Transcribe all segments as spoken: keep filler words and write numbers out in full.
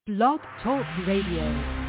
Blog Talk Radio.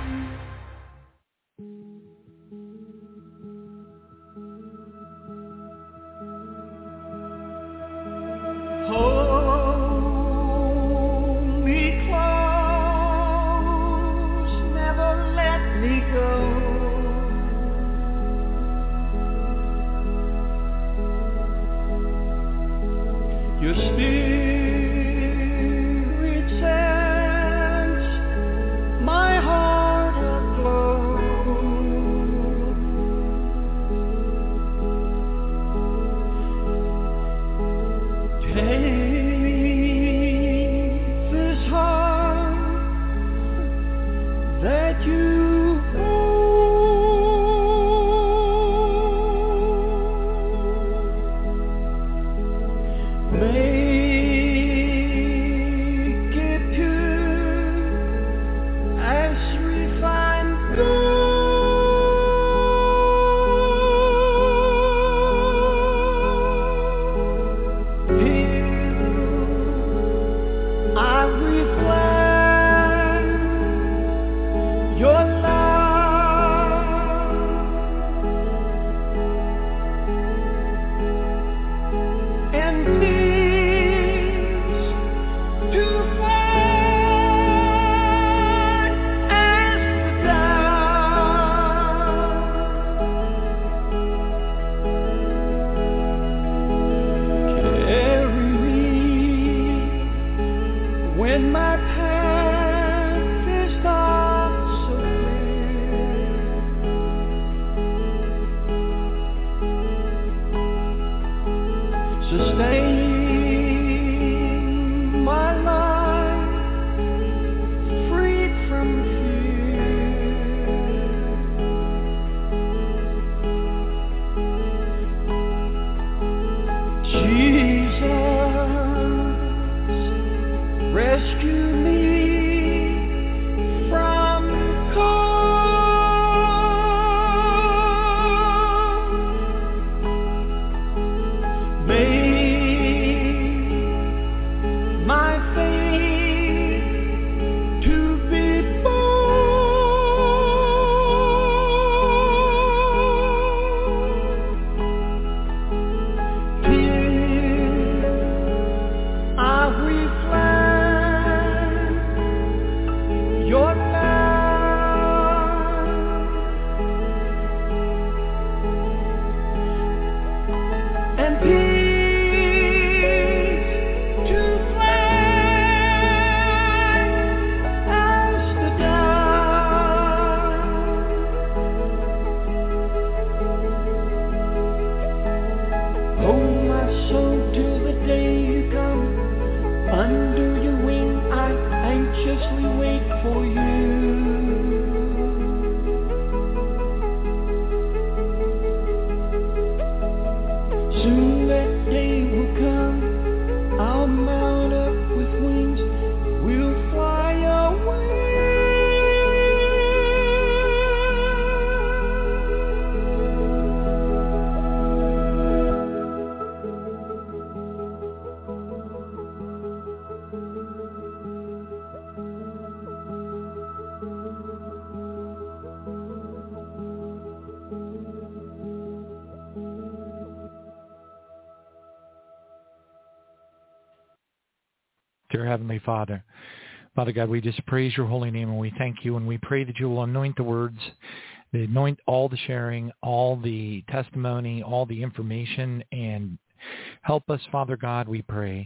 Dear Heavenly Father, Father God, we just praise your holy name and we thank you and we pray that you will anoint the words, anoint all the sharing, all the testimony, all the information, and help us, Father God, we pray,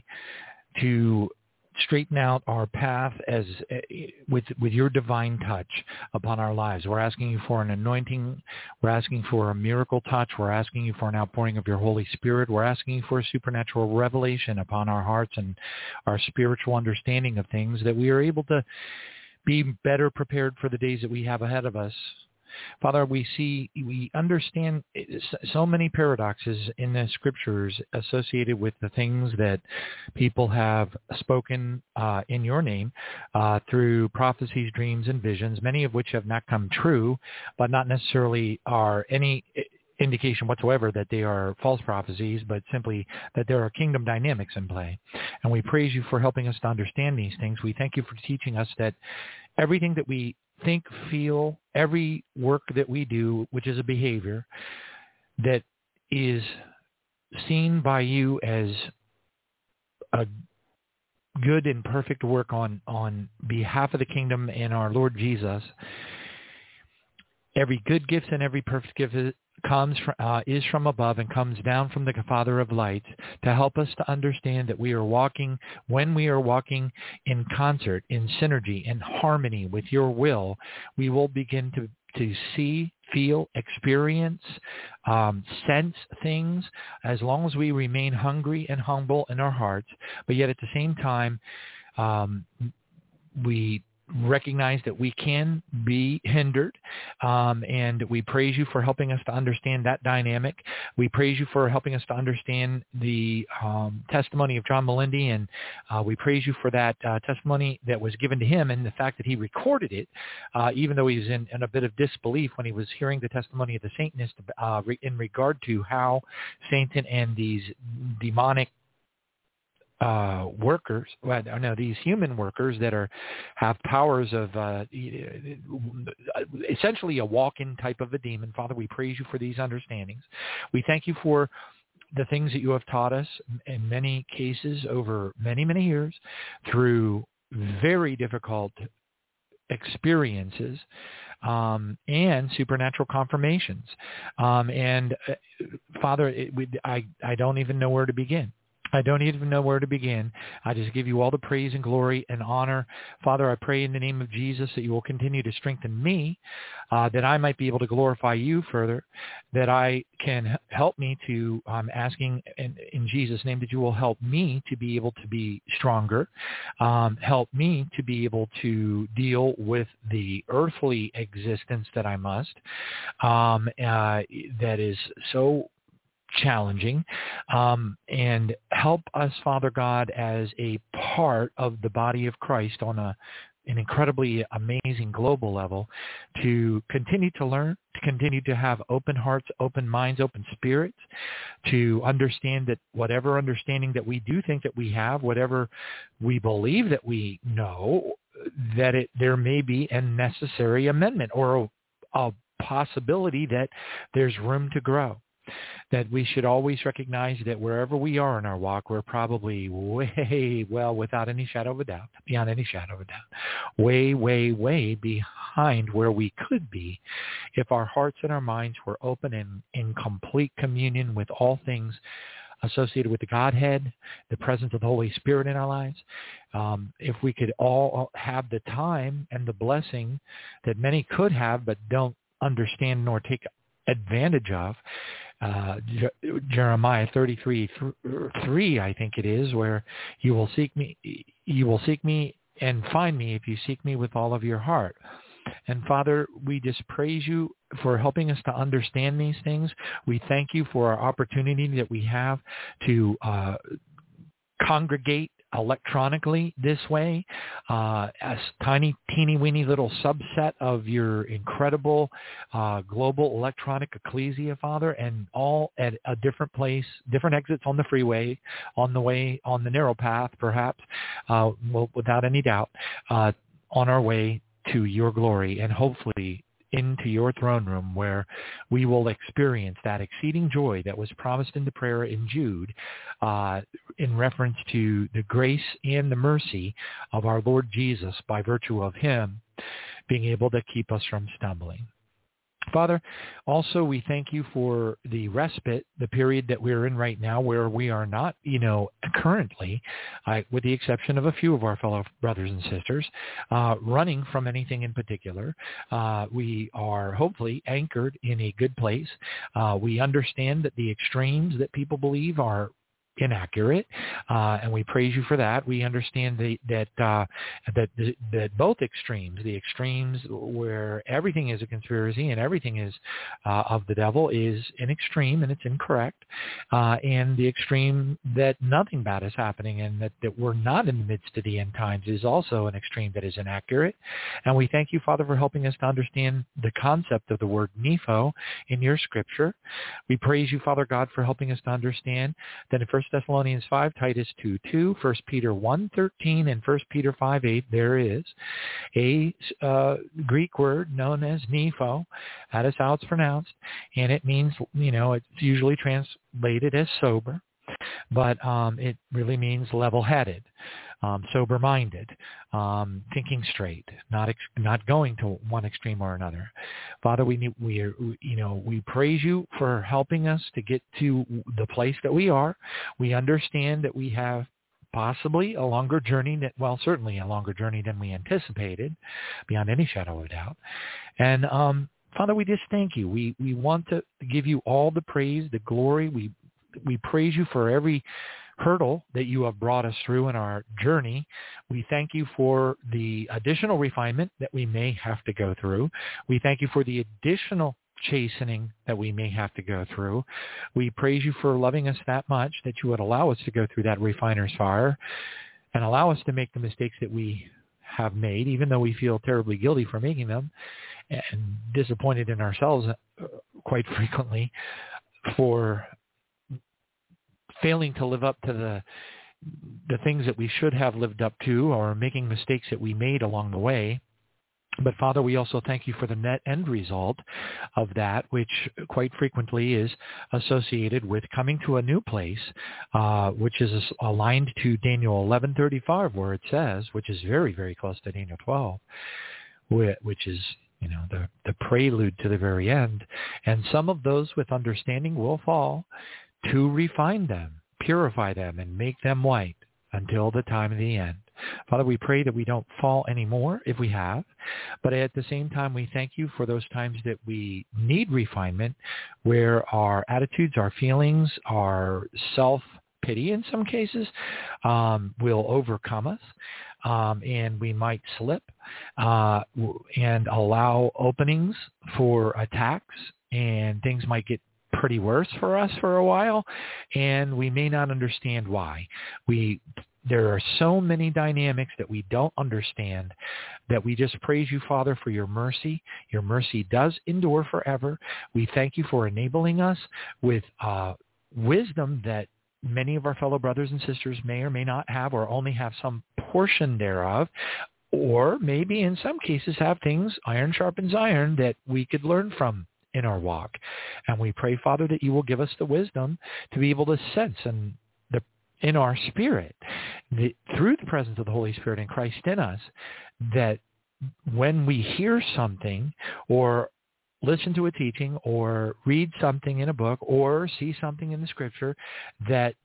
to straighten out our path as uh, with with your divine touch upon our lives. We're asking you for an anointing. We're asking for a miracle touch. We're asking you for an outpouring of your Holy Spirit. We're asking you for a supernatural revelation upon our hearts and our spiritual understanding of things, that we are able to be better prepared for the days that we have ahead of us. Father, we see, we understand so many paradoxes in the scriptures associated with the things that people have spoken uh, in your name uh, through prophecies, dreams, and visions, many of which have not come true, but not necessarily are any indication whatsoever that they are false prophecies, but simply that there are kingdom dynamics in play. And we praise you for helping us to understand these things. We thank you for teaching us that everything that we think, feel, every work that we do, which is a behavior, that is seen by you as a good and perfect work on, on behalf of the kingdom and our Lord Jesus. Every good gift and every perfect gift comes from, uh, is from above and comes down from the Father of lights to help us to understand that we are walking, when we are walking in concert, in synergy, in harmony with your will, we will begin to, to see, feel, experience, um, sense things as long as we remain hungry and humble in our hearts. But yet at the same time, um, we recognize that we can be hindered, um, and we praise you for helping us to understand that dynamic. We praise you for helping us to understand the um, testimony of John Melendi, and uh, we praise you for that uh, testimony that was given to him and the fact that he recorded it, uh, even though he was in, in a bit of disbelief when he was hearing the testimony of the Satanist uh, re- in regard to how Satan and these demonic Uh, workers, well, no, these human workers that are have powers of uh, essentially a walk-in type of a demon. Father, we praise you for these understandings. We thank you for the things that you have taught us in many cases over many, many years through very difficult experiences um, and supernatural confirmations. Um, and uh, Father, it, we, I, I don't even know where to begin. I don't even know where to begin. I just give you all the praise and glory and honor. Father, I pray in the name of Jesus that you will continue to strengthen me, uh, that I might be able to glorify you further, that I can help me to, I'm asking in, in Jesus' name that you will help me to be able to be stronger, um, help me to be able to deal with the earthly existence that I must, um, uh, that is so challenging, um, and help us, Father God, as a part of the body of Christ on a an incredibly amazing global level, to continue to learn, to continue to have open hearts, open minds, open spirits, to understand that whatever understanding that we do think that we have, whatever we believe that we know, that it there may be a necessary amendment or a, a possibility that there's room to grow. That we should always recognize that wherever we are in our walk, we're probably way, well, without any shadow of a doubt, beyond any shadow of a doubt, way, way, way behind where we could be if our hearts and our minds were open and in complete communion with all things associated with the Godhead, the presence of the Holy Spirit in our lives. Um, if we could all have the time and the blessing that many could have but don't understand nor take advantage of, uh, Je- Jeremiah thirty-three three, I think it is, where you will seek me, you will seek me and find me if you seek me with all of your heart. And Father, we just praise you for helping us to understand these things. We thank you for our opportunity that we have to uh, congregate electronically this way, uh, as tiny, teeny, weeny little subset of your incredible uh, global electronic ecclesia, Father, and all at a different place, different exits on the freeway, on the way, on the narrow path, perhaps, uh, well, without any doubt, uh, on our way to your glory and hopefully into your throne room, where we will experience that exceeding joy that was promised in the prayer in Jude, uh, in reference to the grace and the mercy of our Lord Jesus by virtue of him being able to keep us from stumbling. Father, also we thank you for the respite, the period that we're in right now, where we are not, you know, currently, uh, with the exception of a few of our fellow brothers and sisters, uh, running from anything in particular. Uh, we are hopefully anchored in a good place. Uh, we understand that the extremes that people believe are inaccurate, uh, and we praise you for that. We understand the, that uh, that that both extremes, the extremes where everything is a conspiracy and everything is uh, of the devil, is an extreme and it's incorrect, uh, and the extreme that nothing bad is happening and that, that we're not in the midst of the end times is also an extreme that is inaccurate. And we thank you, Father, for helping us to understand the concept of the word Nepho in your Scripture. We praise you, Father God, for helping us to understand that in First Thessalonians five, Titus two two, First Peter one thirteen, and First Peter five eight, there is a uh, Greek word known as Nepho. That is how it's pronounced, and it means, you know, it's usually translated as sober, but um, it really means level-headed, um, sober-minded, um, thinking straight, not ex- not going to one extreme or another. Father, we we are, you know we praise you for helping us to get to the place that we are. We understand that we have possibly a longer journey, that, well, certainly a longer journey than we anticipated, beyond any shadow of a doubt. And um, Father, we just thank you. We we want to give you all the praise, the glory. We we praise you for every hurdle that you have brought us through in our journey. We thank you for the additional refinement that we may have to go through. We thank you for the additional chastening that we may have to go through. We praise you for loving us that much that you would allow us to go through that refiner's fire and allow us to make the mistakes that we have made, even though we feel terribly guilty for making them and disappointed in ourselves quite frequently for failing to live up to the the things that we should have lived up to, or making mistakes that we made along the way. But Father, we also thank you for the net end result of that, which quite frequently is associated with coming to a new place, uh, which is aligned to Daniel eleven thirty-five, where it says, which is very, very close to Daniel twelve, which is, you know, the, the prelude to the very end. And some of those with understanding will fall, to refine them, purify them, and make them white until the time of the end. Father, we pray that we don't fall anymore if we have, but at the same time, we thank you for those times that we need refinement, where our attitudes, our feelings, our self-pity in some cases um, will overcome us, um, and we might slip uh, and allow openings for attacks, and things might get pretty worse for us for a while, and we may not understand why. We there are so many dynamics that we don't understand, that we just praise you, Father, for your mercy. Your mercy does endure forever. We thank you for enabling us with uh, wisdom that many of our fellow brothers and sisters may or may not have, or only have some portion thereof, or maybe in some cases have things, iron sharpens iron, that we could learn from in our walk. And we pray, Father, that you will give us the wisdom to be able to sense and the in our spirit, the, through the presence of the Holy Spirit and Christ in us, that when we hear something or listen to a teaching or read something in a book or see something in the Scripture that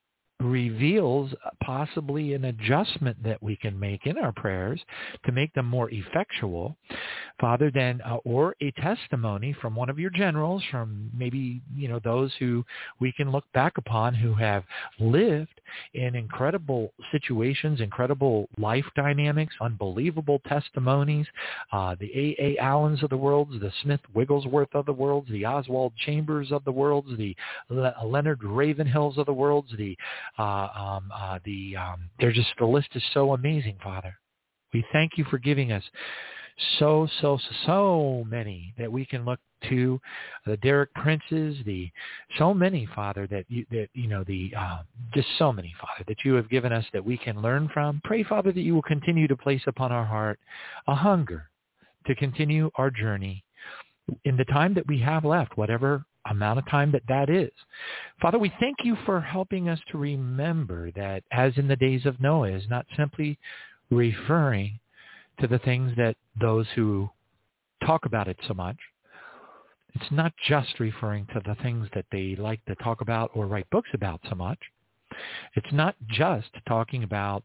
reveals possibly an adjustment that we can make in our prayers to make them more effectual, Father, then, uh, or a testimony from one of your generals, from maybe, you know, those who we can look back upon who have lived in incredible situations, incredible life dynamics, unbelievable testimonies, uh, the A A. Allens of the world, the Smith Wigglesworth of the world, the Oswald Chambers of the world, the Le- Leonard Ravenhills of the world, the Uh, um, uh, the um, they're just, the list is so amazing, Father. We thank you for giving us so, so, so many that we can look to, the Derek Princes, the so many, Father, that you, that, you know, the uh, just so many, Father, that you have given us that we can learn from. Pray, Father, that you will continue to place upon our heart a hunger to continue our journey in the time that we have left, whatever amount of time that that is. Father, we thank you for helping us to remember that, as in the days of Noah, is not simply referring to the things that those who talk about it so much. It's not just referring to the things that they like to talk about or write books about so much. It's not just talking about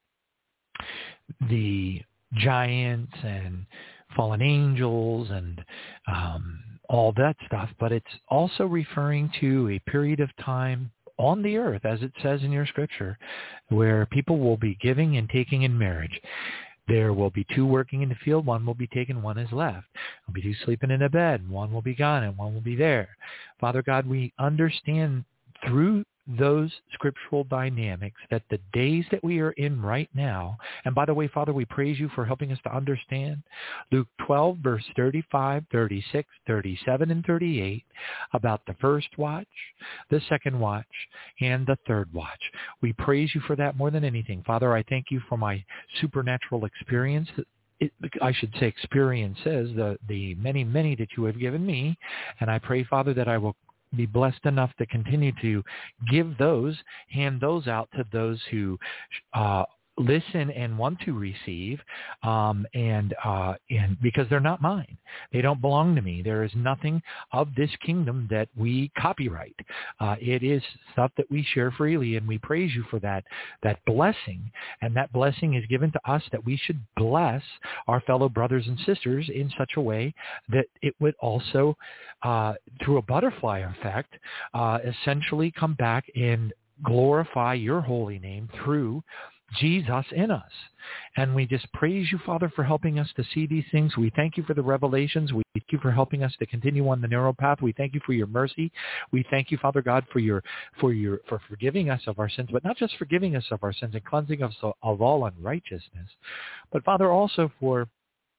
the giants and fallen angels and um, all that stuff, but it's also referring to a period of time on the earth, as it says in your scripture, where people will be giving and taking in marriage. There will be two working in the field, one will be taken, one is left. There will be two sleeping in a bed, and one will be gone, and one will be there. Father God, we understand through those scriptural dynamics that the days that we are in right now, and by the way, Father, we praise you for helping us to understand Luke twelve, verse thirty-five, thirty-six, thirty-seven, and thirty-eight about the first watch, the second watch, and the third watch. We praise you for that more than anything. Father, I thank you for my supernatural experience. It, I should say experiences, the, the many, many that you have given me, and I pray, Father, that I will be blessed enough to continue to give those, hand those out to those who uh, listen and want to receive, um, and uh, and because they're not mine. They don't belong to me. There is nothing of this kingdom that we copyright. Uh, it is stuff that we share freely, and we praise you for that, that blessing. And that blessing is given to us that we should bless our fellow brothers and sisters in such a way that it would also, uh, through a butterfly effect, uh, essentially come back and glorify your holy name through Jesus in us. And we just praise you, Father, for helping us to see these things. We thank you for the revelations. We thank you for helping us to continue on the narrow path. We thank you for your mercy. We thank you, Father God, for your for your for forgiving us of our sins, but not just forgiving us of our sins and cleansing us of all unrighteousness, but Father, also for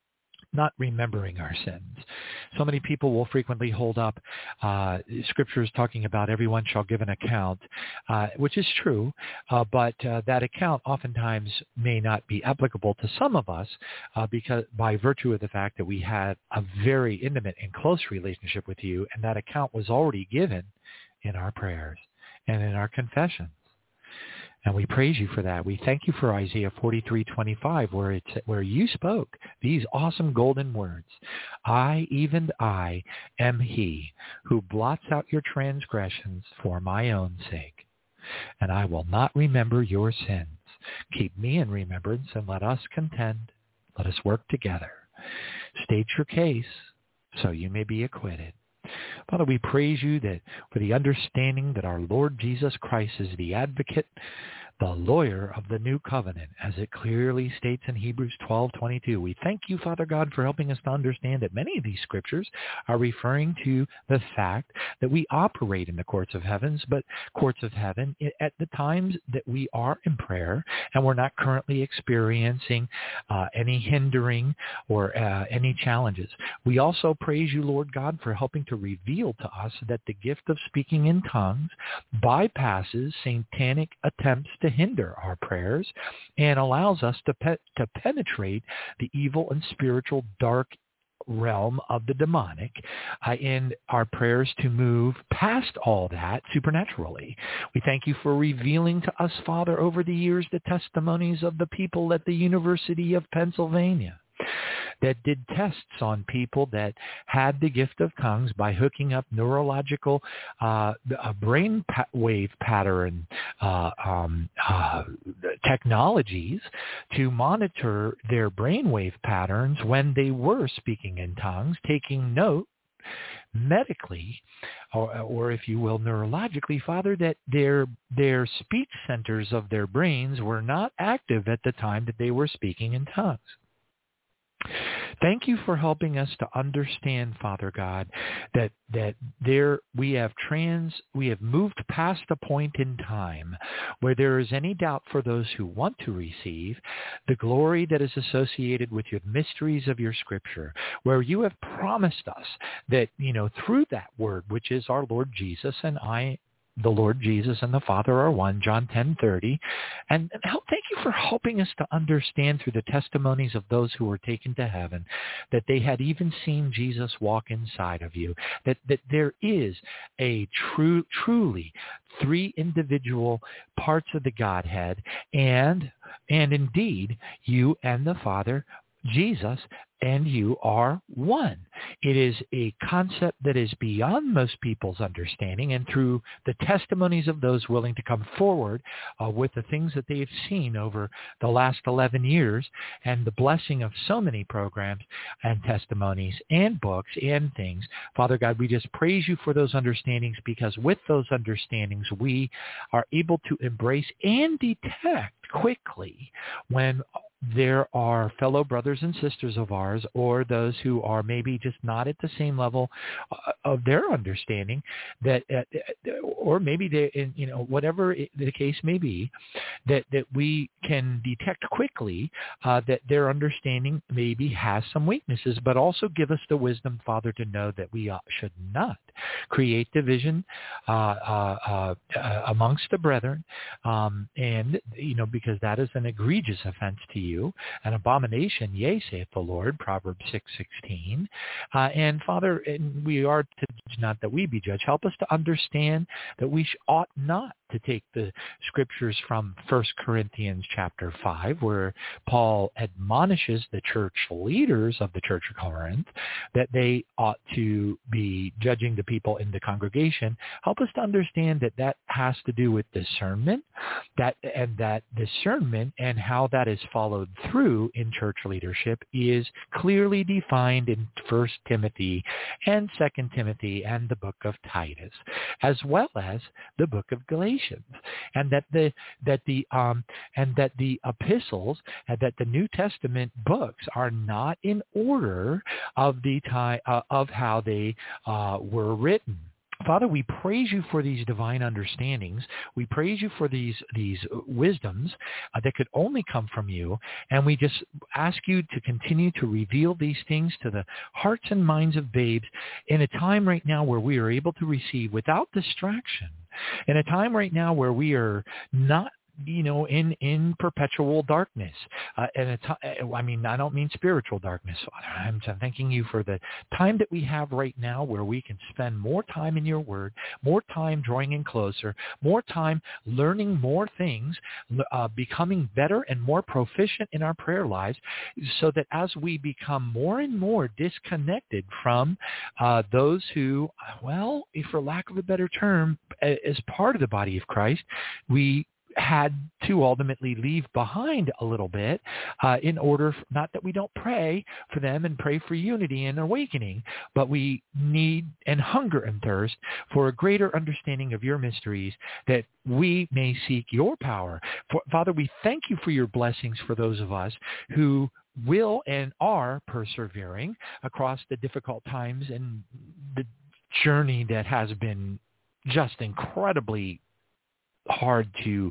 not remembering our sins. So many people will frequently hold up uh, scriptures talking about everyone shall give an account, uh, which is true, uh, but uh, that account oftentimes may not be applicable to some of us uh, because by virtue of the fact that we had a very intimate and close relationship with you, and that account was already given in our prayers and in our confessions. And we praise you for that. We thank you for Isaiah forty-three twenty-five, where it's where you spoke these awesome golden words. I, even I, am he who blots out your transgressions for my own sake, and I will not remember your sins. Keep me in remembrance, and let us contend. Let us work together. State your case, so you may be acquitted. Father, we praise you that for the understanding that our Lord Jesus Christ is the advocate, the lawyer of the new covenant, as it clearly states in Hebrews twelve twenty-two. We thank you, Father God, for helping us to understand that many of these scriptures are referring to the fact that we operate in the courts of heavens, but courts of heaven at the times that we are in prayer and we're not currently experiencing uh, any hindering or uh, any challenges. We also praise you, Lord God, for helping to reveal to us that the gift of speaking in tongues bypasses satanic attempts to hinder our prayers and allows us to pe- to penetrate the evil and spiritual dark realm of the demonic uh, in our prayers to move past all that supernaturally. We thank you for revealing to us, Father, over the years the testimonies of the people at the University of Pennsylvania that did tests on people that had the gift of tongues by hooking up neurological uh, uh, brain pa- wave pattern uh, um, uh, technologies to monitor their brain wave patterns when they were speaking in tongues, taking note medically, or, or if you will, neurologically, Father, that their their speech centers of their brains were not active at the time that they were speaking in tongues. Thank you for helping us to understand, Father God, that that there we have trans we have moved past a point in time where there is any doubt for those who want to receive the glory that is associated with your mysteries of your Scripture, where you have promised us that, you know, through that word, which is our Lord Jesus and I, the Lord Jesus and the Father are one, John ten thirty. And, and help, thank you for helping us to understand through the testimonies of those who were taken to heaven that they had even seen Jesus walk inside of you, that, that there is a true, truly three individual parts of the Godhead, and and indeed you and the Father Jesus and you are one. It is a concept that is beyond most people's understanding, and through the testimonies of those willing to come forward uh, with the things that they've seen over the last eleven years, and the blessing of so many programs and testimonies and books and things, Father God, we just praise you for those understandings, because with those understandings, we are able to embrace and detect quickly when there are fellow brothers and sisters of ours, or those who are maybe just not at the same level uh, of their understanding, that, uh, or maybe they, in, you know, whatever it, the case may be, that that we can detect quickly uh, that their understanding maybe has some weaknesses, but also give us the wisdom, Father, to know that we uh, should not create division uh, uh, uh, uh, amongst the brethren, um, and you know, because that is an egregious offense to you, an abomination, yea, saith the Lord, Proverbs six sixteen. Uh, and Father, and we are to judge, not that we be judged. Help us to understand that we sh- ought not to take the scriptures from First Corinthians chapter five, where Paul admonishes the church leaders of the church of Corinth that they ought to be judging the people in the congregation. Help us to understand that that has to do with discernment, that and that discernment and how that is followed through in church leadership is clearly defined in First Timothy and Second Timothy and the book of Titus, as well as the book of Galatians. And that the that the um and that the epistles and that the New Testament books are not in order of the time uh, of how they uh, were written. Father, we praise you for these divine understandings. We praise you for these these wisdoms uh, that could only come from you. And we just ask you to continue to reveal these things to the hearts and minds of babes in a time right now where we are able to receive without distraction. In a time right now where we are not, you know, in, in perpetual darkness. Uh, and a t- I mean, I don't mean spiritual darkness, Father. I'm thanking you for the time that we have right now where we can spend more time in your word, more time drawing in closer, more time learning more things, uh, becoming better and more proficient in our prayer lives, so that as we become more and more disconnected from uh, those who, well, for lack of a better term, as part of the body of Christ, we had to ultimately leave behind a little bit uh, in order, not that we don't pray for them and pray for unity and awakening, but we need and hunger and thirst for a greater understanding of your mysteries, that we may seek your power. For, Father, we thank you for your blessings for those of us who will and are persevering across the difficult times and the journey that has been just incredibly hard to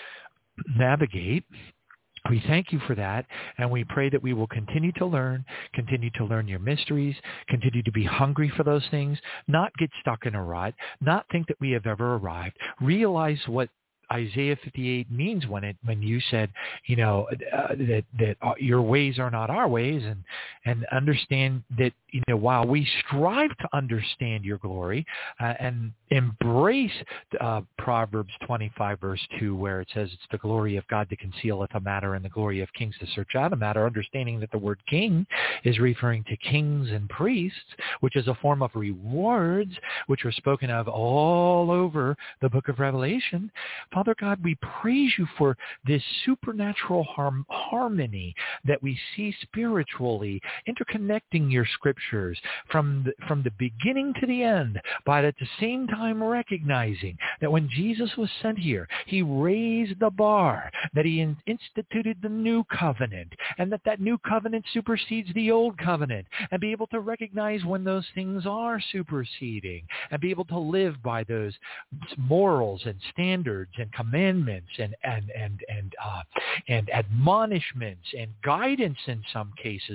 navigate. We thank you for that, and we pray that we will continue to learn, continue to learn your mysteries, continue to be hungry for those things, not get stuck in a rut, not think that we have ever arrived, realize what Isaiah fifty-eight means when it when you said, you know, uh, that that your ways are not our ways, and and understand that, you know, while we strive to understand your glory uh, and embrace uh, Proverbs twenty-five verse two, where it says it's the glory of God that concealeth a matter and the glory of kings to search out a matter, understanding that the word king is referring to kings and priests, which is a form of rewards which are spoken of all over the book of Revelation. Father God, we praise you for this supernatural harm, harmony that we see spiritually, interconnecting your scriptures from the, from the beginning to the end, but at the same time recognizing that when Jesus was sent here, he raised the bar, that he in, instituted the new covenant, and that that new covenant supersedes the old covenant, and be able to recognize when those things are superseding, and be able to live by those morals and standards and commandments and and and and uh, and admonishments and guidance in some cases, as the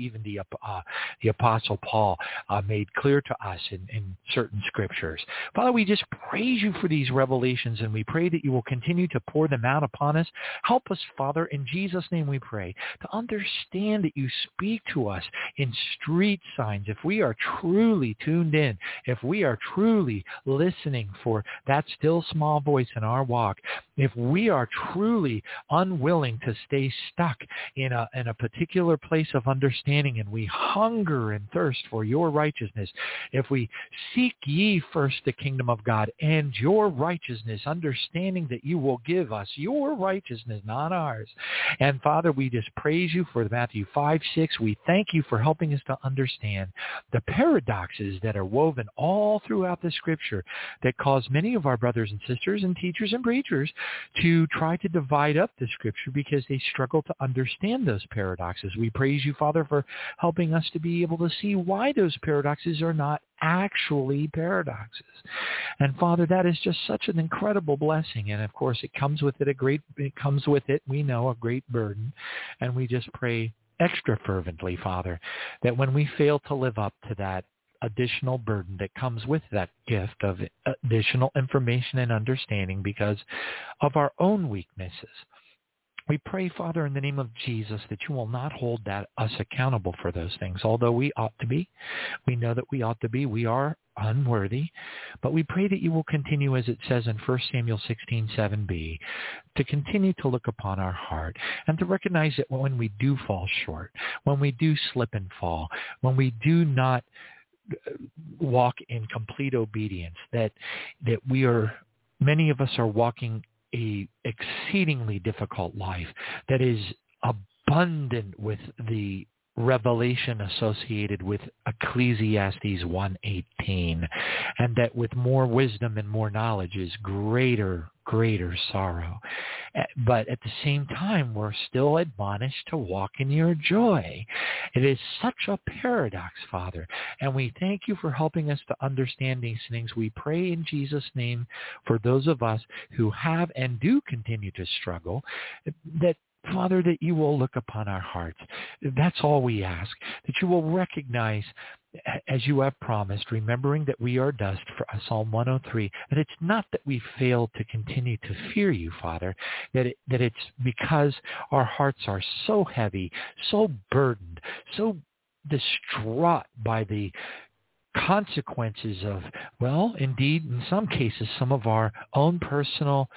even the uh, the Apostle Paul uh, made clear to us in, in certain scriptures. Father, we just praise you for these revelations, and we pray that you will continue to pour them out upon us. Help us, Father, in Jesus' name we pray, to understand that you speak to us in street signs. If we are truly tuned in, if we are truly listening for that still small voice in our walk, if we are truly unwilling to stay stuck in a in a particular place of understanding, and we hunger and thirst for your righteousness, if we seek ye first the kingdom of God and your righteousness, understanding that you will give us your righteousness, not ours. And Father, we just praise you for Matthew five, six. We thank you for helping us to understand the paradoxes that are woven all throughout the scripture that cause many of our brothers and sisters and teachers and preachers to try to divide up the scripture because they struggle to understand those paradoxes. We praise you, Father, for helping us to be able to see why those paradoxes are not actually paradoxes. And Father, that is just such an incredible blessing. And of course, it comes with it a great, it comes with it, we know, a great burden. And we just pray extra fervently, Father, that when we fail to live up to that additional burden that comes with that gift of additional information and understanding because of our own weaknesses, we pray, Father, in the name of Jesus, that you will not hold that us accountable for those things. Although we ought to be, we know that we ought to be, we are unworthy, but we pray that you will continue, as it says in First Samuel sixteen, seven b, to continue to look upon our heart and to recognize that when we do fall short, when we do slip and fall, when we do not walk in complete obedience, that that we are, many of us are walking a exceedingly difficult life that is abundant with the revelation associated with Ecclesiastes one eighteen, and that with more wisdom and more knowledge is greater, greater sorrow. But at the same time, we're still admonished to walk in your joy. It is such a paradox, Father, and we thank you for helping us to understand these things. We pray in Jesus' name for those of us who have and do continue to struggle, that Father, that you will look upon our hearts. That's all we ask, that you will recognize, as you have promised, remembering that we are dust, for Psalm one oh three, that it's not that we fail to continue to fear you, Father, that it, that it's because our hearts are so heavy, so burdened, so distraught by the consequences of, well, indeed, in some cases, some of our own personal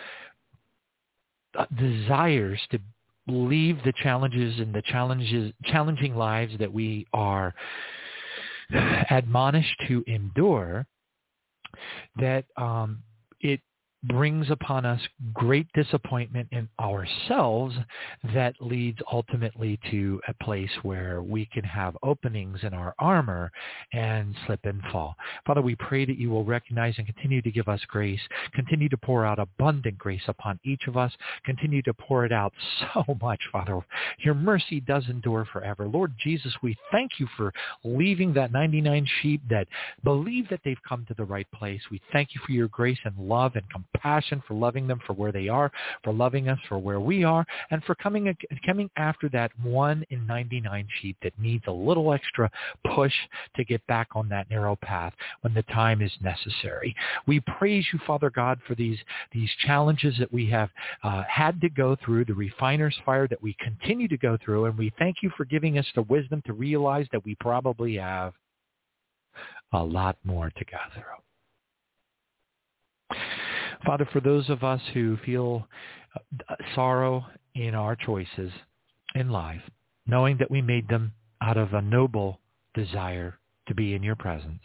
desires to leave the challenges and the challenges, challenging lives that we are admonished to endure, that um, it brings upon us great disappointment in ourselves that leads ultimately to a place where we can have openings in our armor and slip and fall. Father, we pray that you will recognize and continue to give us grace, continue to pour out abundant grace upon each of us, continue to pour it out so much, Father. Your mercy does endure forever. Lord Jesus, we thank you for leaving that ninety-nine sheep that believe that they've come to the right place. We thank you for your grace and love and compassion. Passion for loving them for where they are, for loving us for where we are, and for coming coming after that one in ninety-nine sheep that needs a little extra push to get back on that narrow path when the time is necessary. We praise you, Father God, for these these challenges that we have uh, had to go through, the refiner's fire that we continue to go through, and we thank you for giving us the wisdom to realize that we probably have a lot more to go through. Father, for those of us who feel sorrow in our choices in life, knowing that we made them out of a noble desire to be in your presence,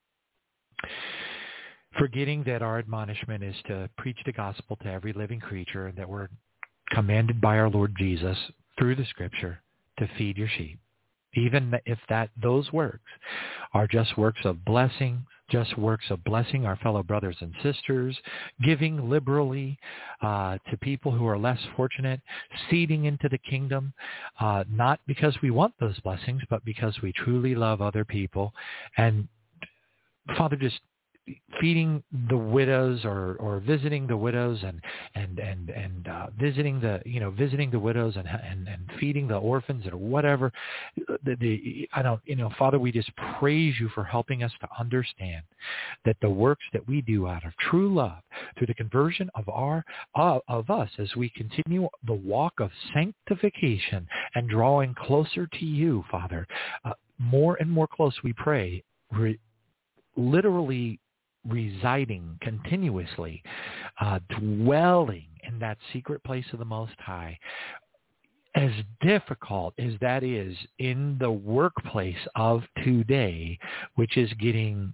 forgetting that our admonishment is to preach the gospel to every living creature, and that we're commanded by our Lord Jesus through the scripture to feed your sheep, even if that those works are just works of blessing, just works of blessing our fellow brothers and sisters, giving liberally uh, to people who are less fortunate, seeding into the kingdom, uh, not because we want those blessings, but because we truly love other people. And Father, just feeding the widows or, or visiting the widows and and and and uh, visiting the you know visiting the widows and and, and feeding the orphans or whatever. The, the I don't you know Father, we just praise you for helping us to understand that the works that we do out of true love through the conversion of our uh, of us as we continue the walk of sanctification and drawing closer to you, Father, uh, more and more close. We pray, re- literally. residing continuously, uh, dwelling in that secret place of the Most High, as difficult as that is in the workplace of today, which is getting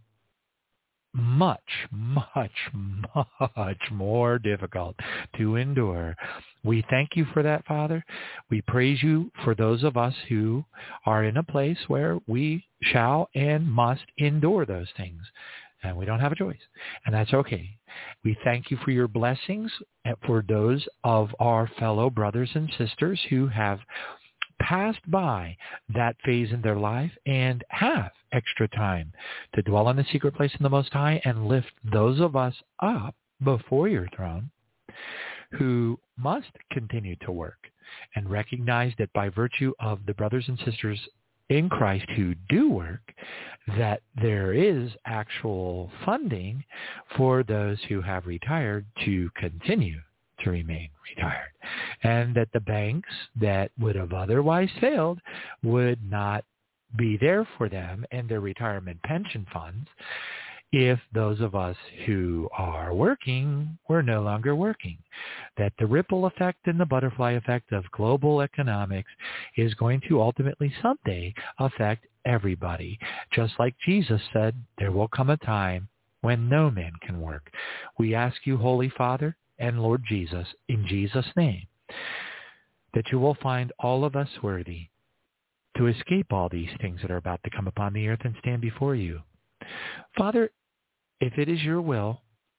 much, much, much more difficult to endure. We thank you for that, Father. We praise you for those of us who are in a place where we shall and must endure those things. And we don't have a choice. And that's okay. We thank you for your blessings for those of our fellow brothers and sisters who have passed by that phase in their life and have extra time to dwell in the secret place in the Most High and lift those of us up before your throne who must continue to work and recognize that by virtue of the brothers and sisters in Christ who do work, that there is actual funding for those who have retired to continue to remain retired, and that the banks that would have otherwise failed would not be there for them and their retirement pension funds if those of us who are working were no longer working. That the ripple effect and the butterfly effect of global economics is going to ultimately someday affect everybody. Just like Jesus said, there will come a time when no man can work. We ask you, Holy Father and Lord Jesus, in Jesus' name, that you will find all of us worthy to escape all these things that are about to come upon the earth and stand before you. Father, if it is your will,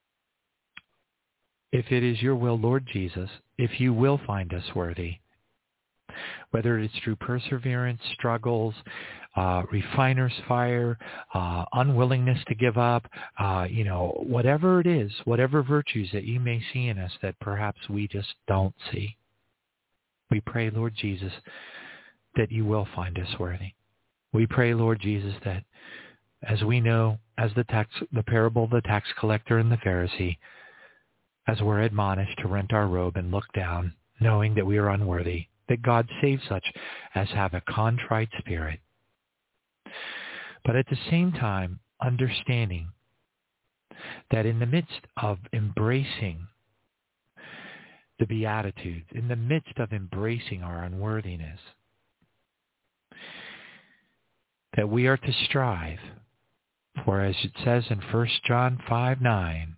if it is your will, Lord Jesus, if you will find us worthy, whether it's through perseverance, struggles, uh, refiner's fire, uh, unwillingness to give up, uh, you know, whatever it is, whatever virtues that you may see in us that perhaps we just don't see, we pray, Lord Jesus, that you will find us worthy. We pray, Lord Jesus, that as we know, as the tax, the parable of the tax collector and the Pharisee, as we're admonished to rent our robe and look down, knowing that we are unworthy, that God saves such as have a contrite spirit. But at the same time, understanding that in the midst of embracing the Beatitudes, in the midst of embracing our unworthiness, that we are to strive. For as it says in First John five nine,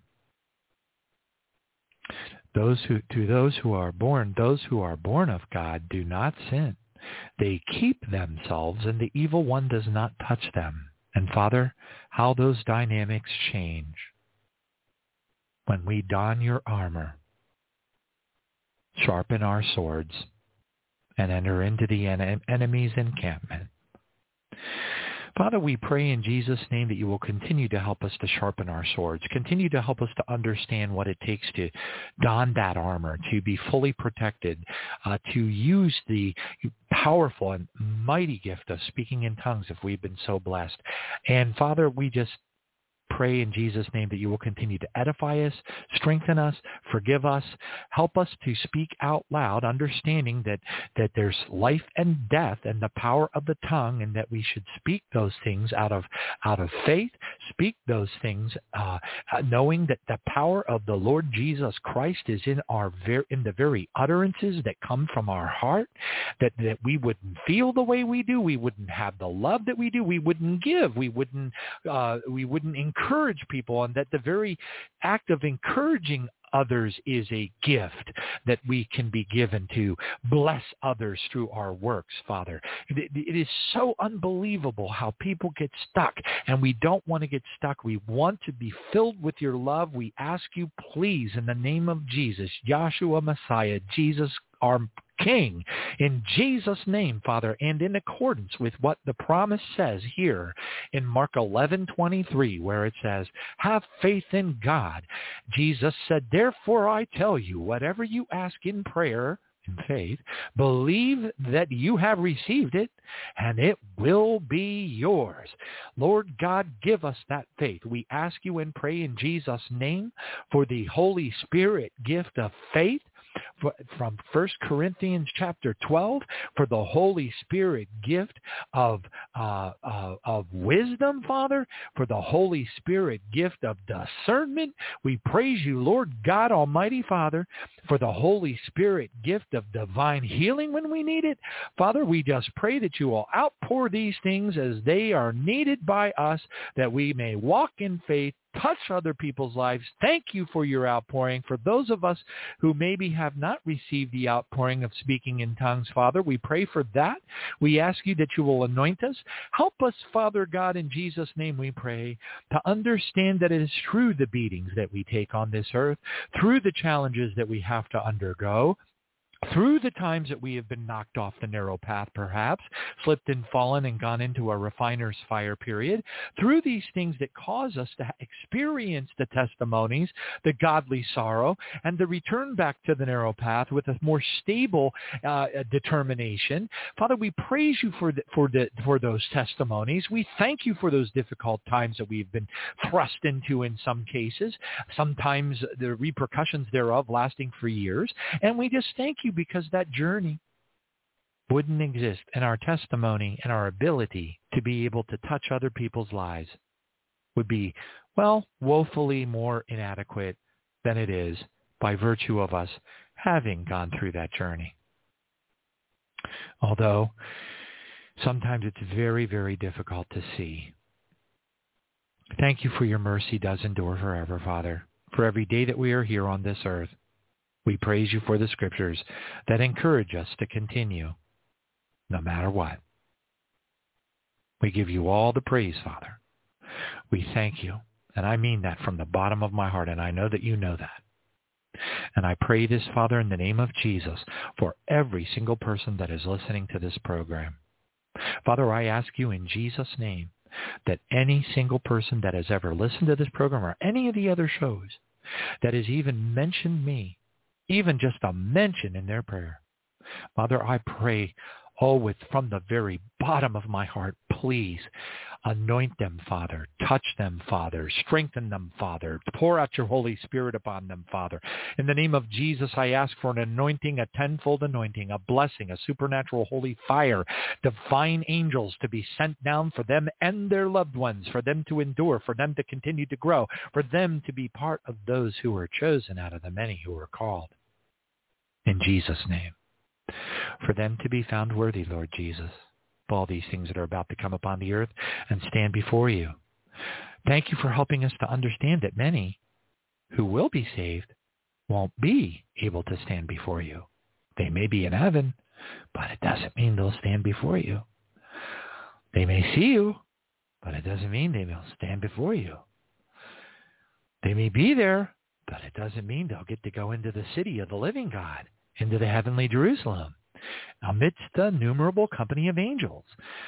those who to those who are born, those who are born of God do not sin. They keep themselves, and the evil one does not touch them. And Father, how those dynamics change when we don your armor, sharpen our swords, and enter into the en- enemy's encampment. Father, we pray in Jesus' name that you will continue to help us to sharpen our swords, continue to help us to understand what it takes to don that armor, to be fully protected, uh, to use the powerful and mighty gift of speaking in tongues if we've been so blessed. And Father, we just pray in Jesus' name that you will continue to edify us, strengthen us, forgive us, help us to speak out loud, understanding that, that there's life and death and the power of the tongue, and that we should speak those things out of out of faith, speak those things uh, knowing that the power of the Lord Jesus Christ is in our ver- in the very utterances that come from our heart, that, that we wouldn't feel the way we do, we wouldn't have the love that we do, we wouldn't give, we wouldn't uh, we wouldn't encourage encourage people, and that the very act of encouraging others is a gift that we can be given to bless others through our works, Father. It, it is so unbelievable how people get stuck, and we don't want to get stuck. We want to be filled with your love. We ask you, please, in the name of Jesus, Yahshua Messiah, Jesus our King, in Jesus' name, Father, and in accordance with what the promise says here in Mark eleven twenty-three, where it says, have faith in God. Jesus said, therefore I tell you, whatever you ask in prayer, in faith, believe that you have received it, and it will be yours. Lord God, give us that faith. We ask you and pray in Jesus' name for the Holy Spirit gift of faith, from First Corinthians chapter twelve, for the Holy Spirit gift of uh, uh, of wisdom, Father, for the Holy Spirit gift of discernment. We praise you, Lord God Almighty, Father, for the Holy Spirit gift of divine healing when we need it. Father, we just pray that you will outpour these things as they are needed by us, that we may walk in faith, touch other people's lives. Thank you for your outpouring. For those of us who maybe have not received the outpouring of speaking in tongues, Father, we pray for that. We ask you that you will anoint us. Help us, Father God, in Jesus' name we pray, to understand that it is through the beatings that we take on this earth, through the challenges that we have to undergo, through the times that we have been knocked off the narrow path, perhaps, slipped and fallen and gone into a refiner's fire period, through these things that cause us to experience the testimonies, the godly sorrow, and the return back to the narrow path with a more stable uh, determination. Father, we praise you for the, for the, for those testimonies. We thank you for those difficult times that we've been thrust into in some cases, sometimes the repercussions thereof lasting for years. And we just thank you because that journey wouldn't exist, and our testimony and our ability to be able to touch other people's lives would be, well, woefully more inadequate than it is by virtue of us having gone through that journey. Although sometimes it's very, very difficult to see. Thank you for your mercy does endure forever, Father, for every day that we are here on this earth. We praise you for the scriptures that encourage us to continue no matter what. We give you all the praise, Father. We thank you, and I mean that from the bottom of my heart, and I know that you know that. And I pray this, Father, in the name of Jesus, for every single person that is listening to this program. Father, I ask you in Jesus' name that any single person that has ever listened to this program or any of the other shows that has even mentioned me, even just a mention in their prayer. Father, I pray, oh, with from the very bottom of my heart, please anoint them, Father. Touch them, Father. Strengthen them, Father. Pour out your Holy Spirit upon them, Father. In the name of Jesus, I ask for an anointing, a tenfold anointing, a blessing, a supernatural holy fire, divine angels to be sent down for them and their loved ones, for them to endure, for them to continue to grow, for them to be part of those who are chosen out of the many who are called. In Jesus' name. For them to be found worthy, Lord Jesus, of all these things that are about to come upon the earth and stand before you. Thank you for helping us to understand that many who will be saved won't be able to stand before you. They may be in heaven, but it doesn't mean they'll stand before you. They may see you, but it doesn't mean they will stand before you. They may be there, but it doesn't mean they'll get to go into the city of the living God, into the heavenly Jerusalem, amidst the innumerable company of angels,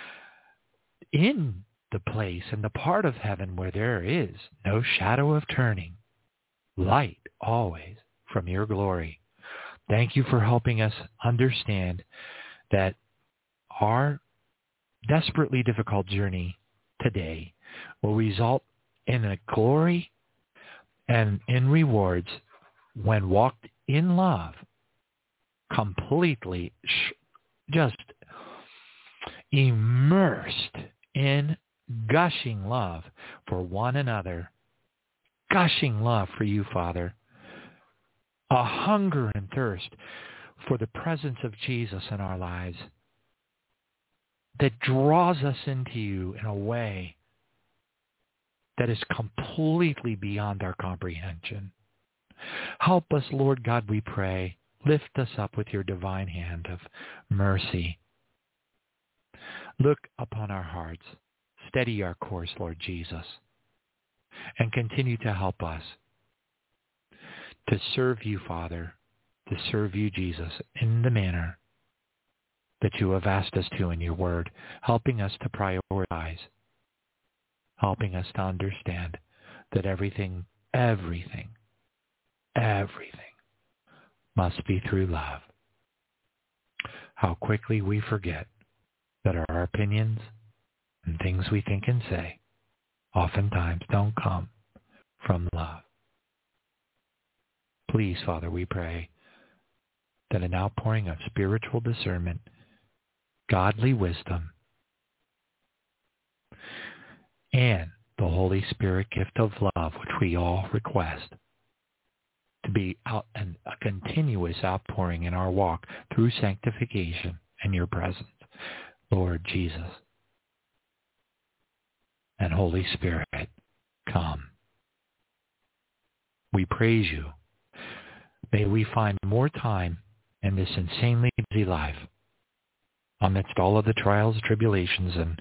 in the place and the part of heaven where there is no shadow of turning, light always from your glory. Thank you for helping us understand that our desperately difficult journey today will result in a glory and in rewards when walked in love, completely sh- just immersed in gushing love for one another, gushing love for you, Father, a hunger and thirst for the presence of Jesus in our lives that draws us into you in a way that is completely beyond our comprehension. Help us, Lord God, we pray. Lift us up with your divine hand of mercy. Look upon our hearts. Steady our course, Lord Jesus, and continue to help us to serve you, Father, to serve you, Jesus, in the manner that you have asked us to in your word, helping us to prioritize, helping us to understand that everything, everything, everything must be through love. How quickly we forget that our opinions and things we think and say oftentimes don't come from love. Please, Father, we pray that an outpouring of spiritual discernment, godly wisdom, and the Holy Spirit gift of love, which we all request, to be out and a continuous outpouring in our walk through sanctification and your presence, Lord Jesus. And Holy Spirit, come. We praise you. May we find more time in this insanely busy life, amidst all of the trials, tribulations, and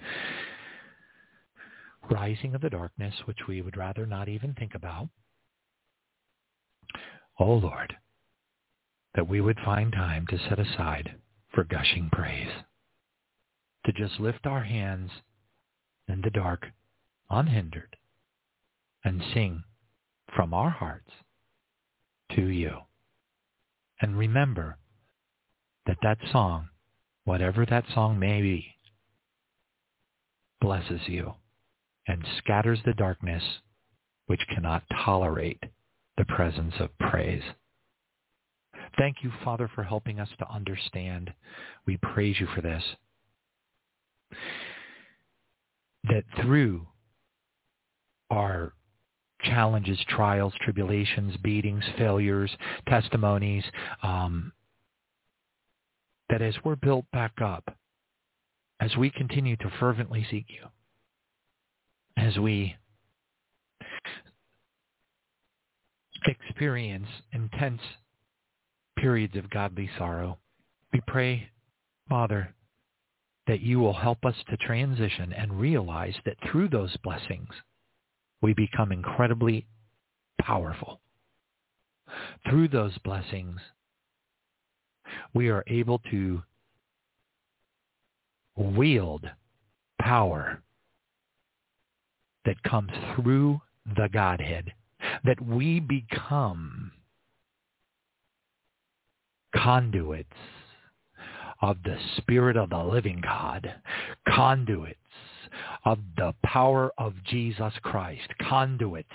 rising of the darkness, which we would rather not even think about. Oh, Lord, that we would find time to set aside for gushing praise, to just lift our hands in the dark, unhindered, and sing from our hearts to you. And remember that that song, whatever that song may be, blesses you and scatters the darkness which cannot tolerate the presence of praise. Thank you, Father, for helping us to understand. We praise you for this. That through our challenges, trials, tribulations, beatings, failures, testimonies, um, that as we're built back up, as we continue to fervently seek you, as we experience intense periods of godly sorrow, we pray, Father, that you will help us to transition and realize that through those blessings, we become incredibly powerful. Through those blessings, we are able to wield power that comes through the Godhead, that we become conduits of the Spirit of the living God, conduits of the power of Jesus Christ, conduits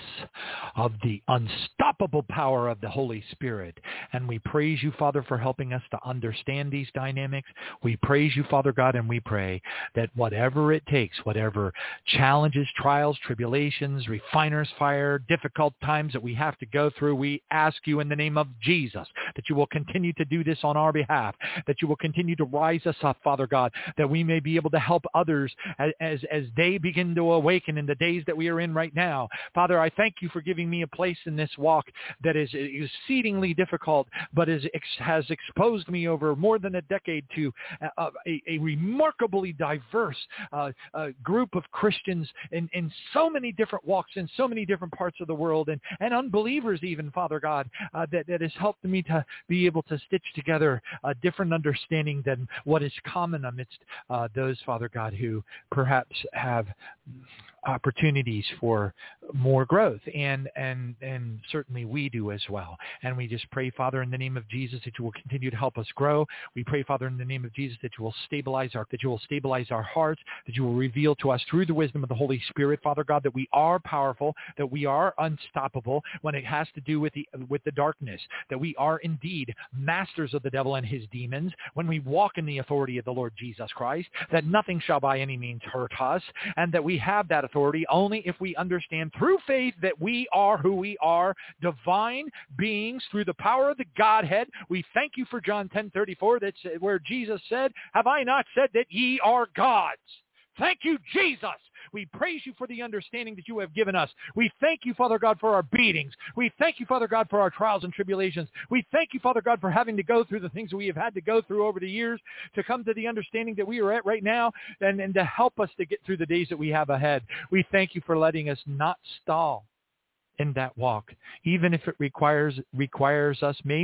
of the unstoppable power of the Holy Spirit. And we praise you, Father, for helping us to understand these dynamics. We praise you, Father God, and we pray that whatever it takes, whatever challenges, trials, tribulations, refiner's fire, difficult times that we have to go through, we ask you in the name of Jesus that you will continue to do this on our behalf, that you will continue to rise us up, Father God, that we may be able to help others as, as, as they begin to awaken in the days that we are in right now. Father, I thank you for giving me a place in this walk that is exceedingly difficult, but is, has exposed me over more than a decade to a, a, a remarkably diverse uh, uh, group of Christians in, in so many different walks in so many different parts of the world, and, and unbelievers even, Father God, uh, that, that has helped me to be able to stitch together a different understanding than what is common amidst uh, those, Father God, who perhaps have opportunities for more growth, and and and certainly we do as well. And we just pray, Father, in the name of Jesus, that you will continue to help us grow. We pray, Father, in the name of Jesus, that you will stabilize our that you will stabilize our hearts, that you will reveal to us through the wisdom of the Holy Spirit, Father God, that we are powerful, that we are unstoppable when it has to do with the with the darkness, that we are indeed masters of the devil and his demons when we walk in the authority of the Lord Jesus Christ, that nothing shall by any means hurt us, and that we have that authority only if we understand through faith that we are who we are, divine beings through the power of the Godhead. We thank you for John ten thirty-four, that's where Jesus said, "Have I not said that ye are gods?" Thank you, Jesus. We praise you for the understanding that you have given us. We thank you, Father God, for our beatings. We thank you, Father God, for our trials and tribulations. We thank you, Father God, for having to go through the things that we have had to go through over the years to come to the understanding that we are at right now, and, and to help us to get through the days that we have ahead. We thank you for letting us not stall in that walk, even if it requires requires us maybe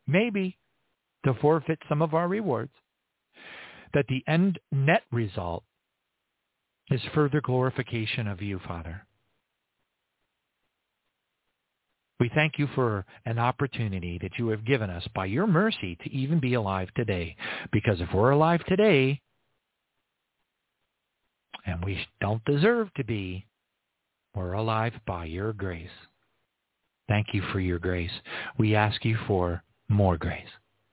maybe to forfeit some of our rewards, that the end net result is further glorification of you, Father. We thank you for an opportunity that you have given us by your mercy to even be alive today. Because if we're alive today, and we don't deserve to be, we're alive by your grace. Thank you for your grace. We ask you for more grace.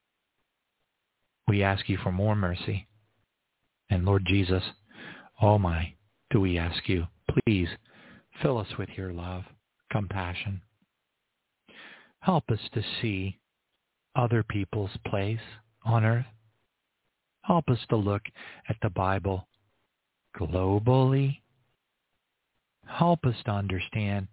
We ask you for more mercy. And Lord Jesus, oh my, do we ask you, please fill us with your love, compassion. Help us to see other people's place on earth. Help us to look at the Bible globally. Help us to understand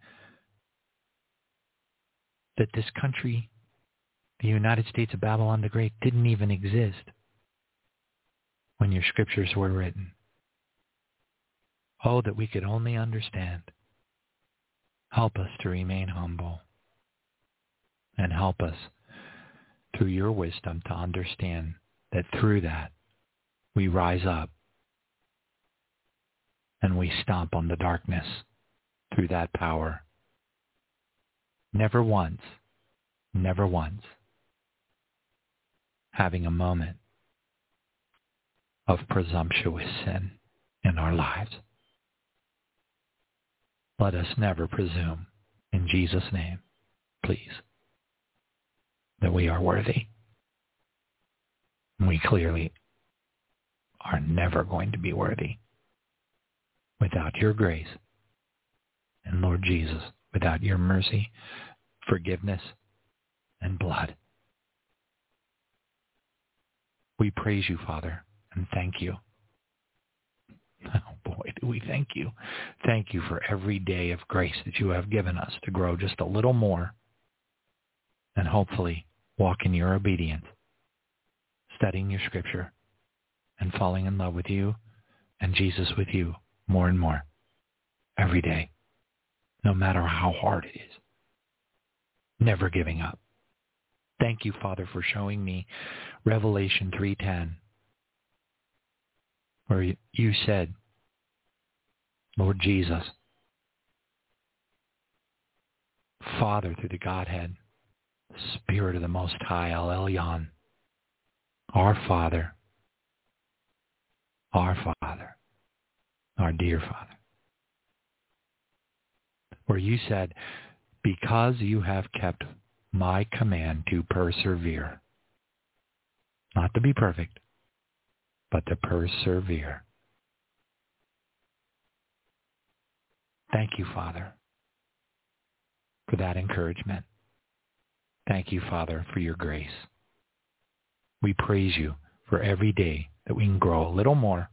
that this country, the United States of Babylon the Great, didn't even exist when your scriptures were written. Oh, that we could only understand. Help us to remain humble. And help us, through your wisdom, to understand that through that, we rise up and we stomp on the darkness through that power. Never once, never once having a moment of presumptuous sin in our lives. Let us never presume, in Jesus' name, please, that we are worthy. We clearly are never going to be worthy without your grace. And Lord Jesus, without your mercy, forgiveness, and blood. We praise you, Father, and thank you. Oh boy, do we thank you. Thank you for every day of grace that you have given us to grow just a little more and hopefully walk in your obedience, studying your scripture and falling in love with you and Jesus with you more and more every day, no matter how hard it is. Never giving up. Thank you, Father, for showing me Revelation three ten, where you said, Lord Jesus, Father through the Godhead, Spirit of the Most High, El Elyon, our Father, our Father, our dear Father, where you said, because you have kept my command to persevere, not to be perfect, but to persevere. Thank you, Father, for that encouragement. Thank you, Father, for your grace. We praise you for every day that we can grow a little more.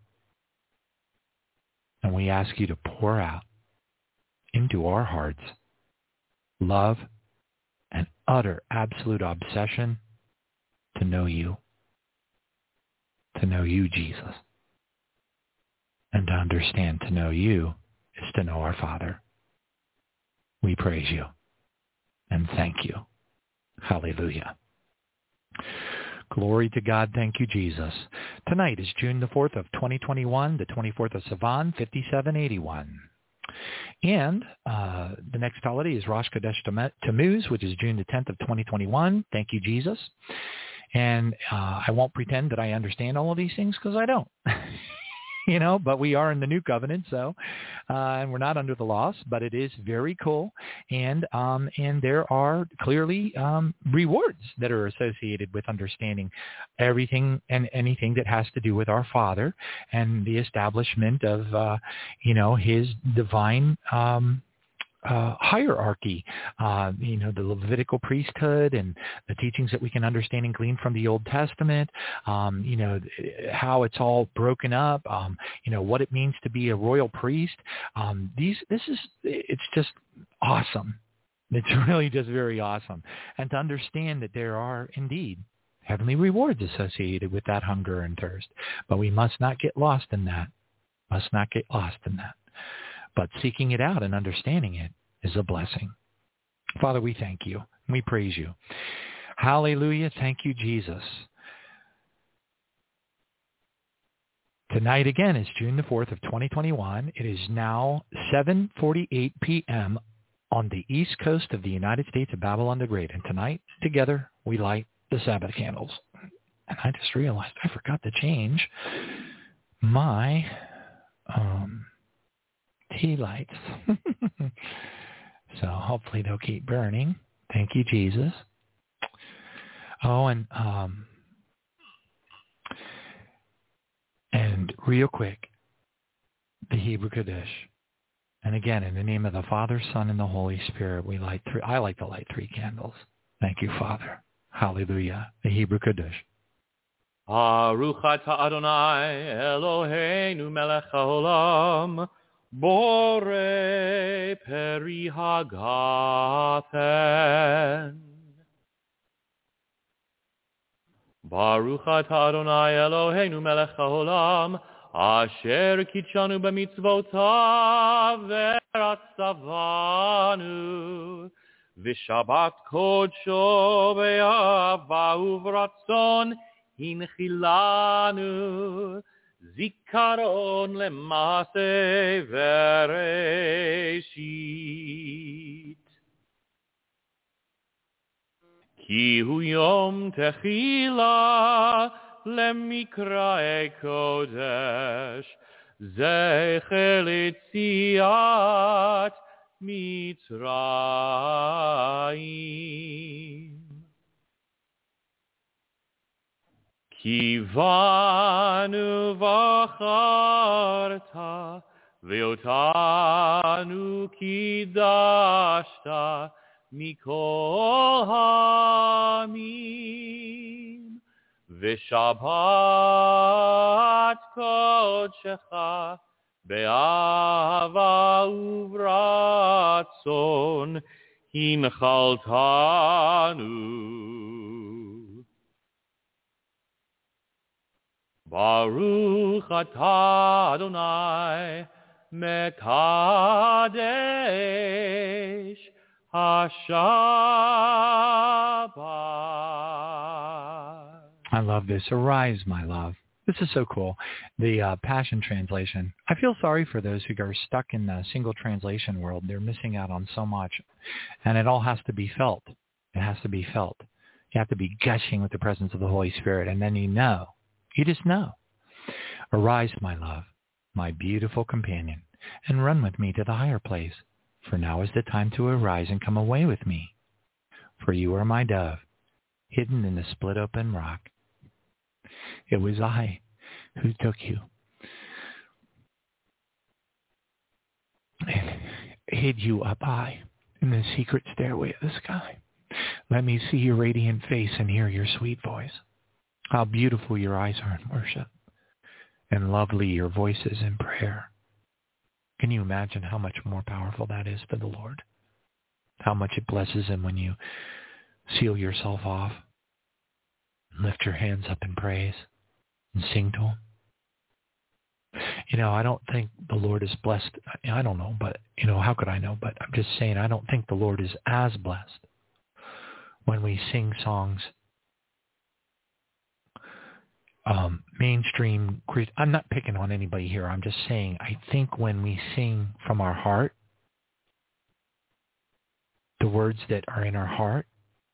And we ask you to pour out into our hearts love and utter absolute obsession to know you, to know you, Jesus. And to understand to know you is to know our Father. We praise you and thank you. Hallelujah. Glory to God. Thank you, Jesus. Tonight is June the fourth of twenty twenty-one, the twenty-fourth of Sivan, fifty-seven eighty-one. And uh, the next holiday is Rosh Chodesh Tammuz, which is June the tenth of twenty twenty-one. Thank you, Jesus. And uh, I won't pretend that I understand all of these things because I don't. You know, but we are in the new covenant, so, uh, and we're not under the loss, but it is very cool. And, um, and there are clearly, um, rewards that are associated with understanding everything and anything that has to do with our Father and the establishment of, uh, you know, his divine, um, Uh, hierarchy, uh, you know, the Levitical priesthood and the teachings that we can understand and glean from the Old Testament, um, you know, how it's all broken up, um, you know, what it means to be a royal priest. Um, these, this is, it's just awesome. It's really just very awesome. And to understand that there are indeed heavenly rewards associated with that hunger and thirst, but we must not get lost in that, must not get lost in that. But seeking it out and understanding it is a blessing. Father, we thank you. We praise you. Hallelujah. Thank you, Jesus. Tonight again is June the fourth of twenty twenty-one. It is now seven forty-eight p.m. on the east coast of the United States of Babylon the Great. And tonight, together, we light the Sabbath candles. And I just realized I forgot to change my um, tea lights. So hopefully they'll keep burning. Thank you, Jesus. Oh, and um, and real quick, the Hebrew Kaddish. And again, in the name of the Father, Son, and the Holy Spirit, we light three. I like to light three candles. Thank you, Father. Hallelujah. The Hebrew Kaddish. Baruch atah Adonai Eloheinu melech haolam, borei peri hagafen. Baruch atah Adonai Eloheinu melech haolam, asher kitshanu b'mitzvotav v'ratzavanu, v'shabbat kodsho be'ahava uvratzon hinchilanu, zikaron lemase vereshit. Ki hu yom techila lemikrae kodesh, zecher litziat Mitzrayim. Kivanu v'acharta, ve'otanu kidashta, mikol hamim, v'shabbat kodshecha, be'ahava uvratzon, hinchaltanu. Baruch atah Adonai mekadesh haShabbat. I love this. Arise, my love. This is so cool. The uh, Passion Translation. I feel sorry for those who are stuck in the single translation world. They're missing out on so much. And it all has to be felt. It has to be felt. You have to be gushing with the presence of the Holy Spirit. And then you know. You just know. Arise, my love, my beautiful companion, and run with me to the higher place. For now is the time to arise and come away with me. For you are my dove, hidden in the split open rock. It was I who took you and hid you up high in the secret stairway of the sky. Let me see your radiant face and hear your sweet voice. How beautiful your eyes are in worship, and lovely your voices in prayer. Can you imagine how much more powerful that is to the Lord? How much it blesses him when you seal yourself off, lift your hands up in praise, and sing to him. You know, I don't think the Lord is blessed. I don't know, but, you know, how could I know? But I'm just saying, I don't think the Lord is as blessed when we sing songs. Um, mainstream, I'm not picking on anybody here. I'm just saying, I think when we sing from our heart, the words that are in our heart,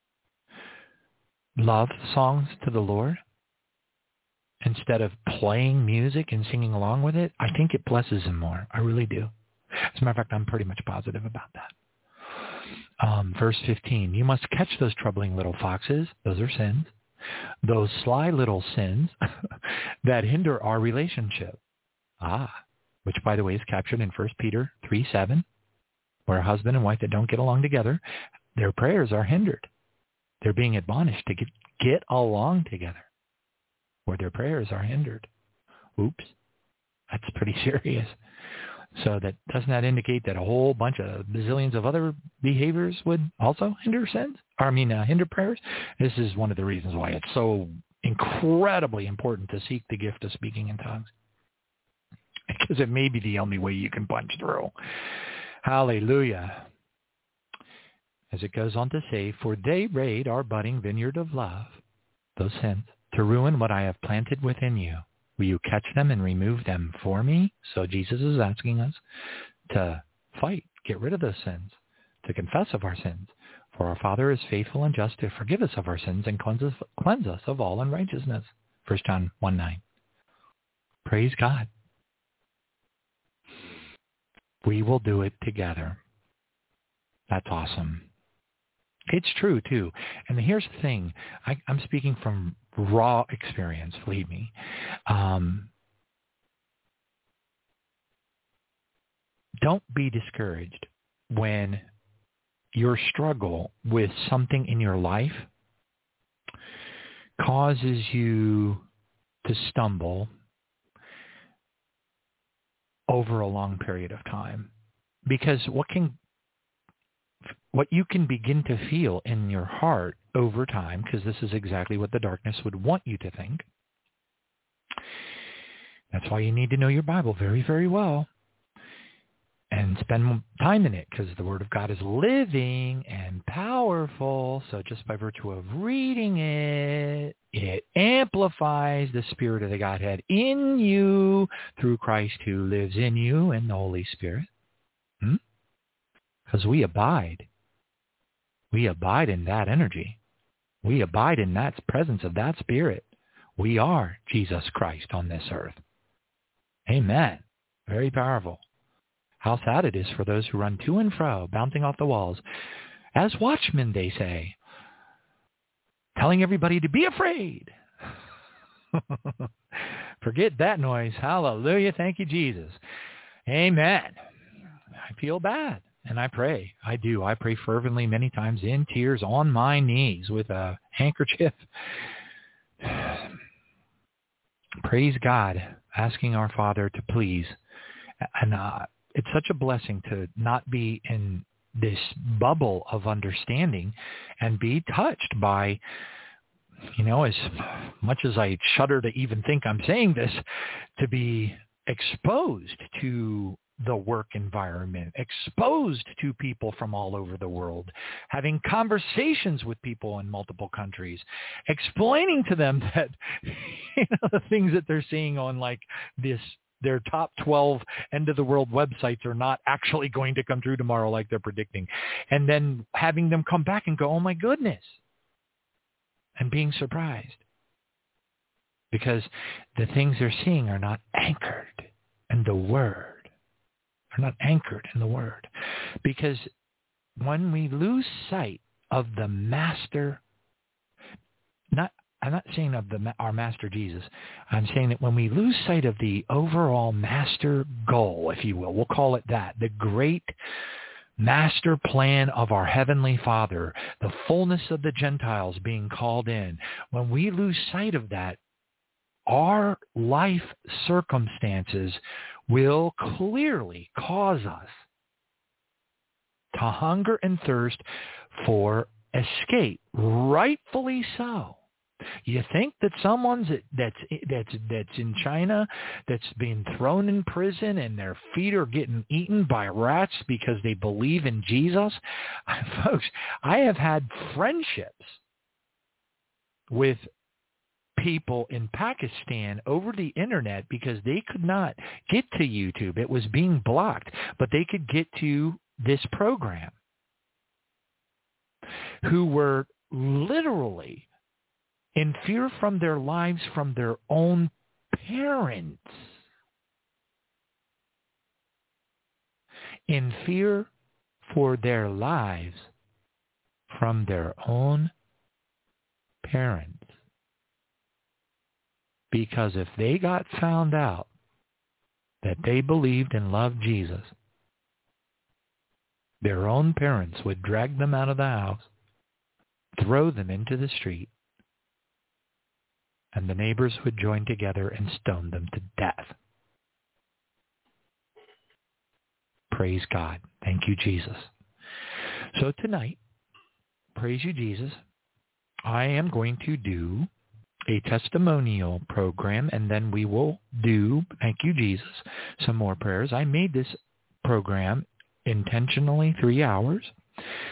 love songs to the Lord, instead of playing music and singing along with it, I think it blesses him more. I really do. As a matter of fact, I'm pretty much positive about that. Um, verse fifteen, you must catch those troubling little foxes. Those are sins. Those sly little sins that hinder our relationship. Ah, which, by the way, is captured in First Peter three seven, where a husband and wife that don't get along together, their prayers are hindered. They're being admonished to get, get along together, where their prayers are hindered. Oops, that's pretty serious. So that doesn't that indicate that a whole bunch of bazillions of other behaviors would also hinder sins? Or, I mean, uh, hinder prayers? This is one of the reasons why it's so incredibly important to seek the gift of speaking in tongues. Because it may be the only way you can punch through. Hallelujah. as it goes on to say, for they raid our budding vineyard of love, those sins, to ruin what I have planted within you. Will you catch them and remove them for me? So Jesus is asking us to fight, get rid of those sins, to confess of our sins. For our Father is faithful and just to forgive us of our sins and cleanse us, cleanse us of all unrighteousness. First John one nine. Praise God. We will do it together. That's awesome. It's true, too. And here's the thing. I, I'm speaking from raw experience, believe me. Um, don't be discouraged when your struggle with something in your life causes you to stumble over a long period of time. Because what can what you can begin to feel in your heart over time, because this is exactly what the darkness would want you to think. That's why you need to know your Bible very, very well and spend time in it, because the Word of God is living and powerful. So just by virtue of reading it, it amplifies the Spirit of the Godhead in you through Christ who lives in you and the Holy Spirit. Hmm? Because we abide. We abide in that energy. We abide in that presence of that Spirit. We are Jesus Christ on this earth. Amen. Very powerful. How sad it is for those who run to and fro, bouncing off the walls. As watchmen, they say, telling everybody to be afraid. Forget that noise. Hallelujah. Thank you, Jesus. Amen. I feel bad. And I pray. I do. I pray fervently many times in tears on my knees with a handkerchief. Praise God, asking our Father to please. And uh, it's such a blessing to not be in this bubble of understanding and be touched by, you know, as much as I shudder to even think I'm saying this, to be exposed to the work environment, exposed to people from all over the world, having conversations with people in multiple countries, explaining to them that, you know, the things that they're seeing on like this, their top twelve end of the world websites are not actually going to come true tomorrow like they're predicting. And then having them come back and go, oh my goodness, and being surprised because the things they're seeing are not anchored in the Word. Are not anchored in the Word. Because when we lose sight of the Master, not I'm not saying of the our Master Jesus, I'm saying that when we lose sight of the overall master goal, if you will, we'll call it that, the great master plan of our Heavenly Father, the fullness of the Gentiles being called in, when we lose sight of that, our life circumstances will clearly cause us to hunger and thirst for escape, rightfully so. You think that someone's that's that's that's in China that's being thrown in prison and their feet are getting eaten by rats because they believe in Jesus? Folks, I have had friendships with people in Pakistan over the internet because they could not get to YouTube. It was being blocked, but they could get to this program, who were literally in fear from their lives from their own parents. In fear for their lives from their own parents. Because if they got found out that they believed and loved Jesus, their own parents would drag them out of the house, throw them into the street, and the neighbors would join together and stone them to death. Praise God. Thank you, Jesus. So tonight, praise you, Jesus, I am going to do a testimonial program, and then we will do, thank you, Jesus, some more prayers. I made this program intentionally three hours.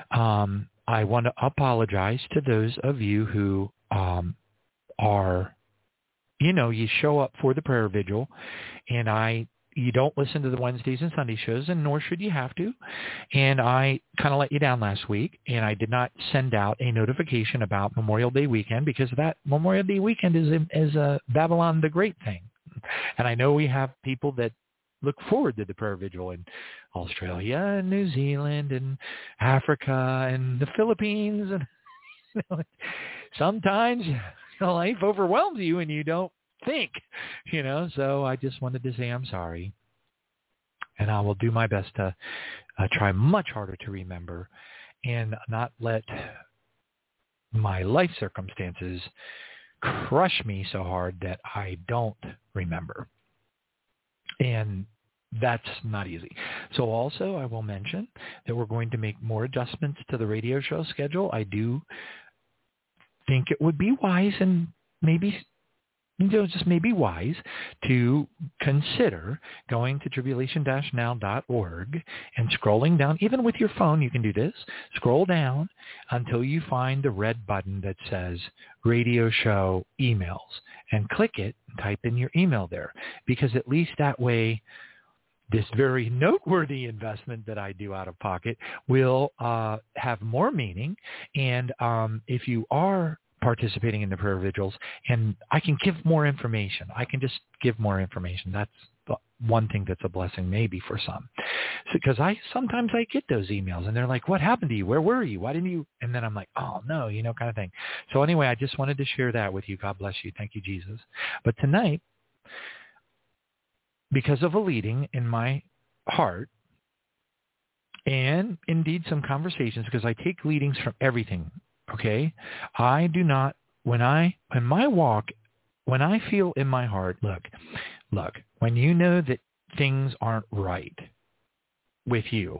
Um, I want to apologize to those of you who um, are, you know, you show up for the prayer vigil, and I, you don't listen to the Wednesdays and Sunday shows, and nor should you have to. And I kind of let you down last week, and I did not send out a notification about Memorial Day weekend because that Memorial Day weekend is a, is a Babylon the Great thing. And I know we have people that look forward to the prayer vigil in Australia and New Zealand and Africa and the Philippines. And you know, sometimes you know, life overwhelms you and you don't think, you know. So I just wanted to say I'm sorry. And I will do my best to uh, try much harder to remember and not let my life circumstances crush me so hard that I don't remember. And that's not easy. So also I will mention that we're going to make more adjustments to the radio show schedule. I do think it would be wise and maybe you know, just maybe wise to consider going to tribulation dash now dot org and scrolling down, even with your phone, you can do this, scroll down until you find the red button that says radio show emails and click it and type in your email there, because at least that way this very noteworthy investment that I do out of pocket will uh, have more meaning. And um, if you are participating in the prayer vigils, and I can give more information. I can just give more information. That's the one thing that's a blessing maybe for some. Because so, I sometimes I get those emails and they're like, what happened to you? Where were you? Why didn't you? And then I'm like, oh, no, you know, kind of thing. So anyway, I just wanted to share that with you. God bless you. Thank you, Jesus. But tonight, because of a leading in my heart, and indeed some conversations, because I take leadings from everything. Okay, I do not, when I, when my walk, when I feel in my heart, look, look, when you know that things aren't right with you,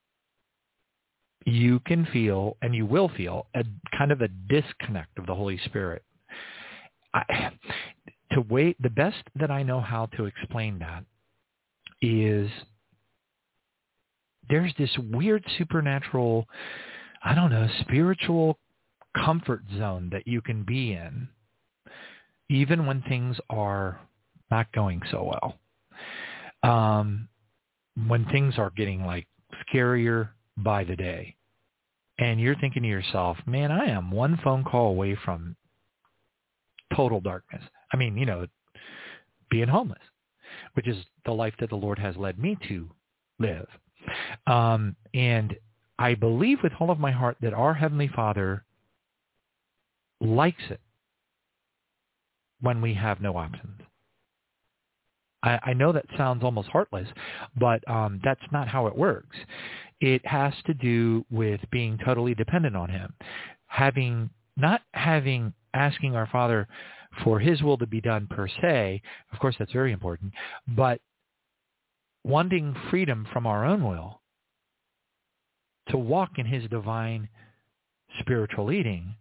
you can feel, and you will feel, a kind of a disconnect of the Holy Spirit. I, to wait, the best that I know how to explain that is there's this weird supernatural, I don't know, spiritual comfort zone that you can be in, even when things are not going so well. Um, when things are getting like scarier by the day, and you're thinking to yourself, man, I am one phone call away from total darkness. I mean, you know, being homeless, which is the life that the Lord has led me to live. Um, and I believe with all of my heart that our Heavenly Father likes it when we have no options. I, I know that sounds almost heartless, but um, that's not how it works. It has to do with being totally dependent on Him, having not having asking our Father for His will to be done per se. Of course, that's very important, but wanting freedom from our own will to walk in His divine spiritual leading.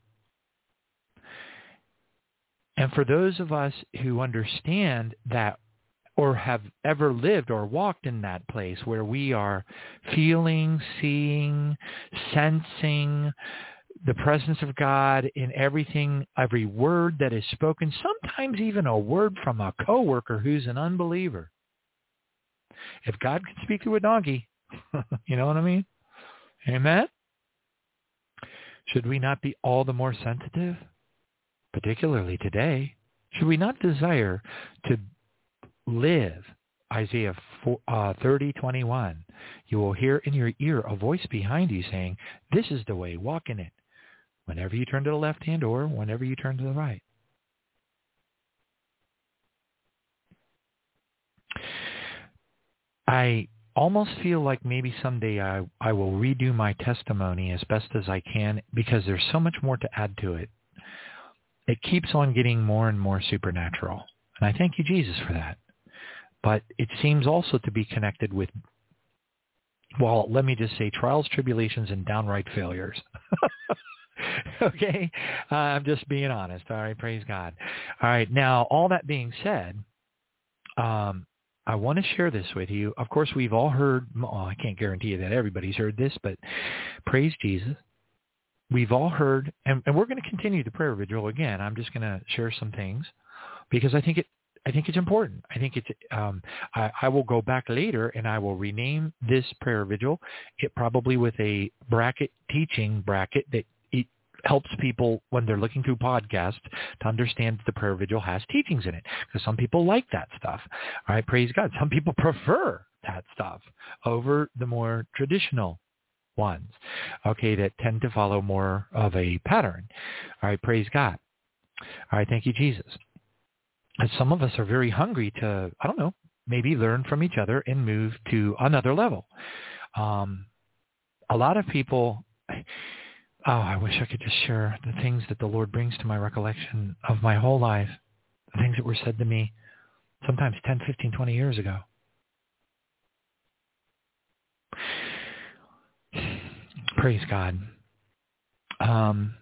And for those of us who understand that or have ever lived or walked in that place where we are feeling, seeing, sensing the presence of God in everything, every word that is spoken, sometimes even a word from a coworker who's an unbeliever. If God can speak through a donkey, you know what I mean? Amen? Should we not be all the more sensitive? Particularly today, should we not desire to live Isaiah thirty twenty-one? You will hear in your ear a voice behind you saying, this is the way, walk in it, whenever you turn to the left hand or whenever you turn to the right. I almost feel like maybe someday I, I will redo my testimony as best as I can, because there's so much more to add to it. It keeps on getting more and more supernatural. And I thank you, Jesus, for that. But it seems also to be connected with, well, let me just say trials, tribulations, and downright failures. Okay? Uh, I'm just being honest. All right? Praise God. All right. Now, all that being said, um, I want to share this with you. Of course, we've all heard, well, I can't guarantee you that everybody's heard this, but praise Jesus. We've all heard, and, and we're going to continue the prayer vigil again. I'm just going to share some things because I think it, I think it's important. I think it's, um, I, I will go back later and I will rename this prayer vigil, it probably with a bracket, teaching bracket that it helps people when they're looking through podcasts to understand that the prayer vigil has teachings in it. Because some people like that stuff. All right, praise God. Some people prefer that stuff over the more traditional ones, okay, that tend to follow more of a pattern. All right, praise God. All right, thank you, Jesus. And some of us are very hungry to, I don't know, maybe learn from each other and move to another level. Um, a lot of people, oh, I wish I could just share the things that the Lord brings to my recollection of my whole life, the things that were said to me sometimes ten, fifteen, twenty years ago. Praise God. Um,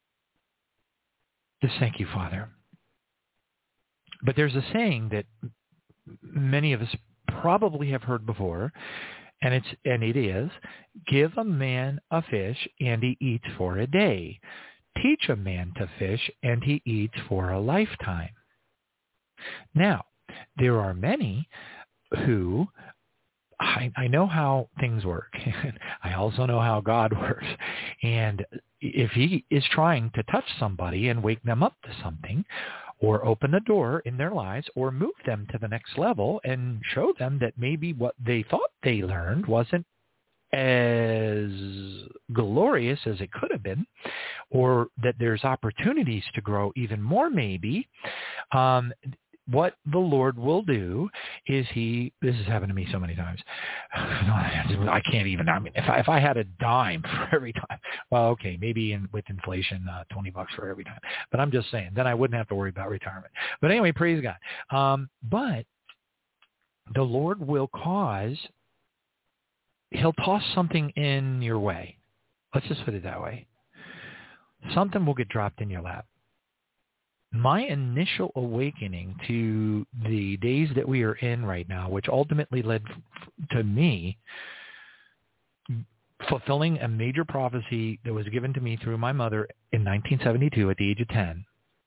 just thank you, Father. But there's a saying that many of us probably have heard before, and it's and it is, give a man a fish and he eats for a day. Teach a man to fish and he eats for a lifetime. Now, there are many who, I, I know how things work. I also know how God works. And if he is trying to touch somebody and wake them up to something, or open a door in their lives, or move them to the next level and show them that maybe what they thought they learned wasn't as glorious as it could have been, or that there's opportunities to grow even more maybe, um, what the Lord will do is he, this has happened to me so many times. I can't even, I mean, if I, if I had a dime for every time, well, okay, maybe in, with inflation, uh, twenty bucks for every time. But I'm just saying, then I wouldn't have to worry about retirement. But anyway, praise God. Um, but the Lord will cause, he'll toss something in your way. Let's just put it that way. Something will get dropped in your lap. My initial awakening to the days that we are in right now, which ultimately led to me fulfilling a major prophecy that was given to me through my mother in nineteen seventy-two at the age of ten,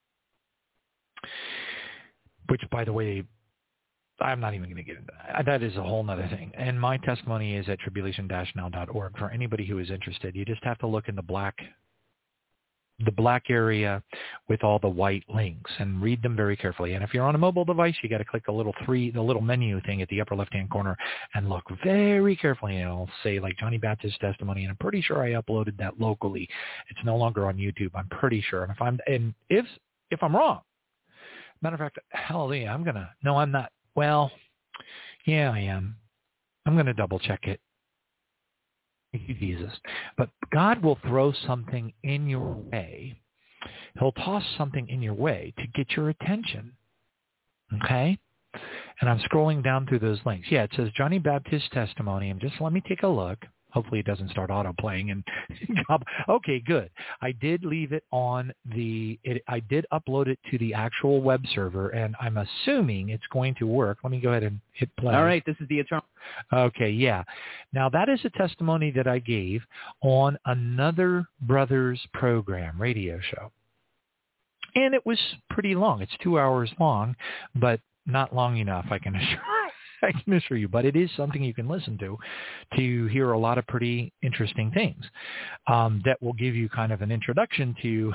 which, by the way, I'm not even going to get into that. That is a whole other thing. And my testimony is at tribulation dash now dot org. For anybody who is interested, you just have to look in the black the black area with all the white links and read them very carefully. And if you're on a mobile device, you got to click the little three, the little menu thing at the upper left-hand corner and look very carefully. And it'll say like Johnny Baptist testimony. And I'm pretty sure I uploaded that locally. It's no longer on YouTube. I'm pretty sure. And if I'm, and if, if I'm wrong, matter of fact, hallelujah, I'm going to, no, I'm not. Well, yeah, I am. I'm going to double check it. Thank you, Jesus. But God will throw something in your way. He'll toss something in your way to get your attention. Okay? And I'm scrolling down through those links. Yeah, it says Johnny Baptist testimony. And just let me take a look. Hopefully it doesn't start auto-playing. And okay, good. I did leave it on the, it, I did upload it to the actual web server, and I'm assuming it's going to work. Let me go ahead and hit play. All right, this is the eternal. Okay, yeah. Now, that is a testimony that I gave on another brother's program, radio show. And it was pretty long. It's two hours long, but not long enough, I can assure I can assure you, but it is something you can listen to to hear a lot of pretty interesting things um, that will give you kind of an introduction to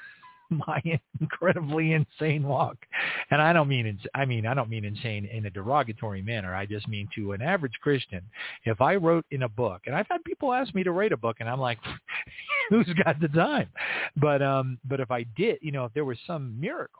my incredibly insane walk. And I don't mean, I mean, I don't mean insane in a derogatory manner. I just mean to an average Christian. If I wrote in a book, and I've had people ask me to write a book, and I'm like, who's got the time? But um, but if I did, you know, if there was some miracle,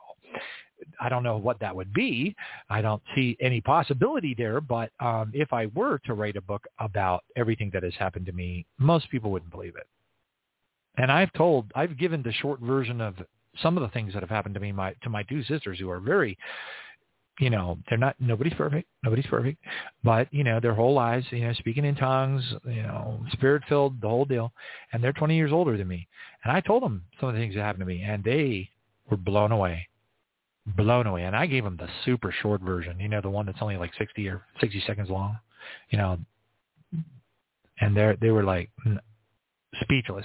I don't know what that would be. I don't see any possibility there. But um, if I were to write a book about everything that has happened to me, most people wouldn't believe it. And I've told, I've given the short version of some of the things that have happened to me, my to my two sisters, who are very, you know, they're not, nobody's perfect, nobody's perfect, but, you know, their whole lives, you know, speaking in tongues, you know, spirit-filled, the whole deal. And they're twenty years older than me. And I told them some of the things that happened to me, and they were blown away. blown away. And I gave them the super short version, you know, the one that's only like sixty or sixty seconds long, you know, and they they were like speechless.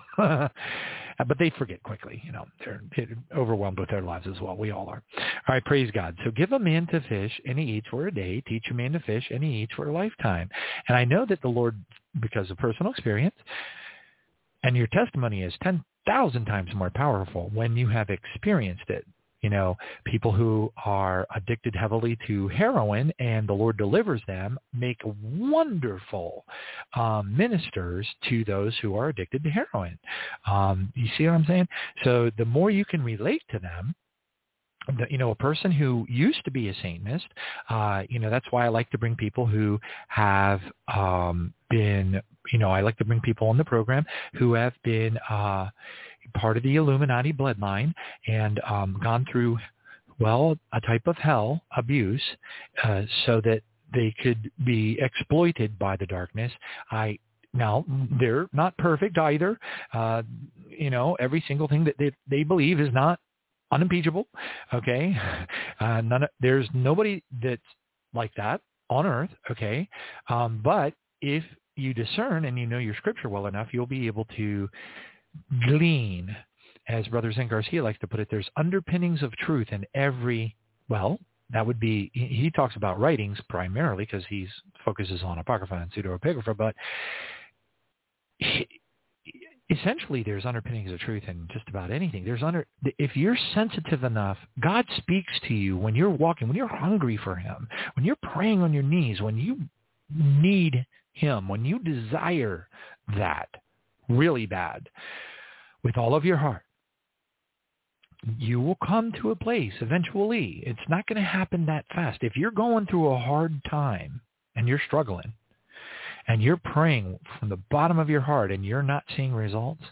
But they forget quickly, you know, they're overwhelmed with their lives as well. We all are. All right, praise God. So give a man to fish, and he eats for a day. Teach a man to fish, and he eats for a lifetime. And I know that the Lord, because of personal experience, and your testimony is ten thousand times more powerful when you have experienced it. You know, people who are addicted heavily to heroin and the Lord delivers them make wonderful um, ministers to those who are addicted to heroin. Um, you see what I'm saying? So the more you can relate to them, the, you know, a person who used to be a Satanist, uh, you know, that's why I like to bring people who have um, been, you know, I like to bring people on the program who have been uh, part of the Illuminati bloodline and um, gone through, well, a type of hell abuse uh, so that they could be exploited by the darkness. I Now, they're not perfect either. Uh, you know, every single thing that they, they believe is not unimpeachable, okay? Uh, none of, there's nobody that's like that on earth, okay? Um, but if you discern and you know your scripture well enough, you'll be able to glean, as Brother Zen Garcia likes to put it, there's underpinnings of truth in every, well, that would be, he talks about writings primarily because he focuses on Apocrypha and Pseudo-Epigrapha, but he, essentially there's underpinnings of truth in just about anything. There's under, if you're sensitive enough, God speaks to you when you're walking, when you're hungry for him, when you're praying on your knees, when you need him, when you desire that really bad with all of your heart, you will come to a place eventually. It's not going to happen that fast. If you're going through a hard time and you're struggling and you're praying from the bottom of your heart and you're not seeing results,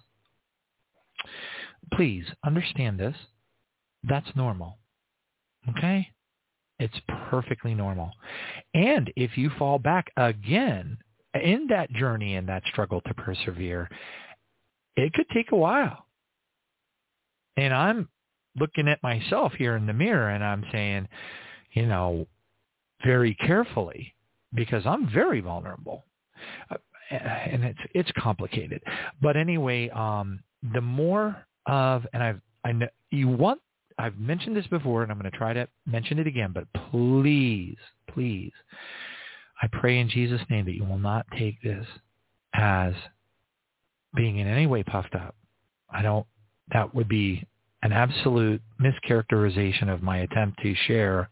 please understand this. That's normal. Okay? It's perfectly normal. And if you fall back again in that journey and that struggle to persevere, it could take a while. And I'm looking at myself here in the mirror and I'm saying, you know, very carefully, because I'm very vulnerable. Uh, and it's it's complicated. But anyway, um, the more of, and I've, I know, you want, I've mentioned this before and I'm going to try to mention it again, but please, please, I pray in Jesus' name that you will not take this as being in any way puffed up. I don't, that would be an absolute mischaracterization of my attempt to share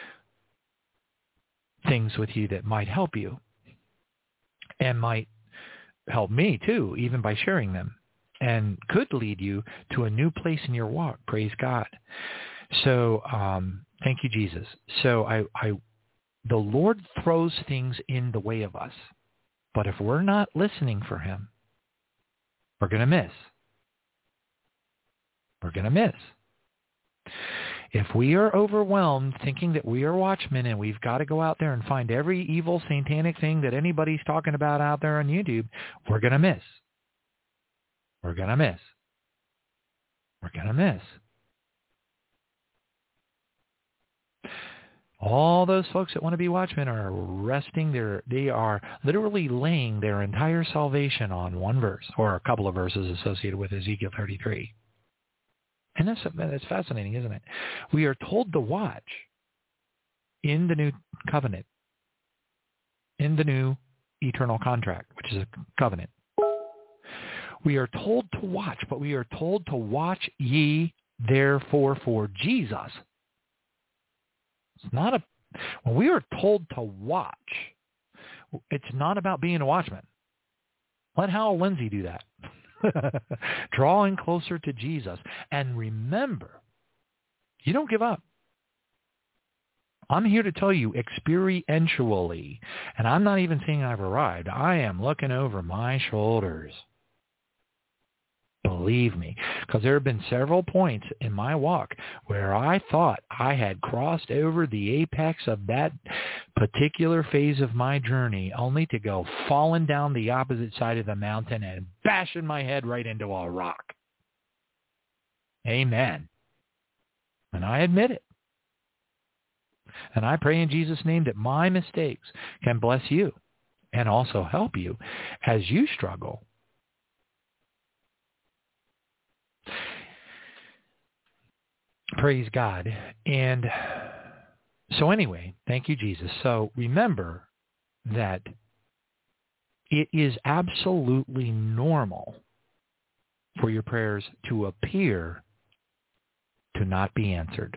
things with you that might help you and might help me too, even by sharing them, and could lead you to a new place in your walk. Praise God. So um, thank you, Jesus. So I, I, the Lord throws things in the way of us, but if we're not listening for him, we're going to miss. We're going to miss. If we are overwhelmed thinking that we are watchmen and we've got to go out there and find every evil satanic thing that anybody's talking about out there on YouTube, we're going to miss. We're going to miss. We're going to miss. All those folks that want to be watchmen are resting their, they are literally laying their entire salvation on one verse or a couple of verses associated with Ezekiel thirty-three. And that's, that's fascinating, isn't it? We are told to watch in the new covenant, in the new eternal contract, which is a covenant. We are told to watch, but we are told to watch ye therefore for Jesus. It's not a, when we are told to watch, it's not about being a watchman. Let Hal Lindsey do that. Drawing closer to Jesus. And remember, you don't give up. I'm here to tell you experientially, and I'm not even saying I've arrived. I am looking over my shoulders. Believe me, because there have been several points in my walk where I thought I had crossed over the apex of that particular phase of my journey, only to go falling down the opposite side of the mountain and bashing my head right into a rock. Amen. And I admit it. And I pray in Jesus' name that my mistakes can bless you and also help you as you struggle. Praise God. And so anyway, thank you, Jesus. So remember that it is absolutely normal for your prayers to appear to not be answered.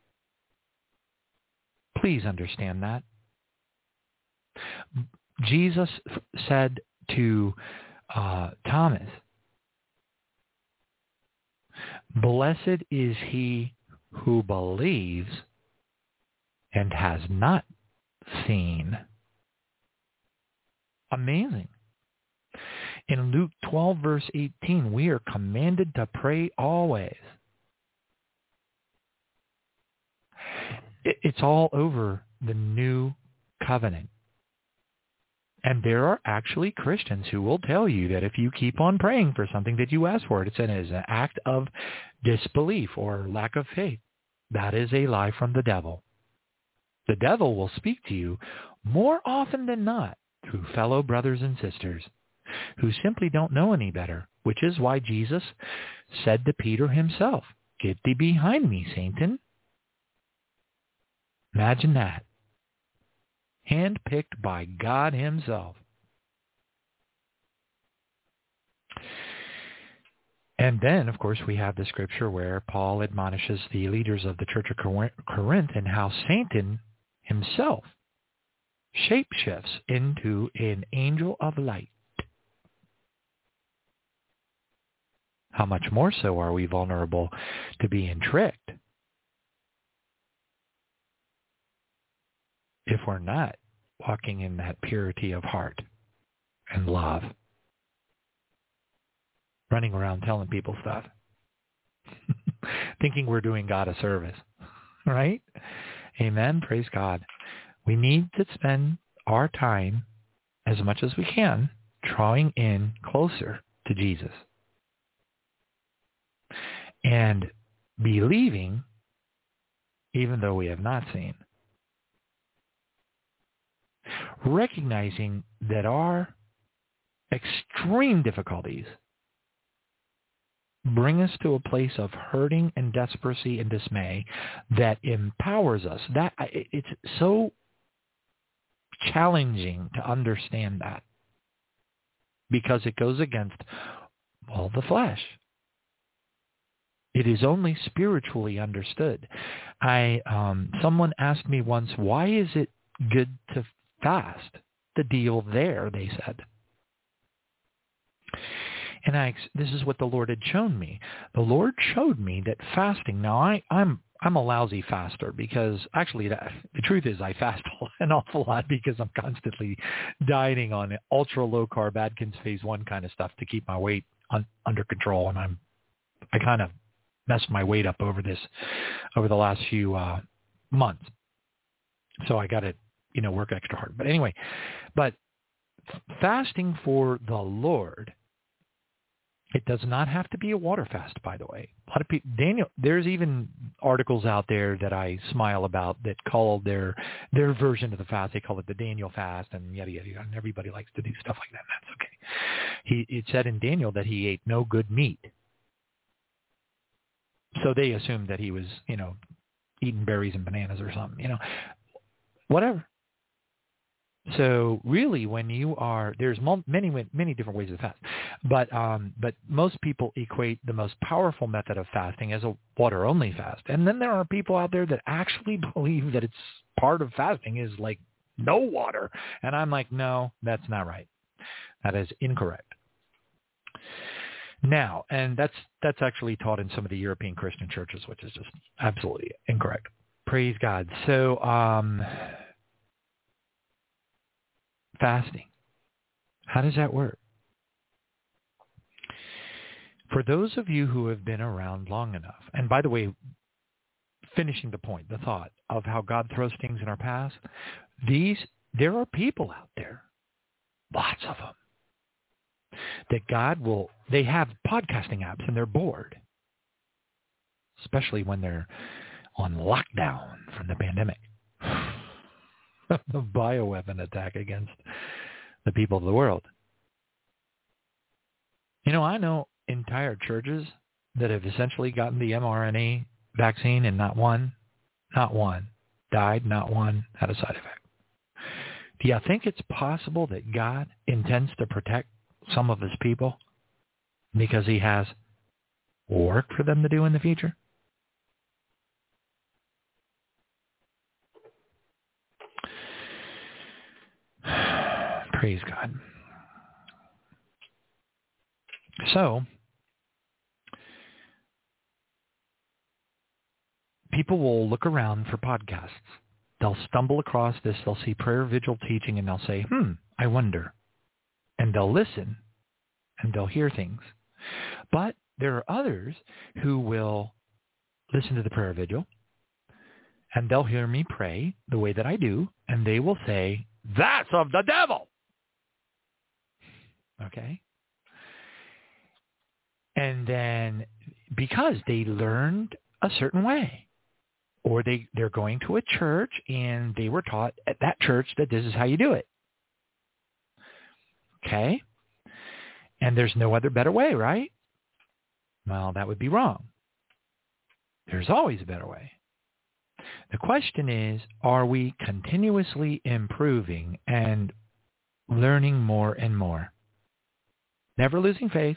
Please understand that. Jesus said to uh, Thomas, "Blessed is he who believes and has not seen." Amazing. In Luke twelve, verse eighteen, we are commanded to pray always. It's all over the new covenant. And there are actually Christians who will tell you that if you keep on praying for something that you ask for, it's an, it's an act of disbelief or lack of faith. That is a lie from the devil. The devil will speak to you more often than not through fellow brothers and sisters who simply don't know any better, which is why Jesus said to Peter himself, "Get thee behind me, Satan." Imagine that. Handpicked by God himself. And then, of course, we have the scripture where Paul admonishes the leaders of the church of Corinth and how Satan himself shapeshifts into an angel of light. How much more so are we vulnerable to being tricked if we're not walking in that purity of heart and love, running around telling people stuff, thinking we're doing God a service, right? Amen. Praise God. We need to spend our time as much as we can drawing in closer to Jesus and believing even though we have not seen. Recognizing that our extreme difficulties bring us to a place of hurting and desperation and dismay that empowers us. That it's so challenging to understand that because it goes against all the flesh. It is only spiritually understood. I um, someone asked me once, why is it good to fast? The deal there, they said. And I, this is what the Lord had shown me. The Lord showed me that fasting. Now, I, I'm I'm a lousy faster because actually that, the truth is I fast an awful lot because I'm constantly dieting on ultra low carb Atkins phase one kind of stuff to keep my weight un, under control. And I'm I kind of messed my weight up over this over the last few uh, months. So I got to you know work extra hard. But anyway, but fasting for the Lord. It does not have to be a water fast, by the way. A lot of people, Daniel, there's even articles out there that I smile about that call their their version of the fast. They call it the Daniel fast, and yada yada yada. And everybody likes to do stuff like that. And that's okay. He it said in Daniel that he ate no good meat, so they assumed that he was, you know, eating berries and bananas or something, you know, whatever. So really, when you are, there's many, many different ways to fast, but um, but most people equate the most powerful method of fasting as a water-only fast. And then there are people out there that actually believe that it's part of fasting is like no water. And I'm like, no, that's not right. That is incorrect. Now, and that's that's actually taught in some of the European Christian churches, which is just absolutely incorrect. Praise God. So, um... fasting. How does that work? For those of you who have been around long enough, and by the way, finishing the point, the thought of how God throws things in our past, these, there are people out there, lots of them, that God will, they have podcasting apps and they're bored, especially when they're on lockdown from the pandemic. a bioweapon attack against the people of the world. You know, I know entire churches that have essentially gotten the mRNA vaccine and not one, not one, died, not one, had a side effect. Do you think it's possible that God intends to protect some of his people because he has work for them to do in the future? Praise God. So, people will look around for podcasts. They'll stumble across this. They'll see prayer vigil teaching, and they'll say, hmm, I wonder. And they'll listen, and they'll hear things. But there are others who will listen to the prayer vigil, and they'll hear me pray the way that I do, and they will say, that's of the devil. Okay? And then because they learned a certain way, or they, they're going to a church and they were taught at that church that this is how you do it. Okay? And there's no other better way, right? Well, that would be wrong. There's always a better way. The question is, are we continuously improving and learning more and more? Never losing faith.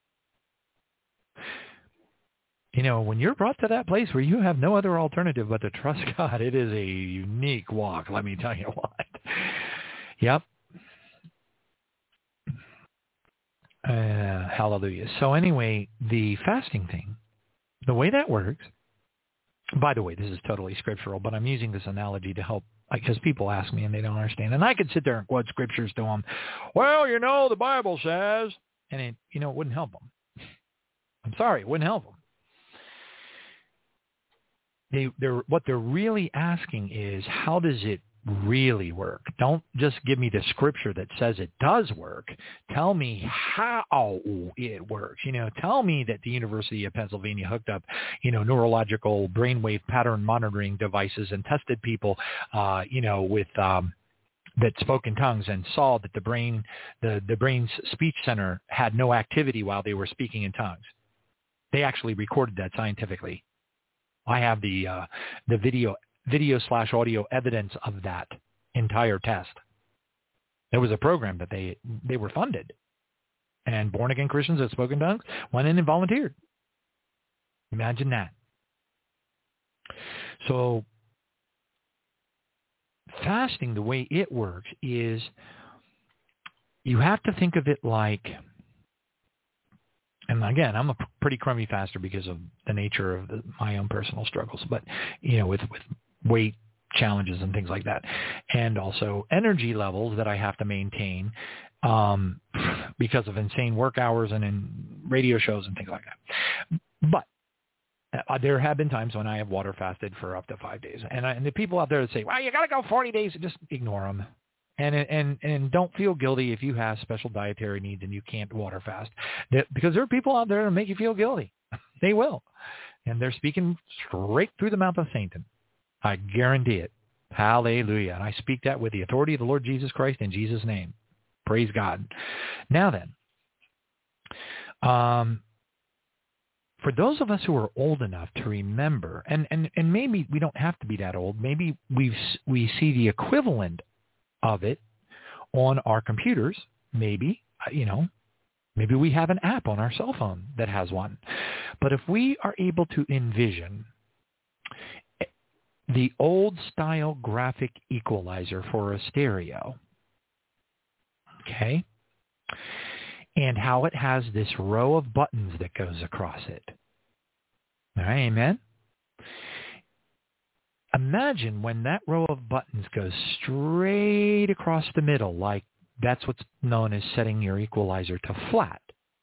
You know, when you're brought to that place where you have no other alternative but to trust God, it is a unique walk, let me tell you what. Yep. Uh, hallelujah. So anyway, the fasting thing, the way that works, by the way, this is totally scriptural, but I'm using this analogy to help, because people ask me and they don't understand. And I could sit there and quote scriptures to them. Well, you know, the Bible says, and it, you know, it wouldn't help them. I'm sorry, it wouldn't help them. They, they're, what they're really asking is, how does it really work? Don't just give me the scripture that says it does work. Tell me how it works. You know, tell me that the University of Pennsylvania hooked up, you know, neurological brainwave pattern monitoring devices and tested people, uh, you know, with um, that spoke in tongues and saw that the brain, the, the brain's speech center had no activity while they were speaking in tongues. They actually recorded that scientifically. I have the uh, the video video slash audio evidence of that entire test. There was a program that they they were funded, and born again Christians that spoke in tongues went in and volunteered. Imagine that. So fasting, the way it works is, you have to think of it like, and again, I'm a pretty crummy faster because of the nature of the, my own personal struggles, but, you know, with, with weight challenges and things like that, and also energy levels that I have to maintain um, because of insane work hours and in radio shows and things like that. But uh, there have been times when I have water fasted for up to five days. And, I, and the people out there that say, well, you got to go forty days, just ignore them. And, and and don't feel guilty if you have special dietary needs and you can't water fast. Because there are people out there that make you feel guilty. They will. And they're speaking straight through the mouth of Satan. I guarantee it. Hallelujah. And I speak that with the authority of the Lord Jesus Christ in Jesus' name. Praise God. Now then, um, for those of us who are old enough to remember, and, and, and maybe we don't have to be that old, maybe we we see the equivalent of it on our computers, maybe, you know, maybe we have an app on our cell phone that has one. But if we are able to envision the old style graphic equalizer for a stereo, okay, and how it has this row of buttons that goes across it. All right, amen? Imagine when that row of buttons goes straight across the middle, like that's what's known as setting your equalizer to flat.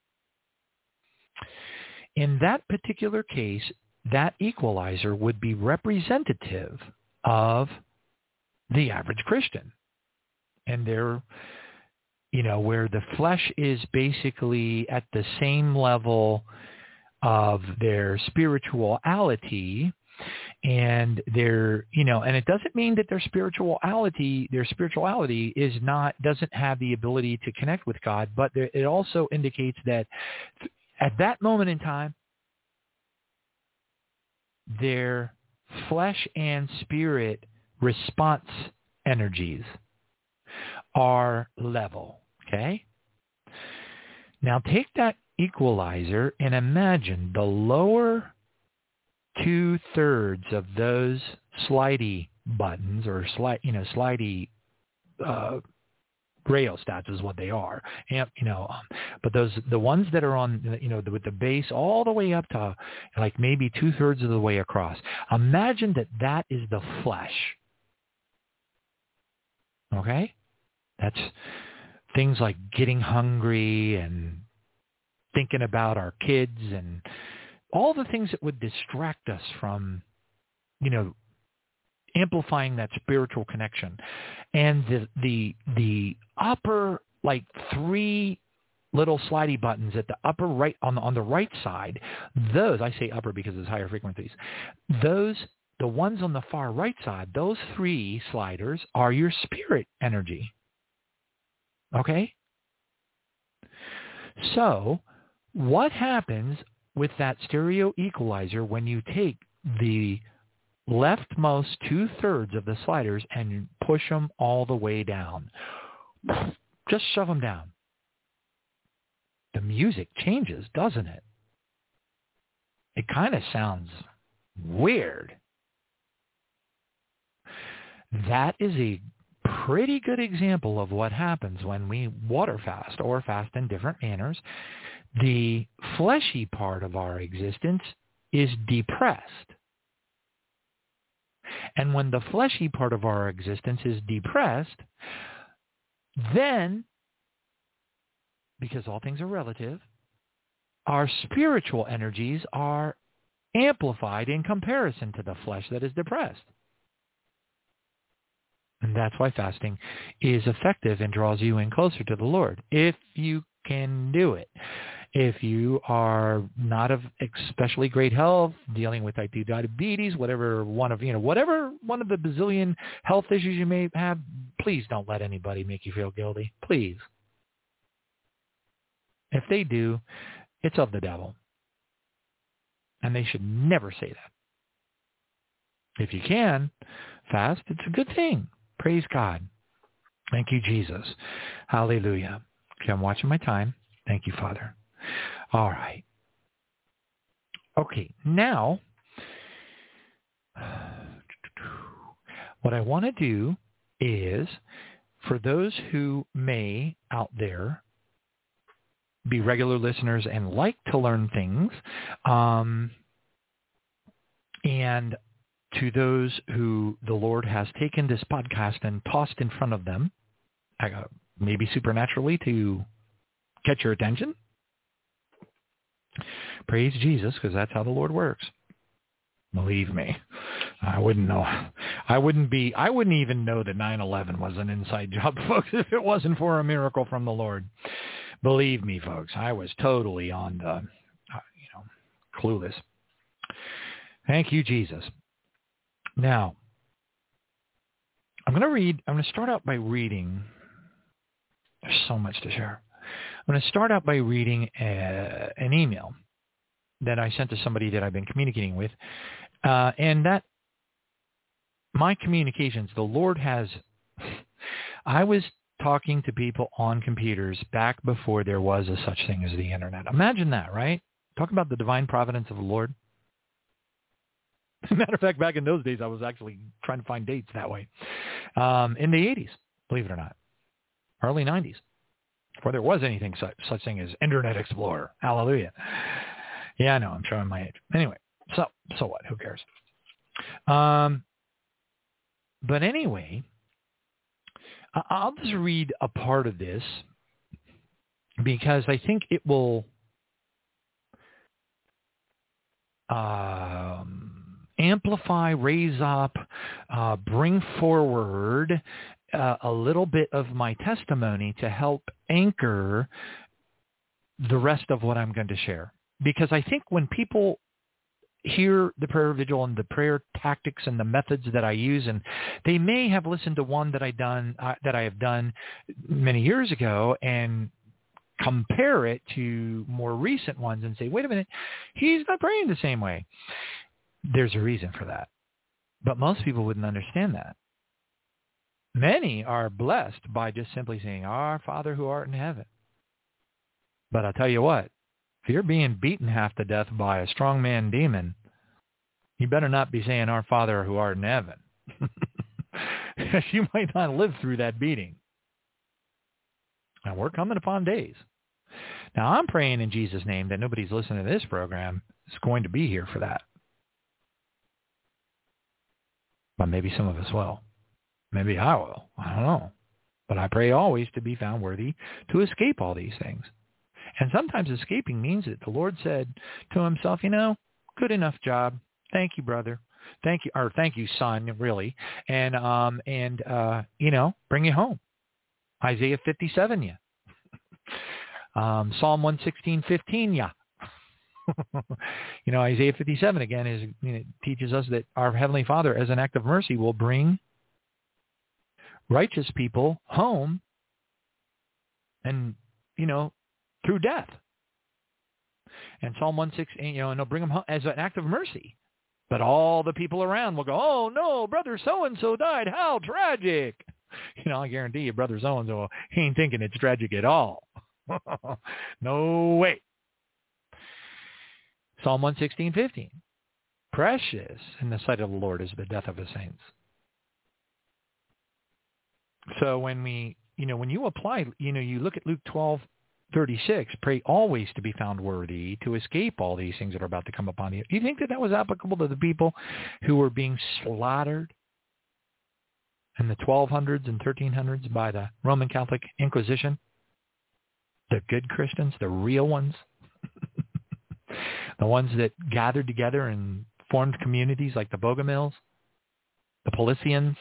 In that particular case, that equalizer would be representative of the average Christian. And they're, you know, where the flesh is basically at the same level of their spirituality, and they're, you know, and it doesn't mean that their spirituality, their spirituality is not, doesn't have the ability to connect with God, but there, it also indicates that at that moment in time, their flesh and spirit response energies are level, okay? Now take that equalizer and imagine the lower two-thirds of those slidey buttons or slide, you know, slidey uh, rheostats is what they are, and you know, um, but those the ones that are on, you know, with the base all the way up to like maybe two-thirds of the way across. Imagine that that is the flesh. Okay, that's things like getting hungry and thinking about our kids and all the things that would distract us from, you know, amplifying that spiritual connection. And the the the upper, like three little slidey buttons at the upper right, on the, on the right side, those, I say upper because it's higher frequencies, those, the ones on the far right side, those three sliders are your spirit energy. Okay? So what happens with that stereo equalizer when you take the leftmost two-thirds of the sliders and push them all the way down? Just shove them down. The music changes, doesn't it? It kind of sounds weird. That is a pretty good example of what happens when we water fast or fast in different manners. The fleshy part of our existence is depressed. And when the fleshy part of our existence is depressed, then, because all things are relative, our spiritual energies are amplified in comparison to the flesh that is depressed. And that's why fasting is effective and draws you in closer to the Lord, if you can do it. If you are not of especially great health, dealing with type two diabetes, whatever one of, you know, whatever one of the bazillion health issues you may have, please don't let anybody make you feel guilty. Please. If they do, it's of the devil. And they should never say that. If you can fast, it's a good thing. Praise God. Thank you, Jesus. Hallelujah. Okay, I'm watching my time. Thank you, Father. All right. Okay, now, what I want to do is, for those who may out there be regular listeners and like to learn things, um, and to those who the Lord has taken this podcast and tossed in front of them, uh, maybe supernaturally to catch your attention, praise Jesus, because that's how the Lord works. Believe me, I wouldn't know. I wouldn't be, I wouldn't even know that nine eleven was an inside job, folks, if it wasn't for a miracle from the Lord. Believe me, folks, I was totally on the, uh, you know, clueless. Thank you, Jesus. Now, I'm going to read, I'm going to start out by reading. There's so much to share. I'm going to start out by reading a, an email that I sent to somebody that I've been communicating with. Uh, and that, my communications, the Lord has, I was talking to people on computers back before there was a such thing as the internet. Imagine that, right? Talk about the divine providence of the Lord. As a matter of fact, back in those days, I was actually trying to find dates that way. Um, in the eighties, believe it or not, early nineties, before there was anything such, such thing as Internet Explorer. Hallelujah. Yeah, I know, I'm showing my age. Anyway, so so what? Who cares? Um, but anyway, I'll just read a part of this because I think it will um, amplify, raise up, uh, bring forward uh, a little bit of my testimony to help anchor the rest of what I'm going to share. Because I think when people hear the prayer vigil and the prayer tactics and the methods that I use, and they may have listened to one that I done uh, that I have done many years ago and compare it to more recent ones and say, wait a minute, he's not praying the same way. There's a reason for that. But most people wouldn't understand that. Many are blessed by just simply saying, Our Father who art in heaven. But I'll tell you what, if you're being beaten half to death by a strongman demon, you better not be saying, Our Father who art in heaven. You might not live through that beating. And we're coming upon days. Now, I'm praying in Jesus' name that nobody's listening to this program is going to be here for that. But maybe some of us will. Maybe I will. I don't know. But I pray always to be found worthy to escape all these things. And sometimes escaping means that the Lord said to himself, you know, good enough job. Thank you, brother. Thank you, or thank you, son, really. And, um, and uh, you know, bring you home. Isaiah fifty-seven, yeah. Um, Psalm one sixteen, fifteen, yeah. You know, Isaiah fifty-seven, again, is you know, teaches us that our Heavenly Father, as an act of mercy, will bring righteous people home and, you know, through death. And Psalm one sixteen, you know, and they'll bring them home as an act of mercy. But all the people around will go, oh, no, brother so-and-so died. How tragic. You know, I guarantee you, brother so-and-so, he ain't thinking it's tragic at all. No way. Psalm one sixteen, fifteen. Precious in the sight of the Lord is the death of his saints. So when we, you know, when you apply, you know, you look at Luke twelve, thirty-six, pray always to be found worthy to escape all these things that are about to come upon you. Do you think that that was applicable to the people who were being slaughtered in the twelve hundreds and thirteen hundreds by the Roman Catholic Inquisition? The good Christians, the real ones, the ones that gathered together and formed communities like the Bogomils, the Paulicians.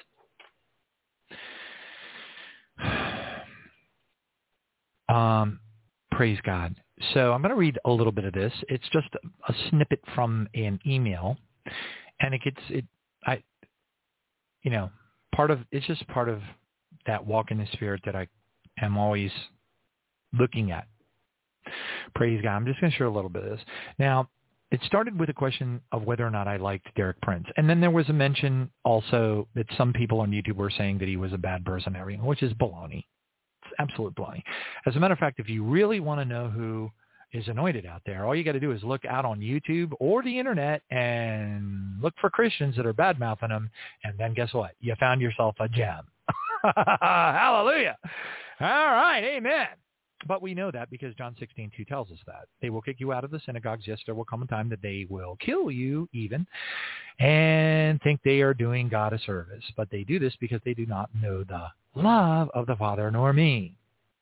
Um, praise God. So I'm going to read a little bit of this. It's just a snippet from an email, and it gets it. I, you know, part of it's just part of that walk in the Spirit that I am always looking at. Praise God. I'm just going to share a little bit of this. Now, it started with a question of whether or not I liked Derek Prince. And then there was a mention also that some people on YouTube were saying that he was a bad person and everything, which is baloney. It's absolute baloney. As a matter of fact, if you really want to know who is anointed out there, all you got to do is look out on YouTube or the internet and look for Christians that are bad-mouthing them. And then guess what? You found yourself a gem. Hallelujah. All right. Amen. But we know that because John sixteen two tells us that. They will kick you out of the synagogues. Yes, there will come a time that they will kill you even and think they are doing God a service. But they do this because they do not know the love of the Father nor me.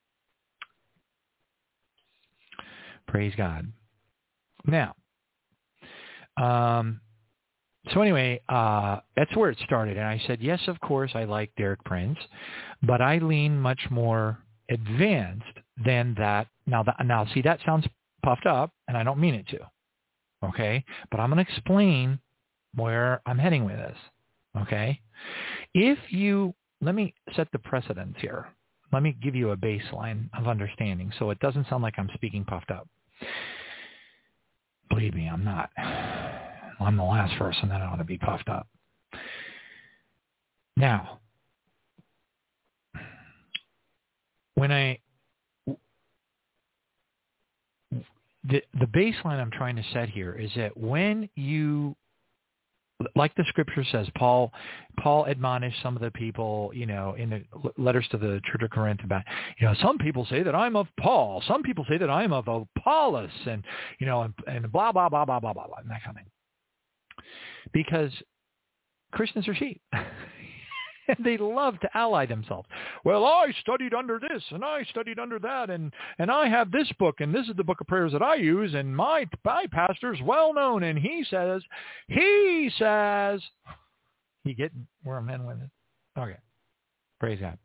Praise God. Now, um, so anyway, uh, that's where it started. And I said, yes, of course, I like Derek Prince, but I lean much more advanced than that. Now, that, now, see, that sounds puffed up, and I don't mean it to, okay? But I'm going to explain where I'm heading with this, okay? If you, let me set the precedence here. Let me give you a baseline of understanding so it doesn't sound like I'm speaking puffed up. Believe me, I'm not. I'm the last person that ought to be puffed up. Now, when I, the, the baseline I'm trying to set here is that when you, like the scripture says, Paul, Paul admonished some of the people, you know, in the letters to the Church of Corinth about, you know, some people say that I'm of Paul, some people say that I'm of Apollos, and, you know, and, and blah, blah, blah, blah, blah, blah, blah, and that kind of thing. Because Christians are sheep. And they love to ally themselves. Well, I studied under this, and I studied under that, and, and I have this book, and this is the book of prayers that I use, and my, my pastor's well known, and he says, he says, you get where I'm heading with it? Okay. Praise God.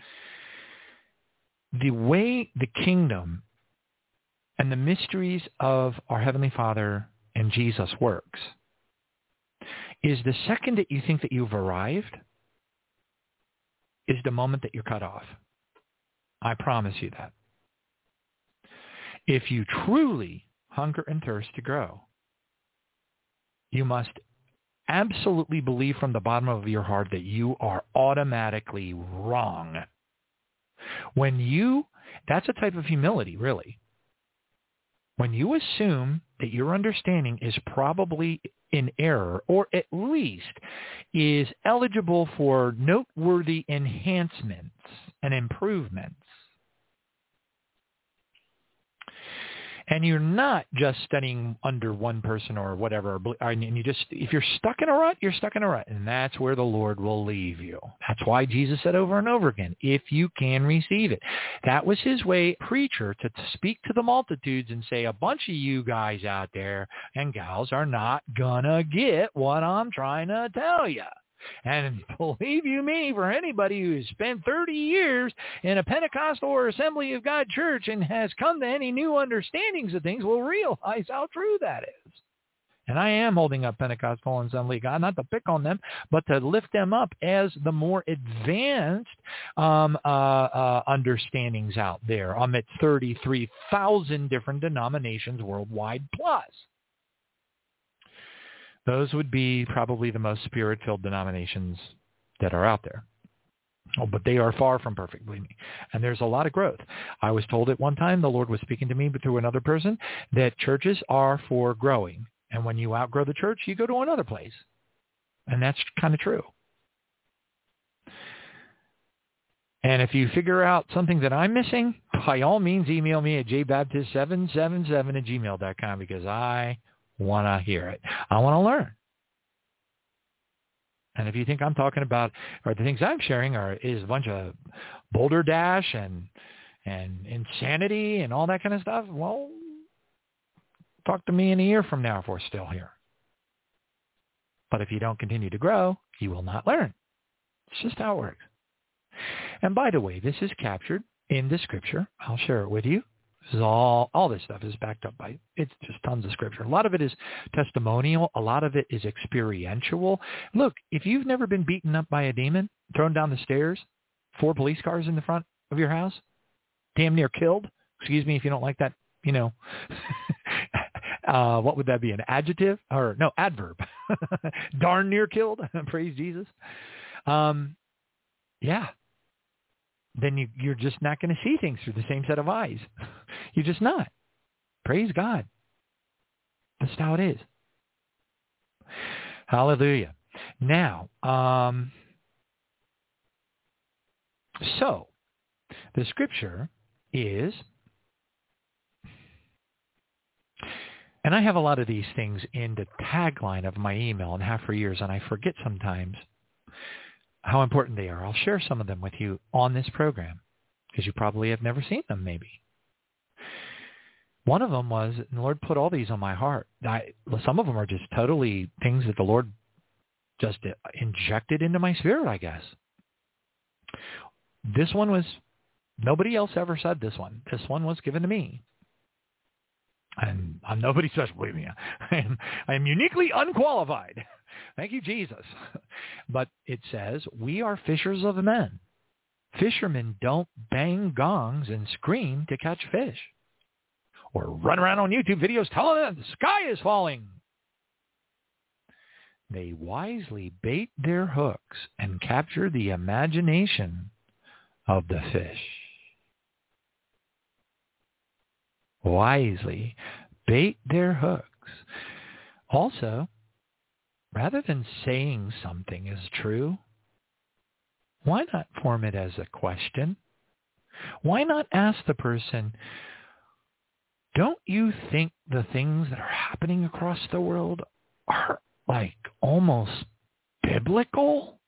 The way the kingdom and the mysteries of our Heavenly Father and Jesus works is the second that you think that you've arrived is the moment that you're cut off. I promise you that. If you truly hunger and thirst to grow, you must absolutely believe from the bottom of your heart that you are automatically wrong. When you, that's a type of humility, really. When you assume that your understanding is probably in error, or at least is eligible for noteworthy enhancements and improvements, and you're not just studying under one person or whatever, and you just, if you're stuck in a rut, you're stuck in a rut, and that's where the Lord will leave you. That's why Jesus said over and over again, if you can receive it. That was his way, preacher, to speak to the multitudes and say, a bunch of you guys out there and gals are not gonna get what I'm trying to tell you. And believe you me, for anybody who's spent thirty years in a Pentecostal or Assembly of God church and has come to any new understandings of things will realize how true that is. And I am holding up Pentecostal and Assembly of God, not to pick on them, but to lift them up as the more advanced um, uh, uh, understandings out there amid thirty-three thousand different denominations worldwide plus. Those would be probably the most spirit-filled denominations that are out there. Oh, but they are far from perfect, believe me. And there's a lot of growth. I was told at one time, the Lord was speaking to me but through another person, that churches are for growing. And when you outgrow the church, you go to another place. And that's kind of true. And if you figure out something that I'm missing, by all means, email me at j baptist seven seven seven at gmail dot com because I want to hear it. I want to learn. And if you think I'm talking about, or the things I'm sharing are is a bunch of boulder dash and and insanity and all that kind of stuff, well, talk to me in a year from now if we're still here. But if you don't continue to grow, you will not learn. It's just how it works. And by the way, this is captured in the scripture. I'll share it with you. This is all, all this stuff is backed up by, it's just tons of scripture. A lot of it is testimonial. A lot of it is experiential. Look, if you've never been beaten up by a demon, thrown down the stairs, four police cars in the front of your house, damn near killed, excuse me if you don't like that, you know, uh, what would that be, an adjective? Or no, adverb. Darn near killed, praise Jesus. Um, yeah. Then you, you're just not going to see things through the same set of eyes. You're just not. Praise God. That's how it is. Hallelujah. Now, um, so the scripture is, and I have a lot of these things in the tagline of my email and have for years, and I forget sometimes how important they are. I'll share some of them with you on this program because you probably have never seen them maybe. One of them was, and the Lord put all these on my heart. I, some of them are just totally things that the Lord just injected into my spirit, I guess. This one was, nobody else ever said this one. This one was given to me. And I'm nobody special, believe me. I am, I am uniquely unqualified. Thank you, Jesus. But it says, we are fishers of men. Fishermen don't bang gongs and scream to catch fish. Or run around on YouTube videos telling them the sky is falling. They wisely bait their hooks and capture the imagination of the fish. Wisely bait their hooks. Also, rather than saying something is true, why not form it as a question? Why not ask the person, don't you think the things that are happening across the world are like almost biblical?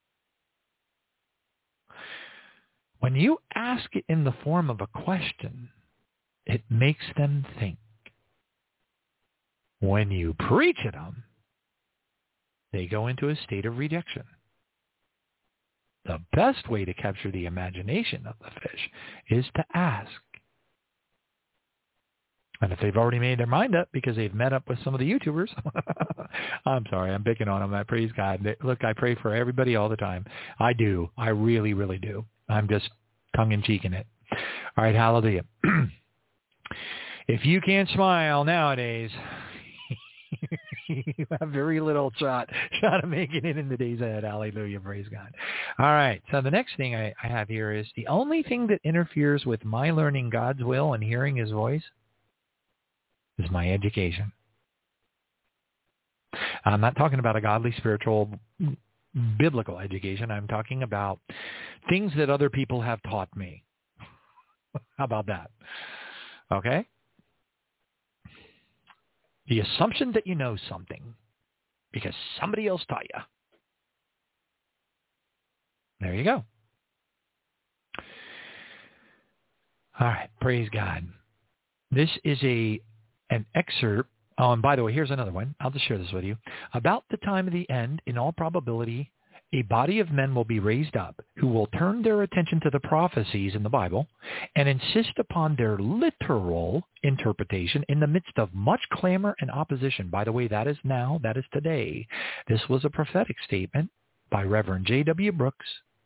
When you ask it in the form of a question, it makes them think. When you preach at them, they go into a state of rejection. The best way to capture the imagination of the fish is to ask. And if they've already made their mind up because they've met up with some of the YouTubers, I'm sorry, I'm picking on them. I praise God. Look, I pray for everybody all the time. I do. I really, really do. I'm just tongue-in-cheeking it. All right, hallelujah. If you can't smile nowadays, you have very little shot, shot of making it in the days ahead. Hallelujah, praise God. All right, so the next thing I, I have here is the only thing that interferes with my learning God's will and hearing his voice is my education. I'm not talking about a godly, spiritual, biblical education. I'm talking about things that other people have taught me. How about that? Okay? The assumption that you know something because somebody else taught you. There you go. All right, praise God. This is a an excerpt. Oh, and by the way, here's another one. I'll just share this with you. About the time of the end, in all probability, a body of men will be raised up who will turn their attention to the prophecies in the Bible and insist upon their literal interpretation in the midst of much clamor and opposition. By the way, that is now, that is today. This was a prophetic statement by Reverend J W Brooks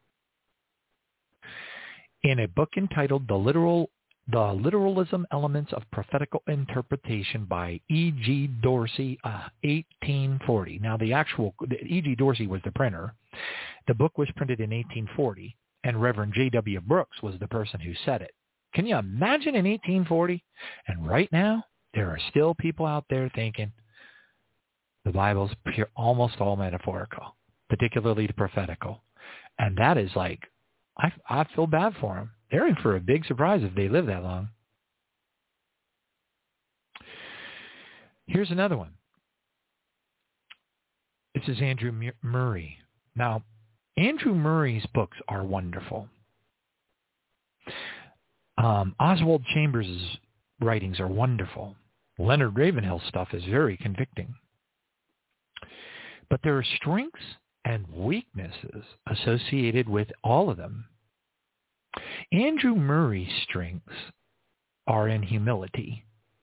in a book entitled The Literal The Literalism Elements of Prophetical Interpretation by E G Dorsey, uh, eighteen forty. Now, the actual, E G Dorsey was the printer. The book was printed in eighteen forty, and Reverend J W Brooks was the person who said it. Can you imagine in eighteen forty? And right now, there are still people out there thinking the Bible's pure, almost all metaphorical, particularly the prophetical. And that is like, I, I feel bad for them. They're in for a big surprise if they live that long. Here's another one. This is Andrew Murray. Now, Andrew Murray's books are wonderful. Um, Oswald Chambers' writings are wonderful. Leonard Ravenhill's stuff is very convicting. But there are strengths and weaknesses associated with all of them. Andrew Murray's strengths are in humility.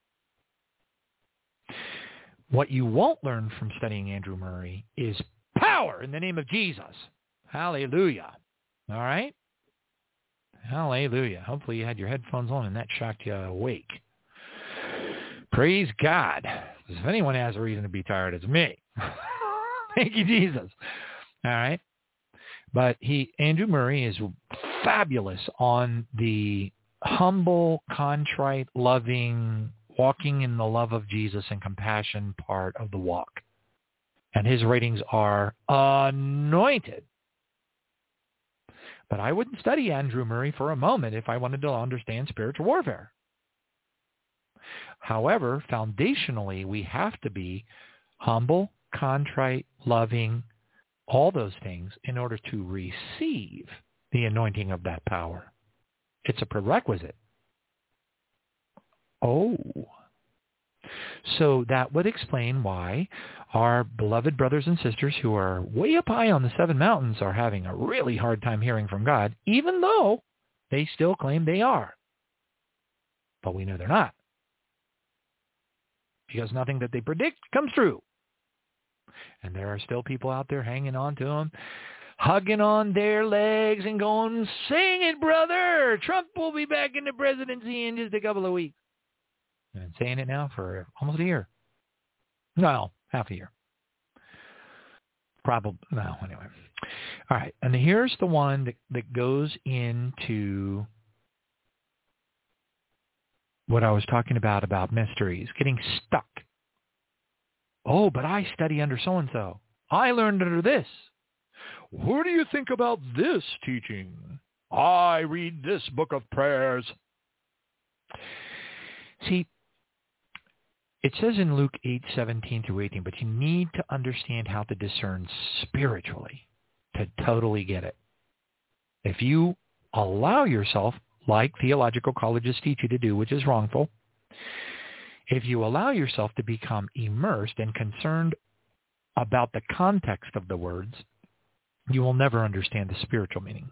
What you won't learn from studying Andrew Murray is power in the name of Jesus. Hallelujah. All right? Hallelujah. Hopefully you had your headphones on and that shocked you awake. Praise God. If anyone has a reason to be tired, it's me. Thank you, Jesus. All right? But he, Andrew Murray is fabulous on the humble, contrite, loving, walking in the love of Jesus and compassion part of the walk. And his writings are anointed. But I wouldn't study Andrew Murray for a moment if I wanted to understand spiritual warfare. However, foundationally, we have to be humble, contrite, loving, all those things in order to receive the anointing of that power. It's a prerequisite. Oh. So that would explain why our beloved brothers and sisters who are way up high on the seven mountains are having a really hard time hearing from God, even though they still claim they are. But we know they're not. Because nothing that they predict comes true. And there are still people out there hanging on to them, hugging on their legs and going, sing it, brother. Trump will be back in the presidency in just a couple of weeks. And saying it now for almost a year. Well, half a year. Probably, no, anyway. All right, and here's the one that, that goes into what I was talking about, about mysteries, getting stuck. Oh, but I study under so-and-so. I learned under this. What do you think about this teaching? I read this book of prayers. See, it says in Luke eight, seventeen through eighteen, but you need to understand how to discern spiritually to totally get it. If you allow yourself, like theological colleges teach you to do, which is wrongful, if you allow yourself to become immersed and concerned about the context of the words, you will never understand the spiritual meaning.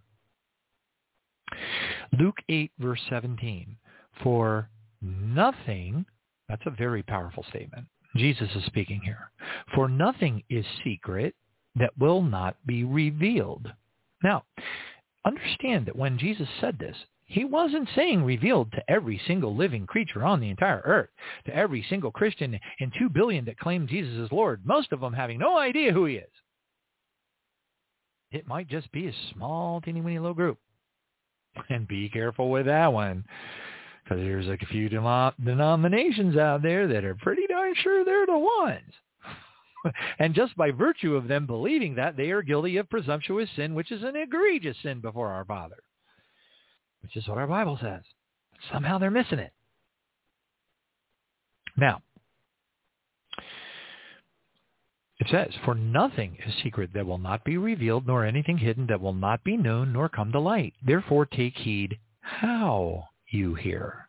Luke eight, verse seventeen, for nothing That's a very powerful statement. Jesus is speaking here. For nothing is secret that will not be revealed. Now, understand that when Jesus said this, he wasn't saying revealed to every single living creature on the entire earth, to every single Christian in two billion that claim Jesus is Lord, most of them having no idea who he is. It might just be a small, teeny-weeny little group. And be careful with that one, because there's like a few denom- denominations out there that are pretty darn sure they're the ones. And just by virtue of them believing that, they are guilty of presumptuous sin, which is an egregious sin before our Father, which is what our Bible says. Somehow they're missing it. Now, it says, for nothing is secret that will not be revealed, nor anything hidden that will not be known, nor come to light. Therefore take heed how you hear.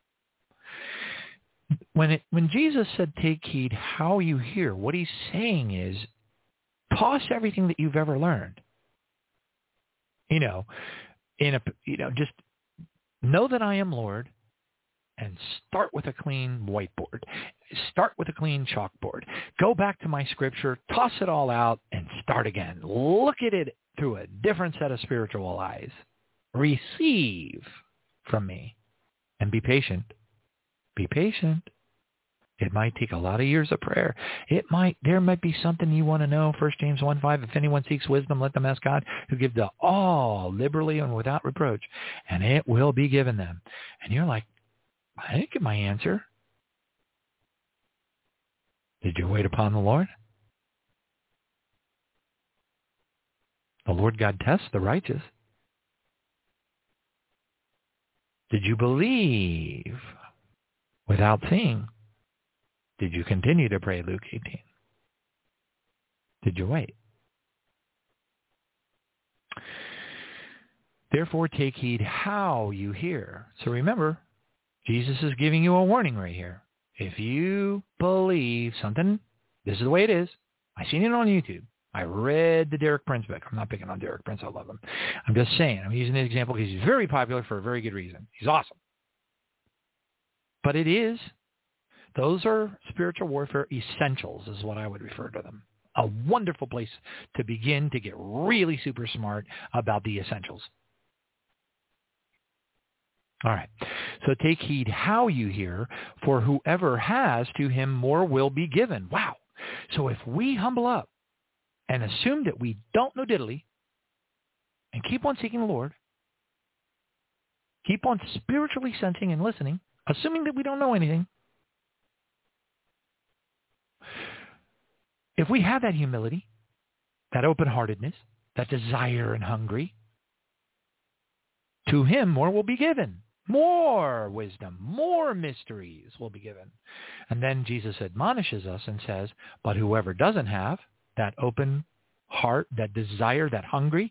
When it, when Jesus said take heed how you hear, what he's saying is toss everything that you've ever learned. You know, in a you know, just know that I am Lord, and start with a clean whiteboard. Start with a clean chalkboard. Go back to my scripture, toss it all out, and start again. Look at it through a different set of spiritual eyes. Receive from me, and be patient. Be patient. It might take a lot of years of prayer. It might, there might be something you want to know. First James one five, if anyone seeks wisdom, let them ask God, who gives to all liberally and without reproach, and it will be given them. And you're like, I didn't get my answer. Did you wait upon the Lord? The Lord God tests the righteous. Did you believe without seeing? Did you continue to pray, Luke eighteen? Did you wait? Therefore, take heed how you hear. So remember, Jesus is giving you a warning right here. If you believe something, this is the way it is. I've seen it on YouTube. I read the Derek Prince book. I'm not picking on Derek Prince. I love him. I'm just saying. I'm using the example because he's very popular for a very good reason. He's awesome. But it is, those are spiritual warfare essentials is what I would refer to them. A wonderful place to begin to get really super smart about the essentials. All right. So take heed how you hear, for whoever has, to him more will be given. Wow. So if we humble up and assume that we don't know diddly and keep on seeking the Lord, keep on spiritually sensing and listening, assuming that we don't know anything, if we have that humility, that open-heartedness, that desire and hungry, to him more will be given. More wisdom, more mysteries will be given. And then Jesus admonishes us and says, but whoever doesn't have that open heart, that desire, that hungry,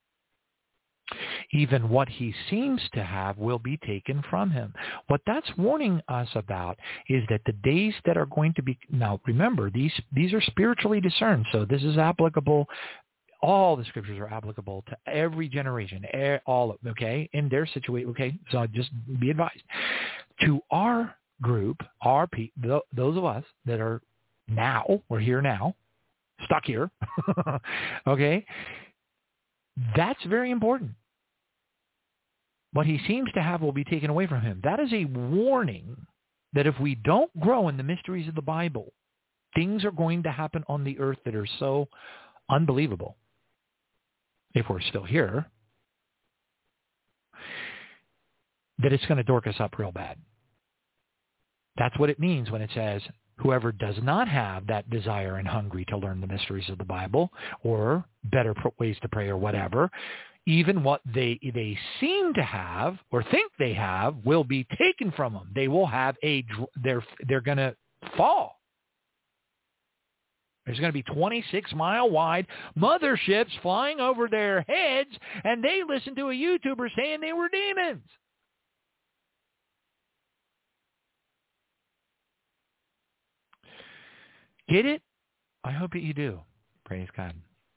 even what he seems to have will be taken from him. What that's warning us about is that the days that are going to be, now remember, these these are spiritually discerned, so this is applicable. All the scriptures are applicable to every generation, all, okay, in their situation, okay? So just be advised. To our group, our pe- those of us that are now, we're here now, stuck here, okay? That's very important. What he seems to have will be taken away from him. That is a warning that if we don't grow in the mysteries of the Bible, things are going to happen on the earth that are so unbelievable. If we're still here, that it's going to dork us up real bad. That's what it means when it says, whoever does not have that desire and hungry to learn the mysteries of the Bible or better ways to pray or whatever, even what they they seem to have or think they have will be taken from them. They will have a, they're, they're going to fall. There's going to be twenty-six mile wide motherships flying over their heads, and they listened to a YouTuber saying they were demons. Get it? I hope that you do. Praise God.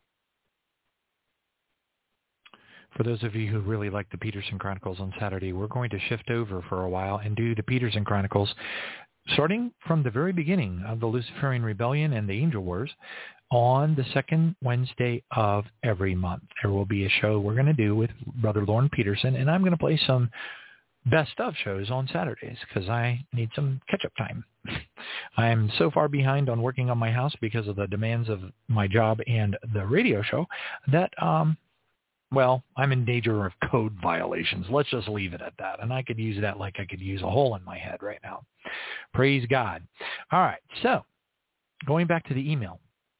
For those of you who really like the Peterson Chronicles on Saturday, we're going to shift over for a while and do the Peterson Chronicles starting from the very beginning of the Luciferian Rebellion and the Angel Wars, on the second Wednesday of every month. There will be a show we're going to do with Brother Lauren Peterson, and I'm going to play some best of shows on Saturdays because I need some catch-up time. I am so far behind on working on my house because of the demands of my job and the radio show that, um, well, I'm in danger of code violations. Let's just leave it at that. And I could use that like I could use a hole in my head right now. Praise God. All right. So going back to the email.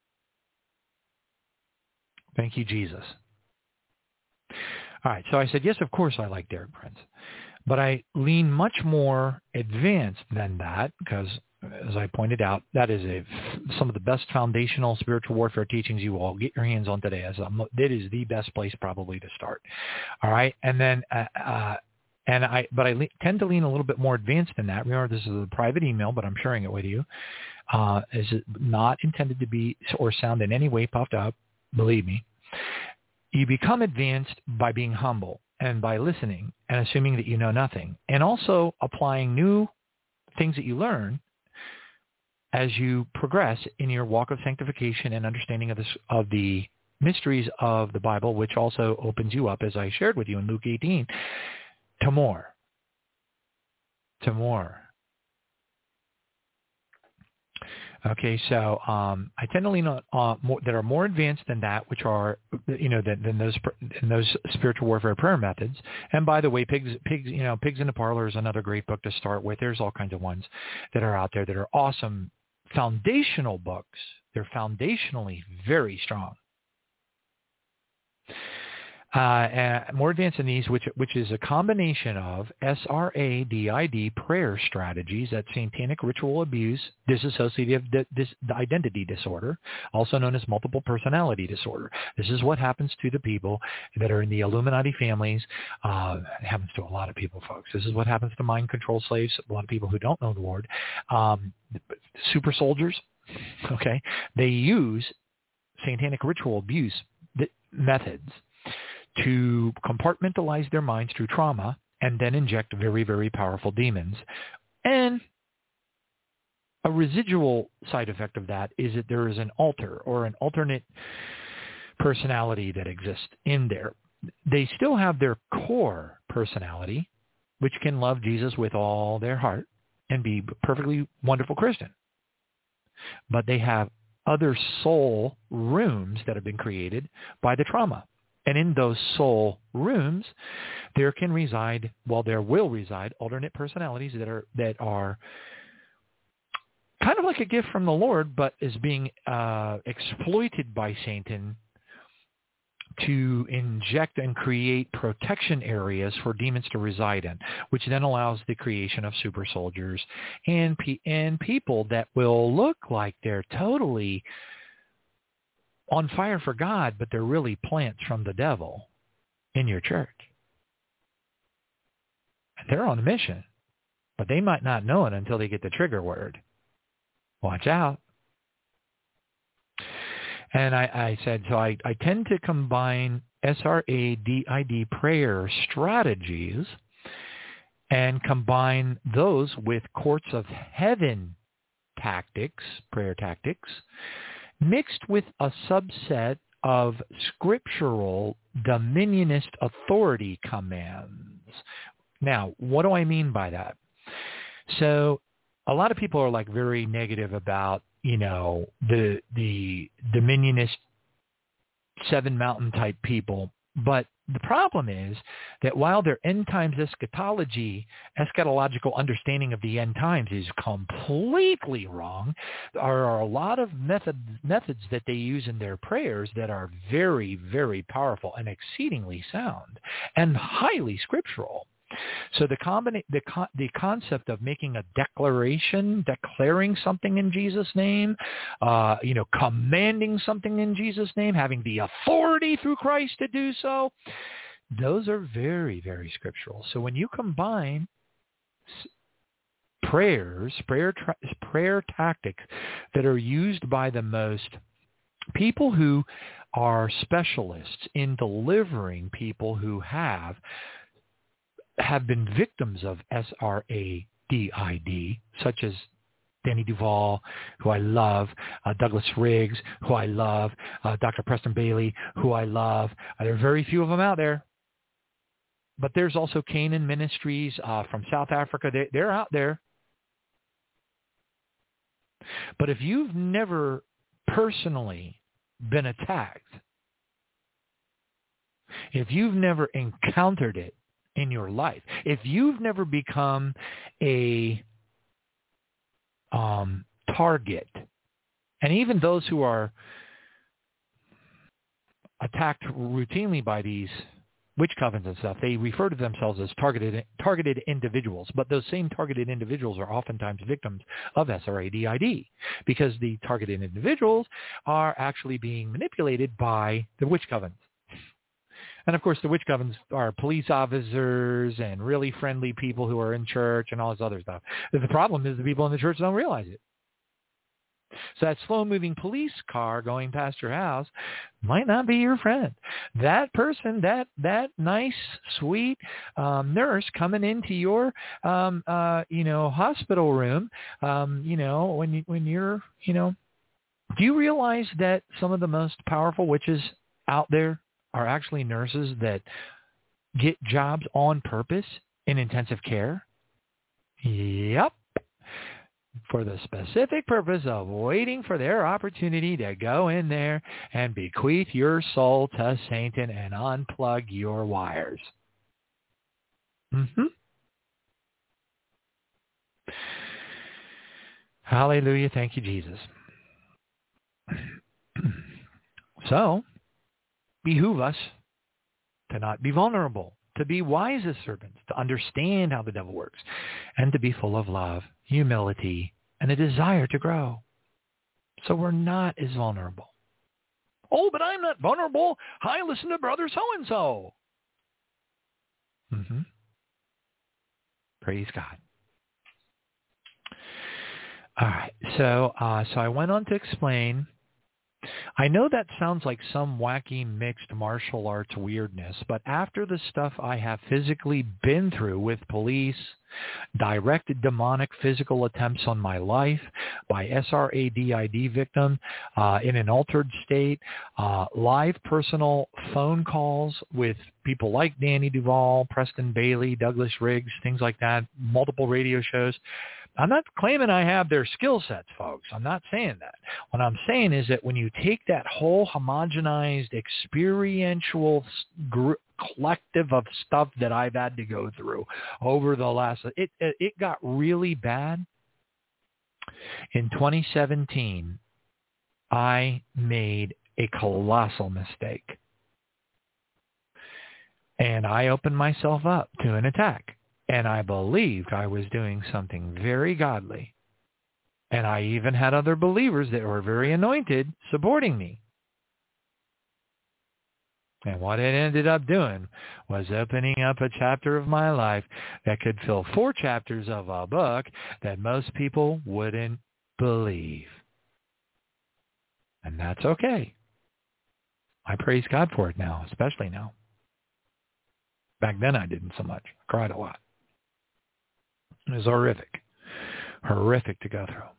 Thank you, Jesus. All right. So I said, yes, of course I like Derek Prince. But I lean much more advanced than that because, as I pointed out, that is a, some of the best foundational spiritual warfare teachings you will get your hands on today. As a, that is the best place probably to start. All right. And then, uh, uh, and I, but I le- tend to lean a little bit more advanced than that. Remember, this is a private email, but I'm sharing it with you. Uh, is it not intended to be or sound in any way puffed up? Believe me. You become advanced by being humble and by listening and assuming that you know nothing, and also applying new things that you learn as you progress in your walk of sanctification and understanding of, this, of the mysteries of the Bible, which also opens you up, as I shared with you in Luke eighteen, to more, to more. Okay, so um, I tend to lean on uh, more, that are more advanced than that, which are, you know, than, than those than those spiritual warfare prayer methods. And by the way, pigs, pigs, you know, Pigs in the Parlor is another great book to start with. There's all kinds of ones that are out there that are awesome, foundational books. They're foundationally very strong. Uh, and more advanced than these, which which is a combination of S R A D I D prayer strategies, that's satanic ritual abuse, dissociative di- dis- identity disorder, also known as multiple personality disorder. This is what happens to the people that are in the Illuminati families. Uh, it happens to a lot of people, folks. This is what happens to mind control slaves, a lot of people who don't know the Lord. Um, super soldiers, okay, they use satanic ritual abuse methods to compartmentalize their minds through trauma and then inject very, very powerful demons. And a residual side effect of that is that there is an alter or an alternate personality that exists in there. They still have their core personality, which can love Jesus with all their heart and be a perfectly wonderful Christian. But they have other soul rooms that have been created by the trauma. And in those soul rooms, there can reside, well, there will reside alternate personalities that are that are kind of like a gift from the Lord, but is being uh, exploited by Satan to inject and create protection areas for demons to reside in, which then allows the creation of super soldiers and pe- and people that will look like they're totally on fire for God, but they're really plants from the devil in your church. They're on a mission, but they might not know it until they get the trigger word. Watch out. And I, I said, so I, I tend to combine S R A D I D prayer strategies and combine those with courts of heaven tactics, prayer tactics, mixed with a subset of scriptural dominionist authority commands. Now, what do I mean by that? So a lot of people are like very negative about, you know, the the dominionist seven mountain type people. But the problem is that while their end times eschatology, eschatological understanding of the end times is completely wrong, there are a lot of method, methods that they use in their prayers that are very, very powerful and exceedingly sound and highly scriptural. So the, combina- the, con- the concept of making a declaration, declaring something in Jesus' name, uh, you know, commanding something in Jesus' name, having the authority through Christ to do so, those are very, very scriptural. So when you combine prayers, prayer, tra- prayer tactics that are used by the most people who are specialists in delivering people who have have been victims of S R A D I D, such as Danny Duvall, who I love, uh, Douglas Riggs, who I love, uh, Doctor Preston Bailey, who I love. Uh, there are very few of them out there. But there's also Canaan Ministries uh, from South Africa. They, they're out there. But if you've never personally been attacked, if you've never encountered it in your life, if you've never become a um, target, and even those who are attacked routinely by these witch covens and stuff, they refer to themselves as targeted targeted individuals, but those same targeted individuals are oftentimes victims of S R A D I D because the targeted individuals are actually being manipulated by the witch covens. And of course, the witch covens are police officers and really friendly people who are in church and all this other stuff. The problem is the people in the church don't realize it. So that slow-moving police car going past your house might not be your friend. That person, that that nice, sweet um, nurse coming into your, um, uh, you know, hospital room, um, you know, when you, when you're, you know, do you realize that some of the most powerful witches out there are actually nurses that get jobs on purpose in intensive care? Yep. For the specific purpose of waiting for their opportunity to go in there and bequeath your soul to Satan and unplug your wires. Mm-hmm. Hallelujah. Thank you, Jesus. So, behoove us to not be vulnerable, to be wise as serpents, to understand how the devil works, and to be full of love, humility, and a desire to grow. So we're not as vulnerable. Oh, but I'm not vulnerable. I listen to brother so-and-so. Mm-hmm. Praise God. All right. So, uh, so I went on to explain. I know that sounds like some wacky mixed martial arts weirdness, but after the stuff I have physically been through with police, direct demonic physical attempts on my life by S R A D I D victim uh, in an altered state, uh, live personal phone calls with people like Danny Duvall, Preston Bailey, Douglas Riggs, things like that, multiple radio shows. I'm not claiming I have their skill sets, folks. I'm not saying that. What I'm saying is that when you take that whole homogenized experiential group, collective of stuff that I've had to go through over the last, it, it, it got really bad. In twenty seventeen, I made a colossal mistake. And I opened myself up to an attack. And I believed I was doing something very godly. And I even had other believers that were very anointed supporting me. And what it ended up doing was opening up a chapter of my life that could fill four chapters of a book that most people wouldn't believe. And that's okay. I praise God for it now, especially now. Back then I didn't so much. I cried a lot. It was horrific. Horrific to go through.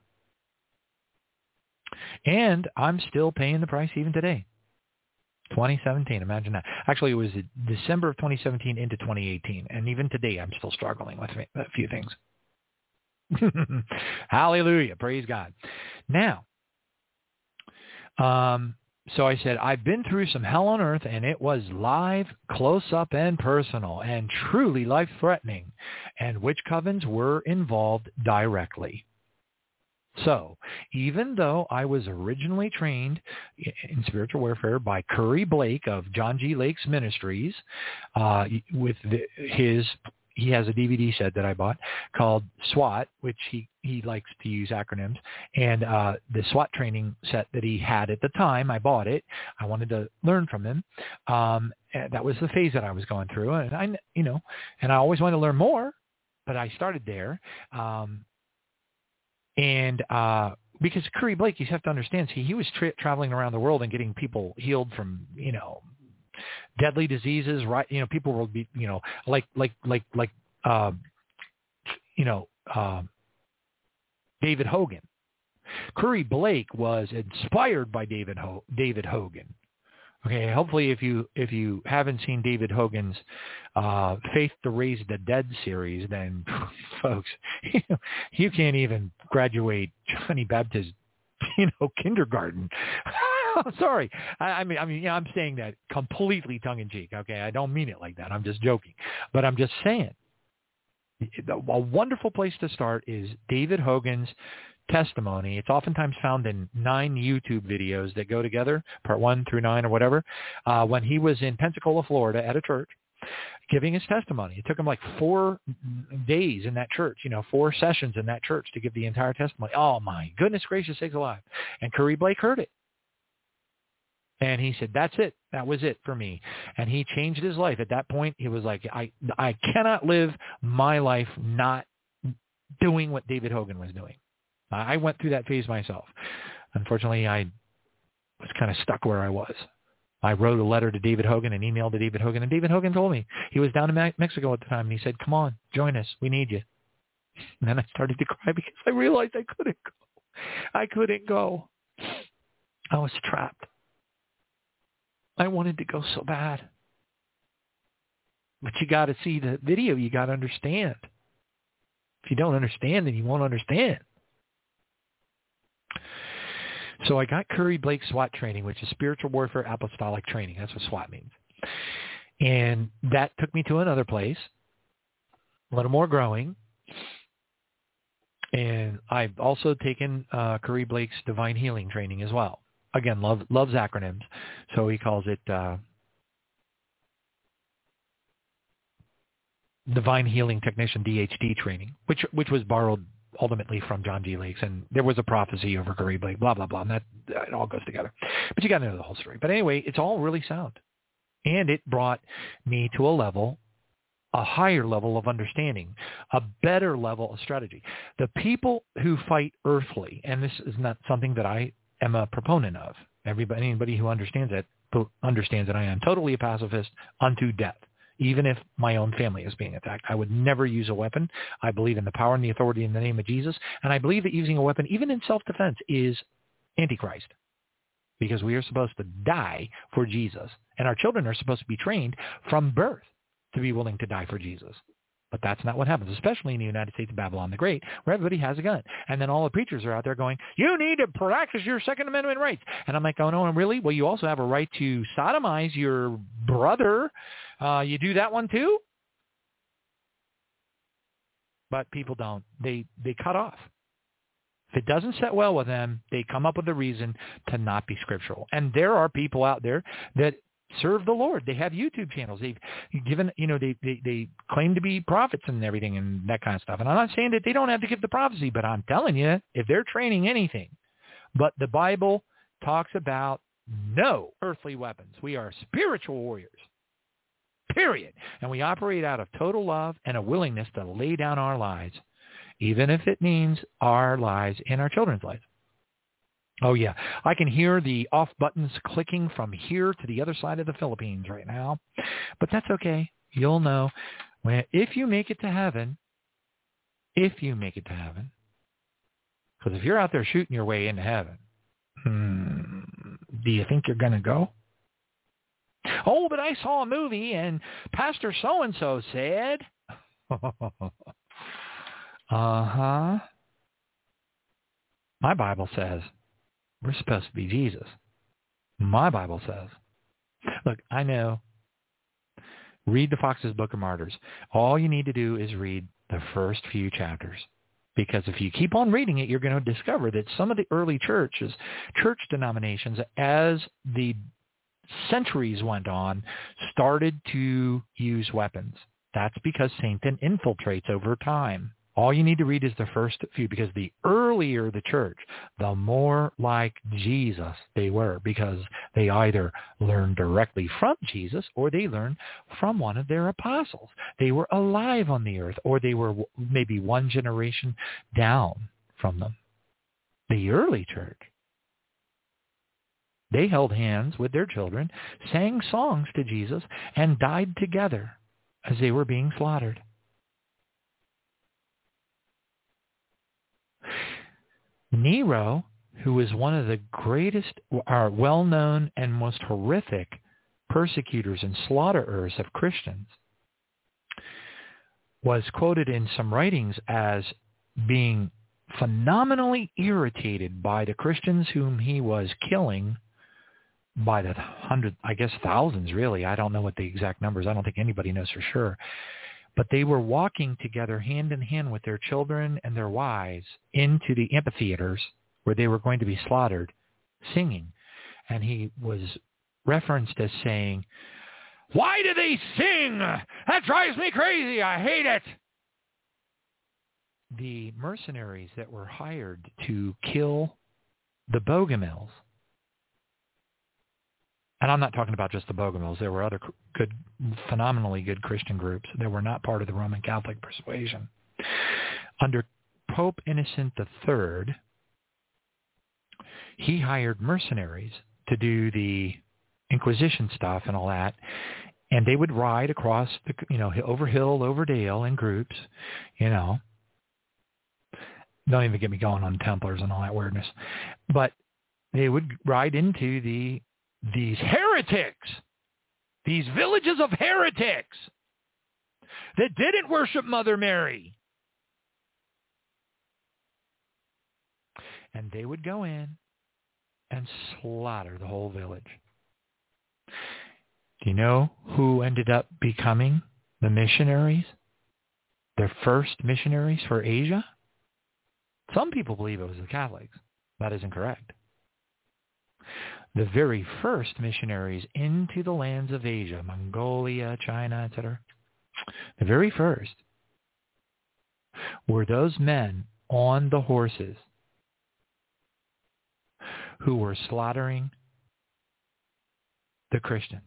And I'm still paying the price even today. twenty seventeen, imagine that. Actually, it was December of twenty seventeen into twenty eighteen. And even today, I'm still struggling with a few things. Hallelujah. Praise God. Now, um, so I said, I've been through some hell on earth, and it was live, close up, and personal, and truly life-threatening. And witch covens were involved directly. So, even though I was originally trained in spiritual warfare by Curry Blake of John G. Lake's Ministries, uh, with the, his, he has a D V D set that I bought called SWAT, which he, he likes to use acronyms, and uh, the SWAT training set that he had at the time, I bought it. I wanted to learn from him. Um, and that was the phase that I was going through, and I, you know, and I always wanted to learn more, but I started there. Um, And uh, because Curry Blake, you have to understand, see, he was tra- traveling around the world and getting people healed from, you know, deadly diseases, right? You know, people will be, you know, like, like, like, like, uh, you know, uh, David Hogan. Curry Blake was inspired by David Ho- David Hogan. Okay, hopefully if you if you haven't seen David Hogan's uh, Faith to Raise the Dead series, then folks, you can't even graduate Johnny Baptist, you know, kindergarten. I'm sorry. I, I mean, I mean, yeah, I'm saying that completely tongue in cheek. Okay, I don't mean it like that. I'm just joking, but I'm just saying. A wonderful place to start is David Hogan's testimony. It's oftentimes found in nine YouTube videos that go together, part one through nine or whatever, uh, when he was in Pensacola, Florida at a church giving his testimony. It took him like four days in that church, you know, four sessions in that church to give the entire testimony. Oh, my goodness gracious sakes alive. And Curry Blake heard it. And he said, that's it. That was it for me. And he changed his life. At that point, he was like, I, I cannot live my life not doing what David Hogan was doing. I went through that phase myself. Unfortunately, I was kind of stuck where I was. I wrote a letter to David Hogan, an email to David Hogan, and David Hogan told me. He was down in Mexico at the time, and he said, come on, join us. We need you. And then I started to cry because I realized I couldn't go. I couldn't go. I was trapped. I wanted to go so bad. But you got to see the video. You got to understand. If you don't understand, then you won't understand. So I got Curry Blake SWAT training, which is Spiritual Warfare Apostolic Training. That's what SWAT means. And that took me to another place, a little more growing. And I've also taken uh, Curry Blake's Divine Healing training as well. Again, love, loves acronyms. So he calls it uh, Divine Healing Technician D H D training, which which was borrowed ultimately from John G. Lakes. And there was a prophecy over Curry Blake, blah, blah, blah. And that it all goes together. But you got to know the whole story. But anyway, it's all really sound. And it brought me to a level, a higher level of understanding, a better level of strategy. The people who fight earthly, and this is not something that I am a proponent of. Everybody, anybody who understands it understands that I am totally a pacifist unto death. Even if my own family is being attacked, I would never use a weapon. I believe in the power and the authority in the name of Jesus, and I believe that using a weapon, even in self-defense, is Antichrist, because we are supposed to die for Jesus, and our children are supposed to be trained from birth to be willing to die for Jesus. But that's not what happens, especially in the United States of Babylon the Great, where everybody has a gun. And then all the preachers are out there going, you need to practice your Second Amendment rights. And I'm like, oh, no, really? Well, you also have a right to sodomize your brother. Uh, you do that one too? But people don't. They, they cut off. If it doesn't set well with them, they come up with a reason to not be scriptural. And there are people out there that serve the Lord. They have YouTube channels. They've given, you know, they, they, they claim to be prophets and everything and that kind of stuff. And I'm not saying that they don't have to give the prophecy, but I'm telling you, if they're training anything, but the Bible talks about no earthly weapons. We are spiritual warriors, period. And we operate out of total love and a willingness to lay down our lives, even if it means our lives and our children's lives. Oh, yeah. I can hear the off buttons clicking from here to the other side of the Philippines right now. But that's okay. You'll know when, if you make it to heaven, if you make it to heaven, because if you're out there shooting your way into heaven, hmm, do you think you're going to go? Oh, but I saw a movie and Pastor so-and-so said, uh-huh. My Bible says, we're supposed to be Jesus. My Bible says. Look, I know. Read the Fox's Book of Martyrs. All you need to do is read the first few chapters. Because if you keep on reading it, you're going to discover that some of the early churches, church denominations, as the centuries went on, started to use weapons. That's because Satan infiltrates over time. All you need to read is the first few, because the earlier the church, the more like Jesus they were, because they either learned directly from Jesus or they learned from one of their apostles. They were alive on the earth, or they were maybe one generation down from them. The early church, they held hands with their children, sang songs to Jesus, and died together as they were being slaughtered. Nero, who was one of the greatest, or well-known and most horrific persecutors and slaughterers of Christians, was quoted in some writings as being phenomenally irritated by the Christians whom he was killing by the hundred, I guess thousands really. I don't know what the exact numbers. I don't think anybody knows for sure. But they were walking together hand in hand with their children and their wives into the amphitheaters where they were going to be slaughtered, singing. And he was referenced as saying, "Why do they sing? That drives me crazy. I hate it." The mercenaries that were hired to kill the Bogomils, and I'm not talking about just the Bogomils. There were other good, phenomenally good Christian groups that were not part of the Roman Catholic persuasion. Under Pope Innocent the Third, he hired mercenaries to do the Inquisition stuff and all that, and they would ride across the, you know, over hill, over dale in groups, you know. Don't even get me going on Templars and all that weirdness. But they would ride into the these heretics, these villages of heretics that didn't worship Mother Mary. And they would go in and slaughter the whole village. Do you know who ended up becoming the missionaries? Their first missionaries for Asia? Some people believe it was the Catholics. That is incorrect. The very first missionaries into the lands of Asia, Mongolia, China, et cetera, the very first were those men on the horses who were slaughtering the Christians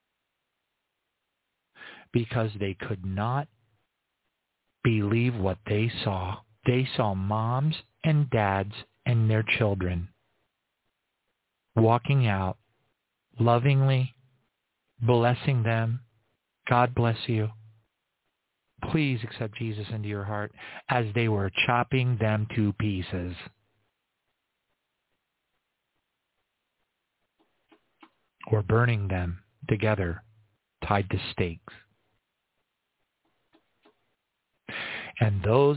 because they could not believe what they saw. They saw moms and dads and their children walking out, lovingly blessing them. God bless you. Please accept Jesus into your heart, as they were chopping them to pieces. Or burning them together, tied to stakes. And those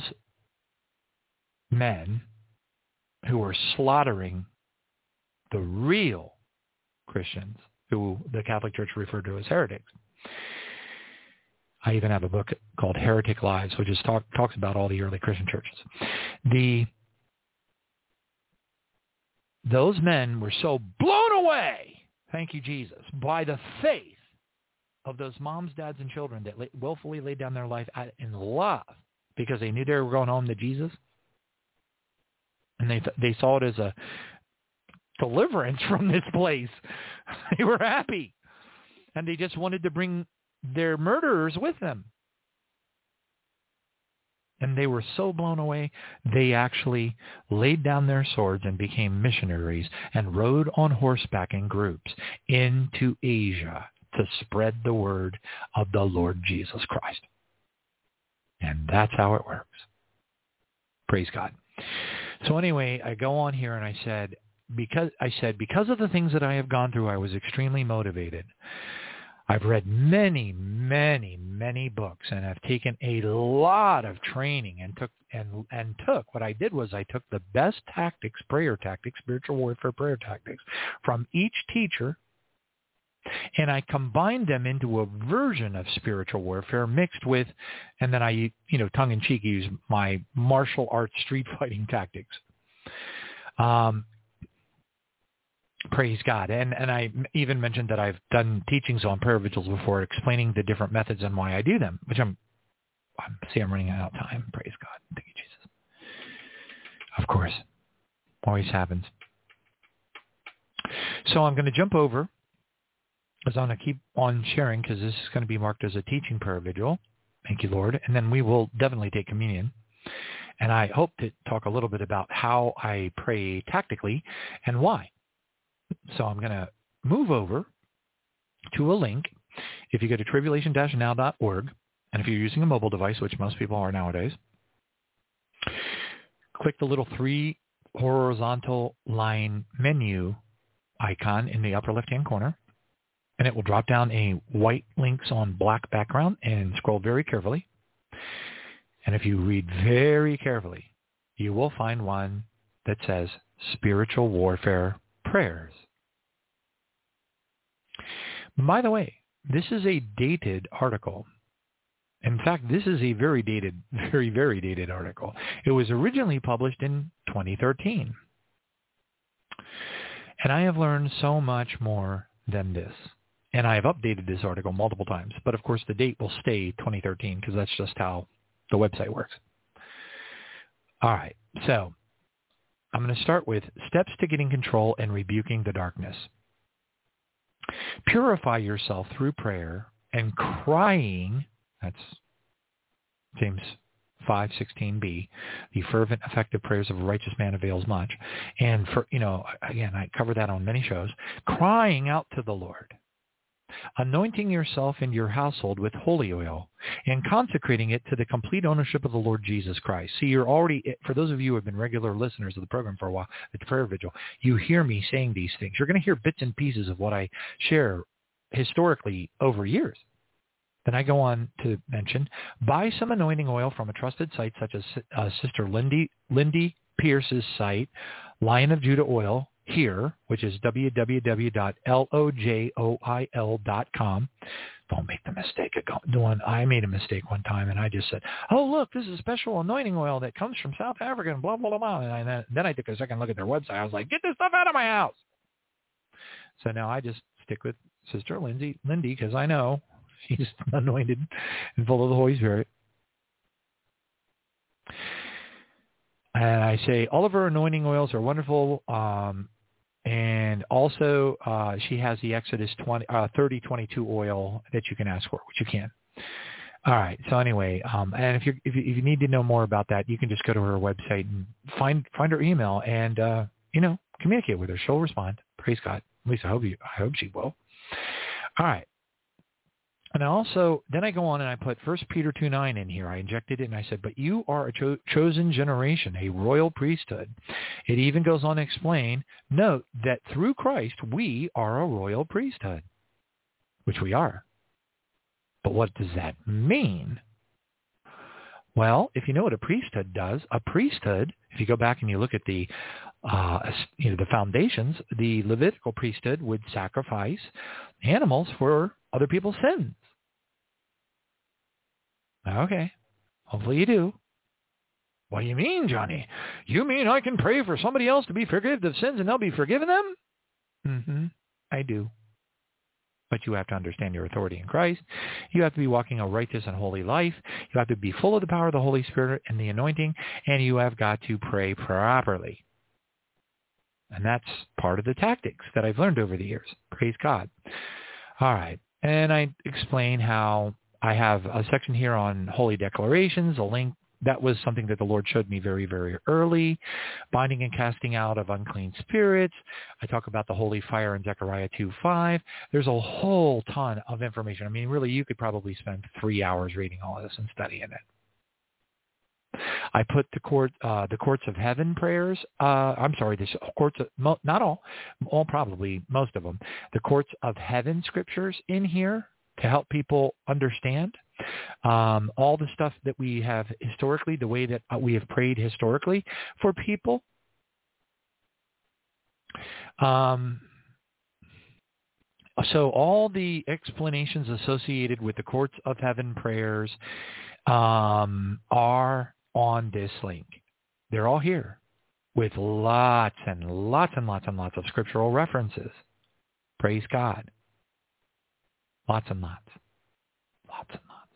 men who were slaughtering the real Christians, who the Catholic Church referred to as heretics. I even have a book called Heretic Lives, which is talk, talks about all the early Christian churches. The Those men were so blown away, thank you, Jesus, by the faith of those moms, dads, and children that willfully laid down their life in love because they knew they were going home to Jesus. And they they saw it as a deliverance from this place. They were happy. And they just wanted to bring their murderers with them. And they were so blown away, they actually laid down their swords and became missionaries and rode on horseback in groups into Asia to spread the word of the Lord Jesus Christ. And that's how it works. Praise God. So anyway, I go on here and I said, because I said, because of the things that I have gone through, I was extremely motivated. I've read many, many, many books, and I've taken a lot of training and took and and took what I did was I took the best tactics, prayer tactics, spiritual warfare prayer tactics from each teacher, and I combined them into a version of spiritual warfare mixed with, and then I, you know, tongue in cheek use my martial arts street fighting tactics. Um, Praise God. And and I even mentioned that I've done teachings on prayer vigils before, explaining the different methods and why I do them, which I'm, I'm see I'm running out of time. Praise God. Thank you, Jesus. Of course. Always happens. So I'm going to jump over, because I'm going to keep on sharing, because this is going to be marked as a teaching prayer vigil. Thank you, Lord. And then we will definitely take communion. And I hope to talk a little bit about how I pray tactically and why. So I'm going to move over to a link. If you go to tribulation dash now dot org, and if you're using a mobile device, which most people are nowadays, click the little three horizontal line menu icon in the upper left-hand corner, and it will drop down a white links on black background and scroll very carefully. And if you read very carefully, you will find one that says Spiritual Warfare Prayers. By the way, this is a dated article. In fact, this is a very dated, very, very dated article. It was originally published in twenty thirteen. And I have learned so much more than this. And I have updated this article multiple times. But of course, the date will stay twenty thirteen because that's just how the website works. All right. So I'm going to start with steps to getting control and rebuking the darkness. Purify yourself through prayer and crying. That's James five sixteen b. The fervent, effective prayers of a righteous man avails much. And for, you know, again, I cover that on many shows. Crying out to the Lord. Anointing yourself and your household with holy oil and consecrating it to the complete ownership of the Lord Jesus Christ. See, you're already, for those of you who have been regular listeners of the program for a while, at the prayer vigil, you hear me saying these things. You're going to hear bits and pieces of what I share historically over years. Then I go on to mention, buy some anointing oil from a trusted site such as uh, Sister Lindy, Lindy Pierce's site, Lion of Judah Oil, here, which is w w w dot lojoil dot com. Don't make the mistake of doing, I made a mistake one time and I just said, oh, look, this is a special anointing oil that comes from South Africa and blah, blah, blah, blah. And I, then, then I took a second look at their website. I was like, get this stuff out of my house. So now I just stick with Sister Lindsay, Lindy, because I know she's anointed and full of the Holy Spirit. And I say all of her anointing oils are wonderful. Um, and also uh, she has the Exodus twenty, uh, thirty twenty-two oil that you can ask for, which you can. All right. So anyway, um, and if, you're, if you if you need to know more about that, you can just go to her website and find find her email and uh, you know communicate with her. She'll respond. Praise God. At least I hope you. I hope she will. All right. And I also, then I go on and I put First Peter two nine in here. I injected it and I said, but you are a cho- chosen generation, a royal priesthood. It even goes on to explain, note that through Christ, we are a royal priesthood, which we are. But what does that mean? Well, if you know what a priesthood does, a priesthood, if you go back and you look at the, uh, you know, the foundations, the Levitical priesthood would sacrifice animals for other people's sins. Okay. Hopefully you do. What do you mean, Johnny? You mean I can pray for somebody else to be forgiven of sins and they'll be forgiven them? Mm-hmm. I do. But you have to understand your authority in Christ. You have to be walking a righteous and holy life. You have to be full of the power of the Holy Spirit and the anointing, and you have got to pray properly. And that's part of the tactics that I've learned over the years. Praise God. All right. And I explain how I have a section here on holy declarations, a link. That was something that the Lord showed me very, very early. Binding and casting out of unclean spirits. I talk about the holy fire in Zechariah two five. There's a whole ton of information. I mean, really, you could probably spend three hours reading all of this and studying it. I put the court, uh, the courts of heaven prayers. Uh, I'm sorry, the courts of, mo- not all, all probably most of them. The courts of heaven scriptures in here to help people understand um, all the stuff that we have historically, the way that we have prayed historically for people. Um, so all the explanations associated with the courts of heaven prayers um, are on this link. They're all here with lots and lots and lots and lots of scriptural references. Praise God. Lots and lots. Lots and lots.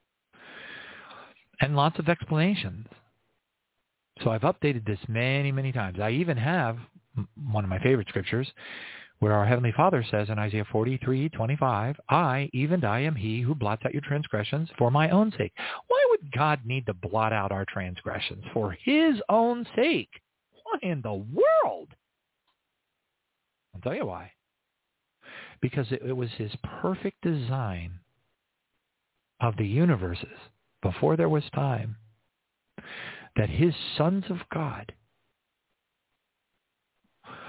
And lots of explanations. So I've updated this many, many times. I even have one of my favorite scriptures where our Heavenly Father says in Isaiah forty-three twenty-five, I, even I, am he who blots out your transgressions for my own sake. Why would God need to blot out our transgressions? For his own sake. What in the world? I'll tell you why. Because it, it was his perfect design of the universes before there was time that his sons of God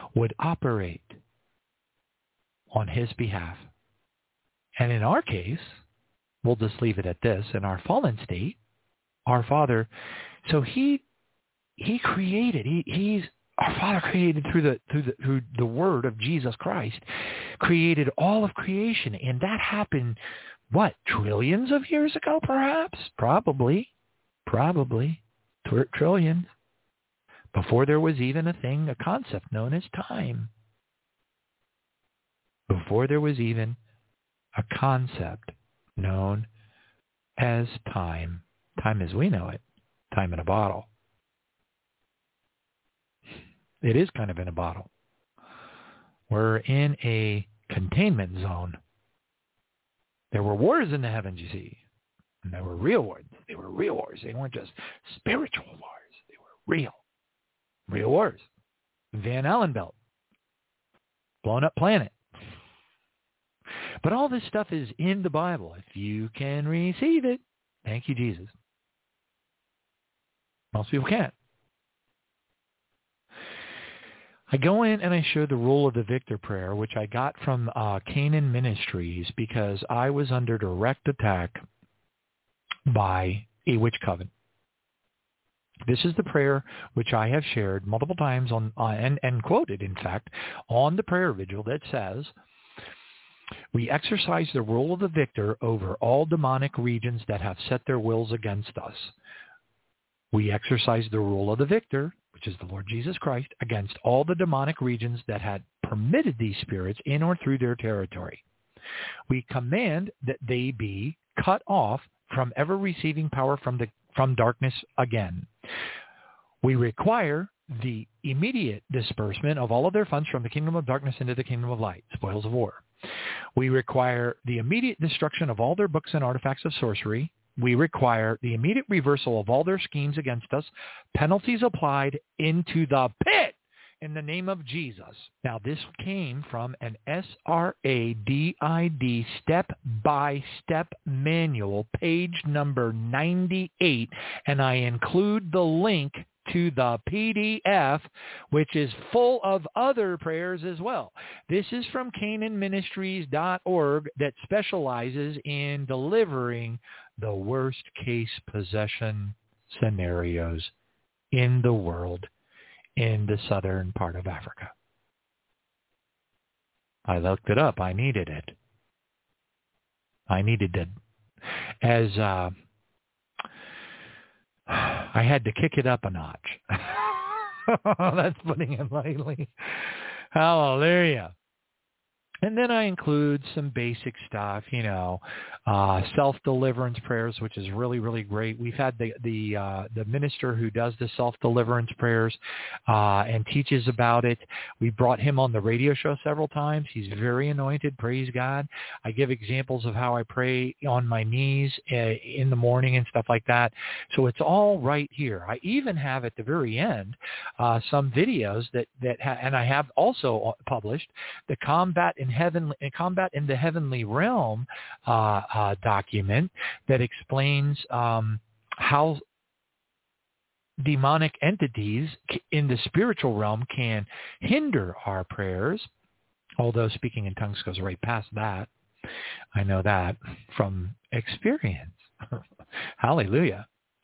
would operate on his behalf. And in our case, we'll just leave it at this, in our fallen state, our Father, so he he created, he he's our Father created through the through the through the word of Jesus Christ, created all of creation, and that happened what, trillions of years ago, perhaps? Probably. Probably. Tr- trillions. Before there was even a thing, a concept known as time. Before there was even a concept known as time. Time as we know it. Time in a bottle. It is kind of in a bottle. We're in a containment zone. There were wars in the heavens, you see. And they were real wars. They were real wars. They weren't just spiritual wars. They were real. Real wars. Van Allen belt. Blown up planet. But all this stuff is in the Bible. If you can receive it, thank you, Jesus. Most people can't. I go in and I show the Rule of the Victor prayer, which I got from uh, Canaan Ministries because I was under direct attack by a witch coven. This is the prayer which I have shared multiple times on uh, and, and quoted, in fact, on the prayer vigil that says, we exercise the rule of the victor over all demonic regions that have set their wills against us. We exercise the rule of the victor, which is the Lord Jesus Christ, against all the demonic regions that had permitted these spirits in or through their territory. We command that they be cut off from ever receiving power from the from darkness again. We require the immediate disbursement of all of their funds from the kingdom of darkness into the kingdom of light, spoils of war. We require the immediate destruction of all their books and artifacts of sorcery. We require the immediate reversal of all their schemes against us, penalties applied into the pit in the name of Jesus. Now, this came from an S R A D I D step-by-step manual, page number ninety-eight, and I include the link to the P D F, which is full of other prayers as well. This is from Canaan Ministries dot org that specializes in delivering the worst case possession scenarios in the world in the southern part of Africa. I looked it up. I needed it. I needed it. As uh, I had to kick it up a notch. That's putting it lightly. Hallelujah. And then I include some basic stuff, you know, uh, self-deliverance prayers, which is really, really great. We've had the the uh, the minister who does the self-deliverance prayers uh, and teaches about it. We brought him on the radio show several times. He's very anointed, praise God. I give examples of how I pray on my knees uh, in the morning and stuff like that. So it's all right here. I even have at the very end uh, some videos that, that ha- and I have also published the Combat in Heaven, Combat in the Heavenly Realm uh, uh, document that explains um, how demonic entities in the spiritual realm can hinder our prayers, although speaking in tongues goes right past that. I know that from experience. Hallelujah.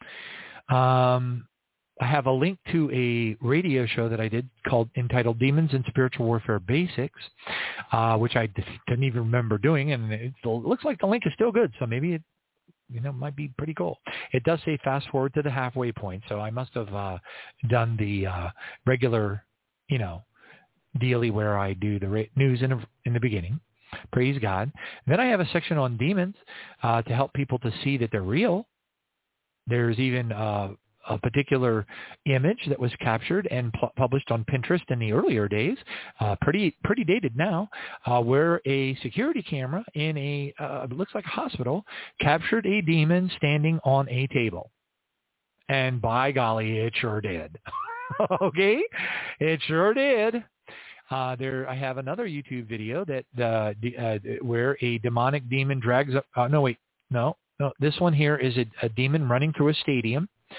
Um, I have a link to a radio show that I did called entitled Demons and Spiritual Warfare Basics, uh, which I didn't even remember doing, and it looks like the link is still good, so maybe it you know might be pretty cool. It does say fast forward to the halfway point, so I must have uh, done the uh, regular, you know, dealy where I do the ra- news in, a, in the beginning. Praise God. Then I have a section on demons uh, to help people to see that they're real. There's even uh, a particular image that was captured and pu- published on Pinterest in the earlier days, uh, pretty pretty dated now, uh, where a security camera in a, uh, it looks like a hospital, captured a demon standing on a table. And by golly, it sure did. Okay? It sure did. Uh, there, I have another YouTube video that uh, d- uh, where a demonic demon drags up. Uh, no, wait, no, no. This one here is a, a demon running through a stadium.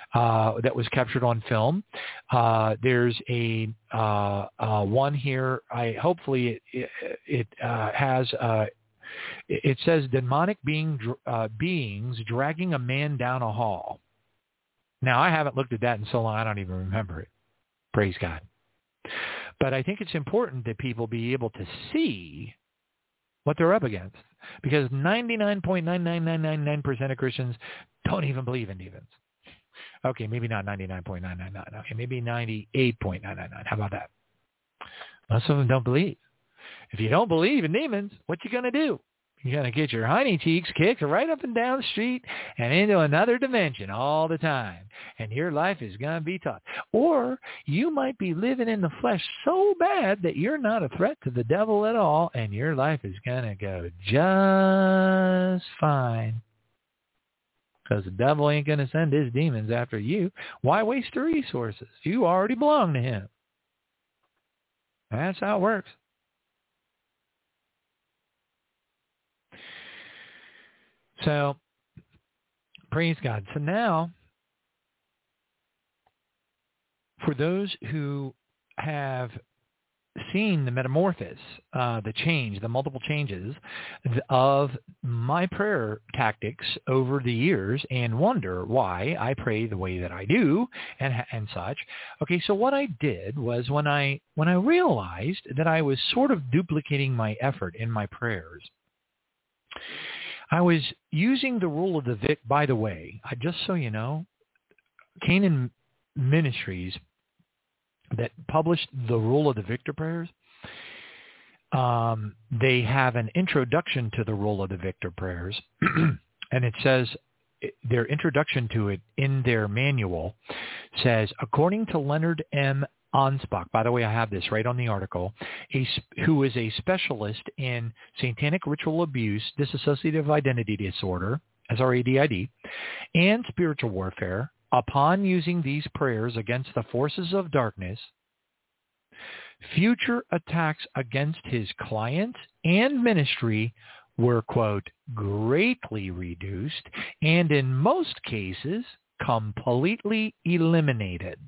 uh, that was captured on film. Uh, there's a uh, uh, one here. I hopefully it, it, it uh, has. Uh, it says demonic being uh, beings dragging a man down a hall. Now I haven't looked at that in so long I don't even remember it. Praise God. But I think it's important that people be able to see what they're up against, because ninety-nine point nine nine nine nine nine percent of Christians don't even believe in demons. Okay, maybe not ninety-nine point nine nine nine. Okay, maybe ninety-eight point nine nine nine. How about that? Most of them don't believe. If you don't believe in demons, what you going to do? You're going to get your honey cheeks kicked right up and down the street and into another dimension all the time. And your life is going to be tough. Or you might be living in the flesh so bad that you're not a threat to the devil at all, and your life is going to go just fine. Because the devil ain't going to send his demons after you. Why waste the resources? You already belong to him. That's how it works. So, praise God. So now, for those who have seen the metamorphosis, uh, the change, the multiple changes of my prayer tactics over the years, and wonder why I pray the way that I do and and such. Okay, so what I did was when I when I realized that I was sort of duplicating my effort in my prayers, I was using the rule of the Vic. By the way, I, just so you know, Canaan Ministries that published the Rule of the Victor prayers, um, they have an introduction to the Rule of the Victor prayers, and it says, their introduction to it in their manual says, according to Leonard M. Anspach, by the way, I have this right on the article, a, who is a specialist in satanic ritual abuse, dissociative identity disorder, S R A D I D, and spiritual warfare, upon using these prayers against the forces of darkness, future attacks against his clients and ministry were, quote, greatly reduced and in most cases completely eliminated.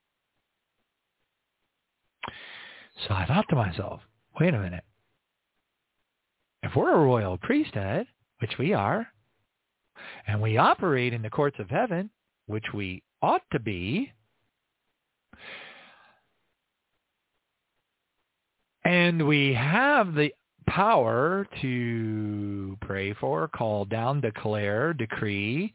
So I thought to myself, wait a minute. If we're a royal priesthood, which we are, and we operate in the courts of heaven, which we ought to be, and we have the power to pray for, call down, declare, decree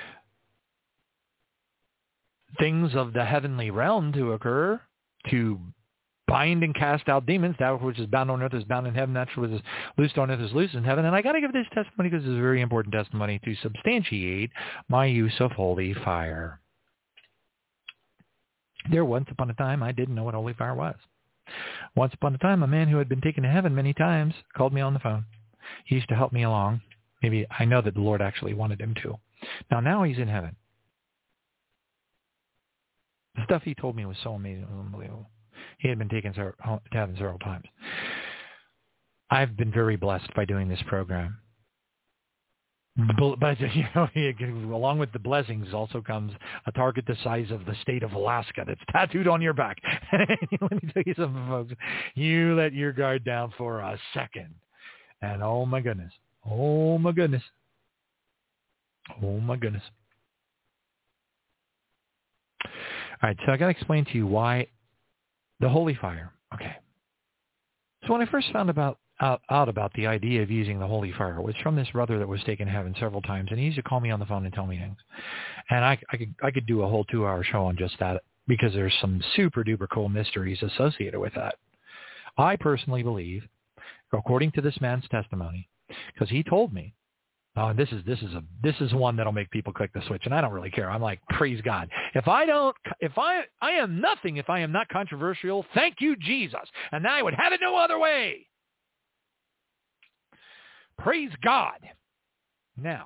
things of the heavenly realm to occur, to bind and cast out demons. That which is bound on earth is bound in heaven. That which is loosed on earth is loosed in heaven. And I got to give this testimony because it's a very important testimony to substantiate my use of holy fire. There once upon a time, I didn't know what holy fire was. Once upon a time, a man who had been taken to heaven many times called me on the phone. He used to help me along. Maybe I know that the Lord actually wanted him to. Now, now he's in heaven. The stuff he told me was so amazing. It was unbelievable. He had been taken to heaven several times. I've been very blessed by doing this program. But, you know, along with the blessings also comes a target the size of the state of Alaska that's tattooed on your back. Let me tell you something, folks. You let your guard down for a second. And oh, my goodness. Oh, my goodness. Oh, my goodness. All right, so I got to explain to you why the holy fire. Okay. So when I first found about out, out about the idea of using the holy fire, it was from this brother that was taken to heaven several times, and he used to call me on the phone and tell me things. And I, I could I could do a whole two-hour show on just that because there's some super-duper cool mysteries associated with that. I personally believe, according to this man's testimony, because he told me, oh, this is this is a this is one that'll make people click the switch, and I don't really care. I'm like, praise God. If I don't, if I I am nothing if I am not controversial. Thank you, Jesus, and I would have it no other way. Praise God. Now,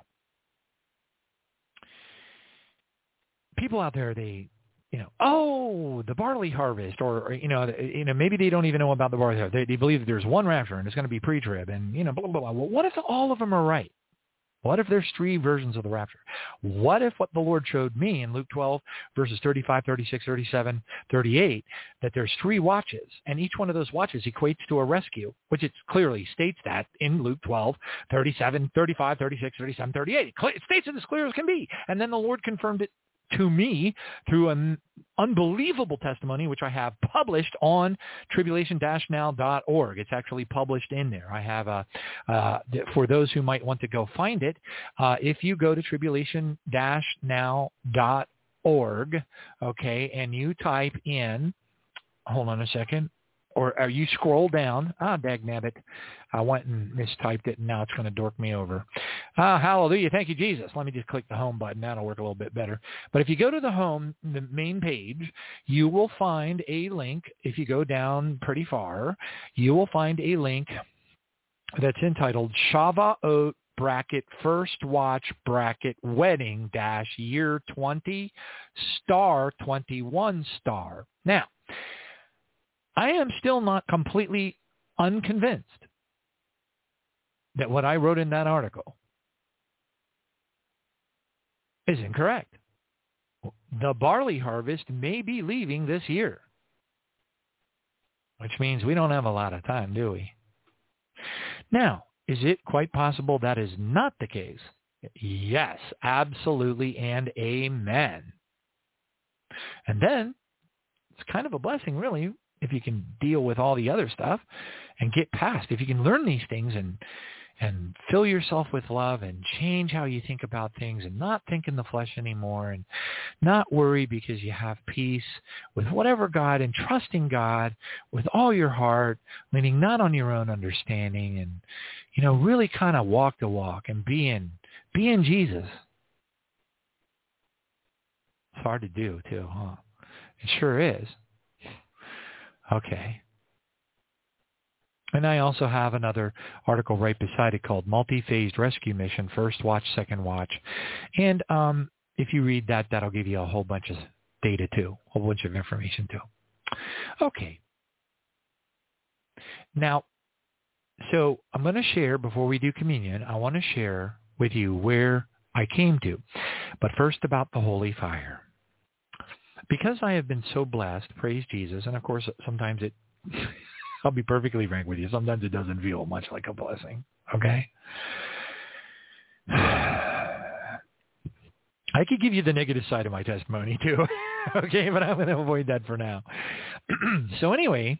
people out there, they, you know, oh, the barley harvest, or, or you know, you know, maybe they don't even know about the barley harvest. They, they believe that there's one rapture and it's going to be pre-trib, and you know, blah blah blah. Well, what if all of them are right? What if there's three versions of the rapture? What if what the Lord showed me in Luke twelve, verses thirty-five, thirty-six, thirty-seven, thirty-eight, that there's three watches, and each one of those watches equates to a rescue, which it clearly states that in Luke twelve, thirty-seven, thirty-five, thirty-six, thirty-seven, thirty-eight. It states it as clear as can be. And then the Lord confirmed it to me through an unbelievable testimony, which I have published on tribulation dash now dot org. It's actually published in there. I have a, uh, for those who might want to go find it, uh, if you go to tribulation dash now dot org, okay, and you type in, hold on a second, or, or you scroll down, ah, dagnabbit, I went and mistyped it, and now it's going to dork me over. Ah, hallelujah, thank you, Jesus. Let me just click the home button. That'll work a little bit better. But if you go to the home, the main page, you will find a link. If you go down pretty far, you will find a link that's entitled Shavuot bracket first watch bracket wedding dash year twenty star twenty-one star. Now, I am still not completely unconvinced that what I wrote in that article is incorrect. The barley harvest may be leaving this year, which means we don't have a lot of time, do we? Now, is it quite possible that is not the case? Yes, absolutely, and amen. And then it's kind of a blessing, really, if you can deal with all the other stuff and get past, if you can learn these things and and fill yourself with love and change how you think about things and not think in the flesh anymore and not worry because you have peace with whatever God and trusting God with all your heart, leaning not on your own understanding and, you know, really kind of walk the walk and being, being Jesus. It's hard to do too, huh? It sure is. Okay. And I also have another article right beside it called Multi-Phased Rescue Mission, First Watch, Second Watch. And um, if you read that, that'll give you a whole bunch of data too, a whole bunch of information too. Okay. Now, so I'm going to share, before we do communion, I want to share with you where I came to. But first about the holy fire. Because I have been so blessed, praise Jesus, and of course sometimes it... I'll be perfectly frank with you. Sometimes it doesn't feel much like a blessing, okay? I could give you the negative side of my testimony too, okay? But I'm going to avoid that for now. So anyway,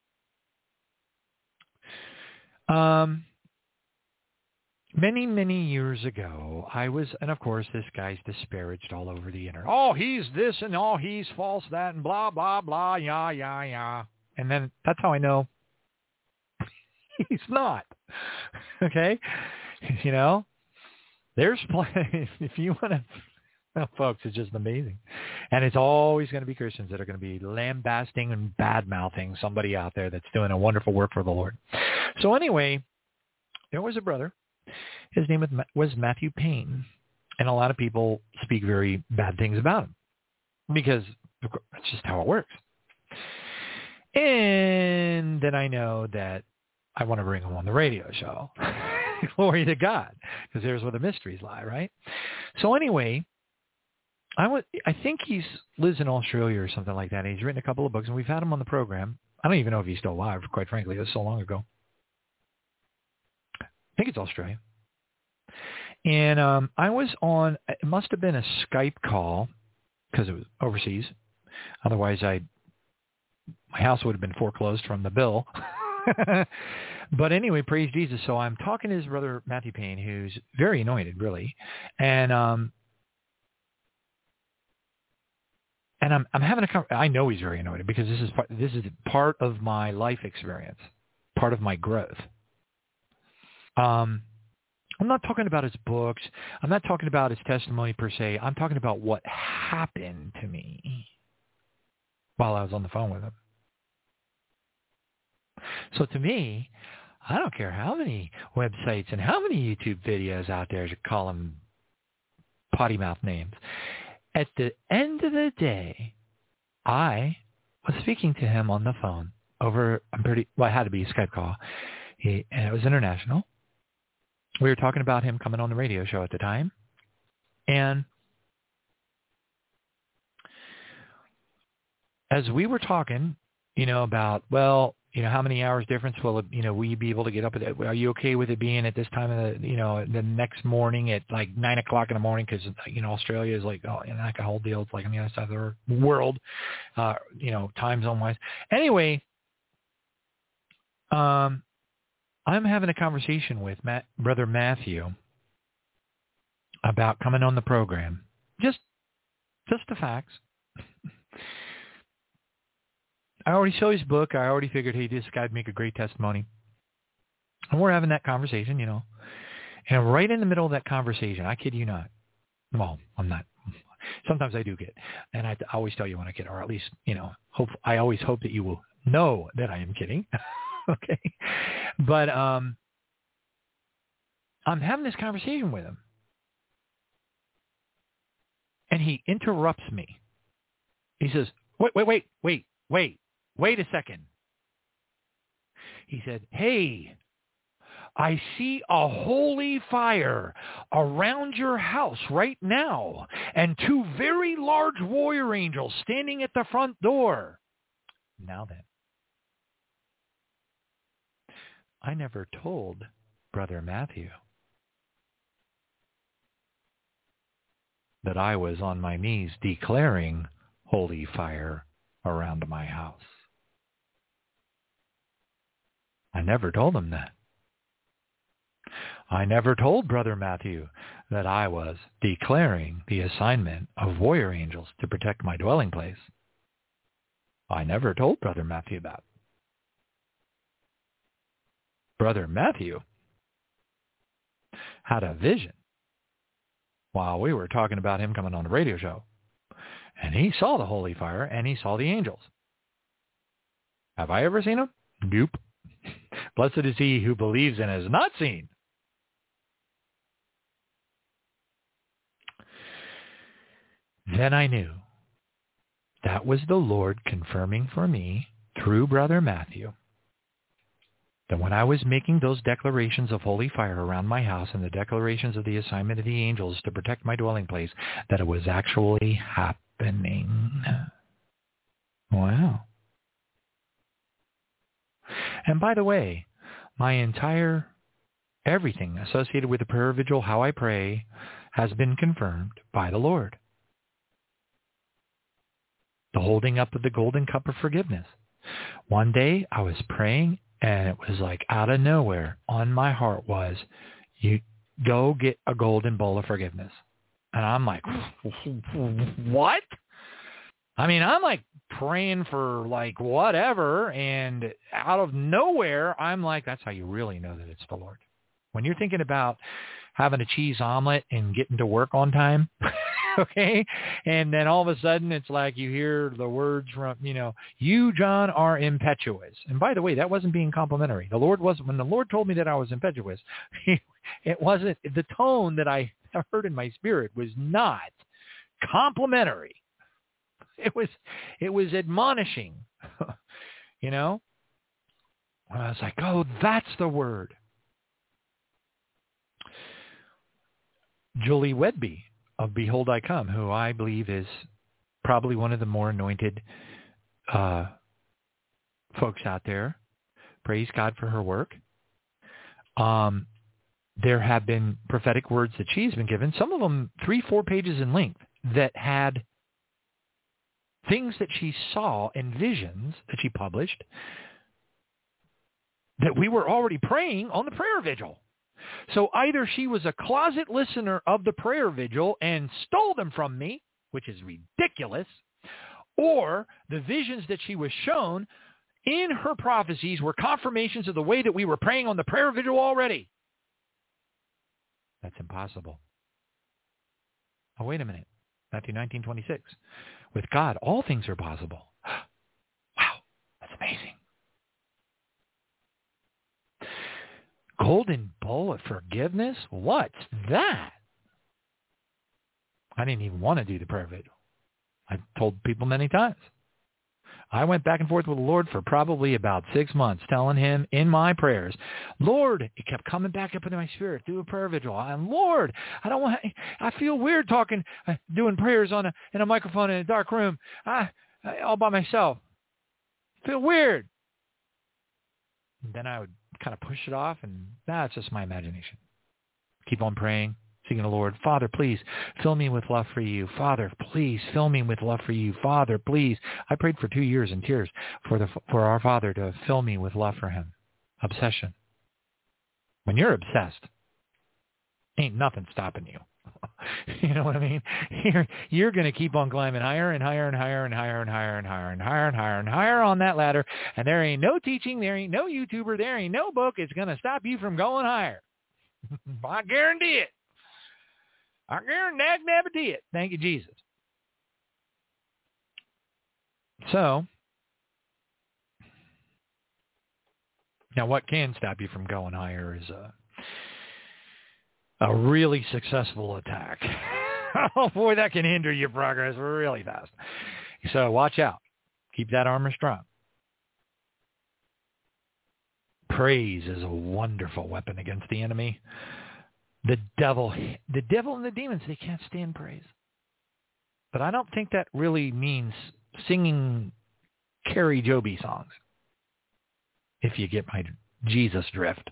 um, many, many years ago, I was, and of course this guy's disparaged all over the internet. Oh, he's this and oh, he's false that and blah, blah, blah, yeah, yeah, yeah. And then that's how I know he's not. Okay? You know, there's plenty. If you want to, well, folks, it's just amazing. And it's always going to be Christians that are going to be lambasting and bad-mouthing somebody out there that's doing a wonderful work for the Lord. So anyway, there was a brother. His name was Matthew Payne. And a lot of people speak very bad things about him because that's just how it works. And then I know that I want to bring him on the radio show. Glory to God, because there's where the mysteries lie, right? So anyway, I would, I think he's lives in Australia or something like that. He's written a couple of books, and we've had him on the program. I don't even know if he's still alive, quite frankly. It was so long ago. I think it's Australia. And um, I was on, it must have been a Skype call, because it was overseas. Otherwise, I my house would have been foreclosed from the bill. But anyway, praise Jesus. So I'm talking to his brother, Matthew Payne, who's very anointed, really. And um, and I'm I'm having a I know he's very anointed because this is part, this is part of my life experience, part of my growth. Um, I'm not talking about his books. I'm not talking about his testimony per se. I'm talking about what happened to me while I was on the phone with him. So to me, I don't care how many websites and how many YouTube videos out there to call them potty mouth names. At the end of the day, I was speaking to him on the phone over, I'm pretty, well, it had to be a Skype call. He, and it was international. we were talking about him coming on the radio show at the time. And as we were talking, you know, about, well, you know, how many hours difference will it, you know, will you be able to get up at it? Are you okay with it being at this time of the, you know, the next morning at like nine o'clock in the morning? Because, you know, Australia is like, oh, and like a whole deal. It's like on the other side of the world, uh, you know, time zone wise. Anyway, um, I'm having a conversation with Matt, Brother Matthew about coming on the program. Just, just the facts. I already saw his book. I already figured, hey, this guy'd make a great testimony. And we're having that conversation, you know. And right in the middle of that conversation, I kid you not. Well, I'm not. Sometimes I do get. And I, I always tell you when I kid, or at least, you know, hope. I always hope that you will know that I am kidding. Okay. But um, I'm having this conversation with him. And he interrupts me. He says, wait, wait, wait, wait, wait. Wait a second. He said, hey, I see a holy fire around your house right now and two very large warrior angels standing at the front door. Now then, I never told Brother Matthew that I was on my knees declaring holy fire around my house. I never told him that. I never told Brother Matthew that I was declaring the assignment of warrior angels to protect my dwelling place. I never told Brother Matthew that. Brother Matthew had a vision while we were talking about him coming on the radio show. And he saw the holy fire and he saw the angels. Have I ever seen them? Nope. Blessed is he who believes and has not seen. Then I knew that was the Lord confirming for me through Brother Matthew that when I was making those declarations of holy fire around my house and the declarations of the assignment of the angels to protect my dwelling place, that it was actually happening. Wow. And by the way, my entire, everything associated with the prayer vigil, how I pray, has been confirmed by the Lord. The holding up of the golden cup of forgiveness. One day I was praying and it was like out of nowhere on my heart was, you go get a golden bowl of forgiveness. And I'm like, what? I mean, I'm like praying for like whatever, and out of nowhere, I'm like, that's how you really know that it's the Lord. When you're thinking about having a cheese omelet and getting to work on time, okay, and then all of a sudden it's like you hear the words from, you know, you, John, are impetuous. And by the way, that wasn't being complimentary. The Lord wasn't, when the Lord told me that I was impetuous, it wasn't, the tone that I heard in my spirit was not complimentary. It was, it was admonishing, you know. And I was like, oh, that's the word. Julie Wedby of Behold I Come, who I believe is probably one of the more anointed uh, folks out there. Praise God for her work. Um, there have been prophetic words that she's been given, some of them three, four pages in length, that had things that she saw and visions that she published that we were already praying on the prayer vigil. So either she was a closet listener of the prayer vigil and stole them from me, which is ridiculous, or the visions that she was shown in her prophecies were confirmations of the way that we were praying on the prayer vigil already. That's impossible. Oh, wait a minute. Matthew nineteen twenty-six. With God, all things are possible. Wow, that's amazing. Golden bowl of forgiveness? What's that? I didn't even want to do the prayer vigil. I told people many times. I went back and forth with the Lord for probably about six months, telling him in my prayers, Lord, it kept coming back up into my spirit through a prayer vigil. And Lord, I don't want, I feel weird talking, uh, doing prayers on a, in a microphone in a dark room, I, I, all by myself. I feel weird. And then I would kind of push it off, and nah, it's just my imagination. Keep on praying. Seeking the Lord, Father, please fill me with love for you. Father, please fill me with love for you. Father, please. I prayed for two years in tears for the for our Father to fill me with love for him. Obsession. When you're obsessed, ain't nothing stopping you. You know what I mean? You're, you're going to keep on climbing higher and higher and higher and higher and higher and higher and higher and higher and higher on that ladder. And there ain't no teaching, there ain't no YouTuber, there ain't no book. It's going to stop you from going higher. I guarantee it. I guarantee it. Thank you, Jesus. So, now what can stop you from going higher is a, a really successful attack. Oh, boy, that can hinder your progress really fast. So watch out. Keep that armor strong. Praise is a wonderful weapon against the enemy. The devil, the devil and the demons, they can't stand praise. But I don't think that really means singing Carrie Joby songs, if you get my Jesus drift.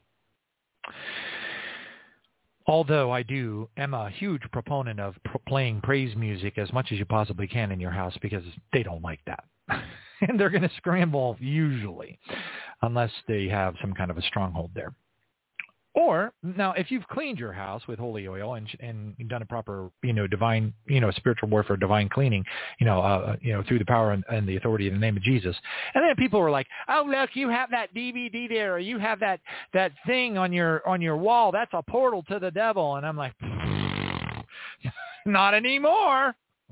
Although I do, am a huge proponent of pr- playing praise music as much as you possibly can in your house, because they don't like that. And they're going to scramble usually, unless they have some kind of a stronghold there. Or, now, if you've cleaned your house with holy oil and and done a proper, you know, divine, you know, spiritual warfare, divine cleaning, you know, uh, you know, through the power and, and the authority in the name of Jesus. And then people were like, oh, look, you have that D V D there, or you have that, that thing on your, on your wall. That's a portal to the devil. And I'm like, not anymore.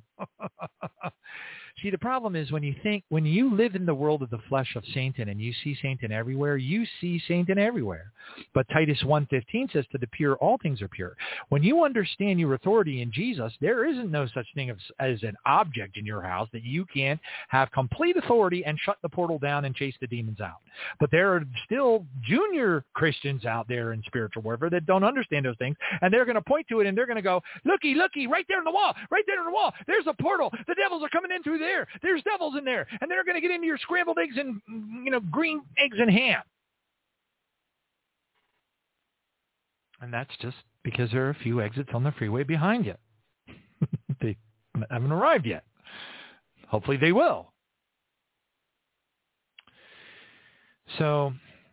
See, the problem is when you think, when you live in the world of the flesh of Satan and you see Satan everywhere, you see Satan everywhere. But Titus one fifteen says, to the pure, all things are pure. When you understand your authority in Jesus, there isn't no such thing as, as an object in your house that you can't have complete authority and shut the portal down and chase the demons out. But there are still junior Christians out there in spiritual warfare that don't understand those things, and they're going to point to it and they're going to go, looky, looky, right there in the wall, right there in the wall, there's a portal. The devils are coming in through there. There's devils in there, and they're going to get into your scrambled eggs and, you know, green eggs and ham. And that's just because there are a few exits on the freeway behind you. They haven't arrived yet. Hopefully they will. So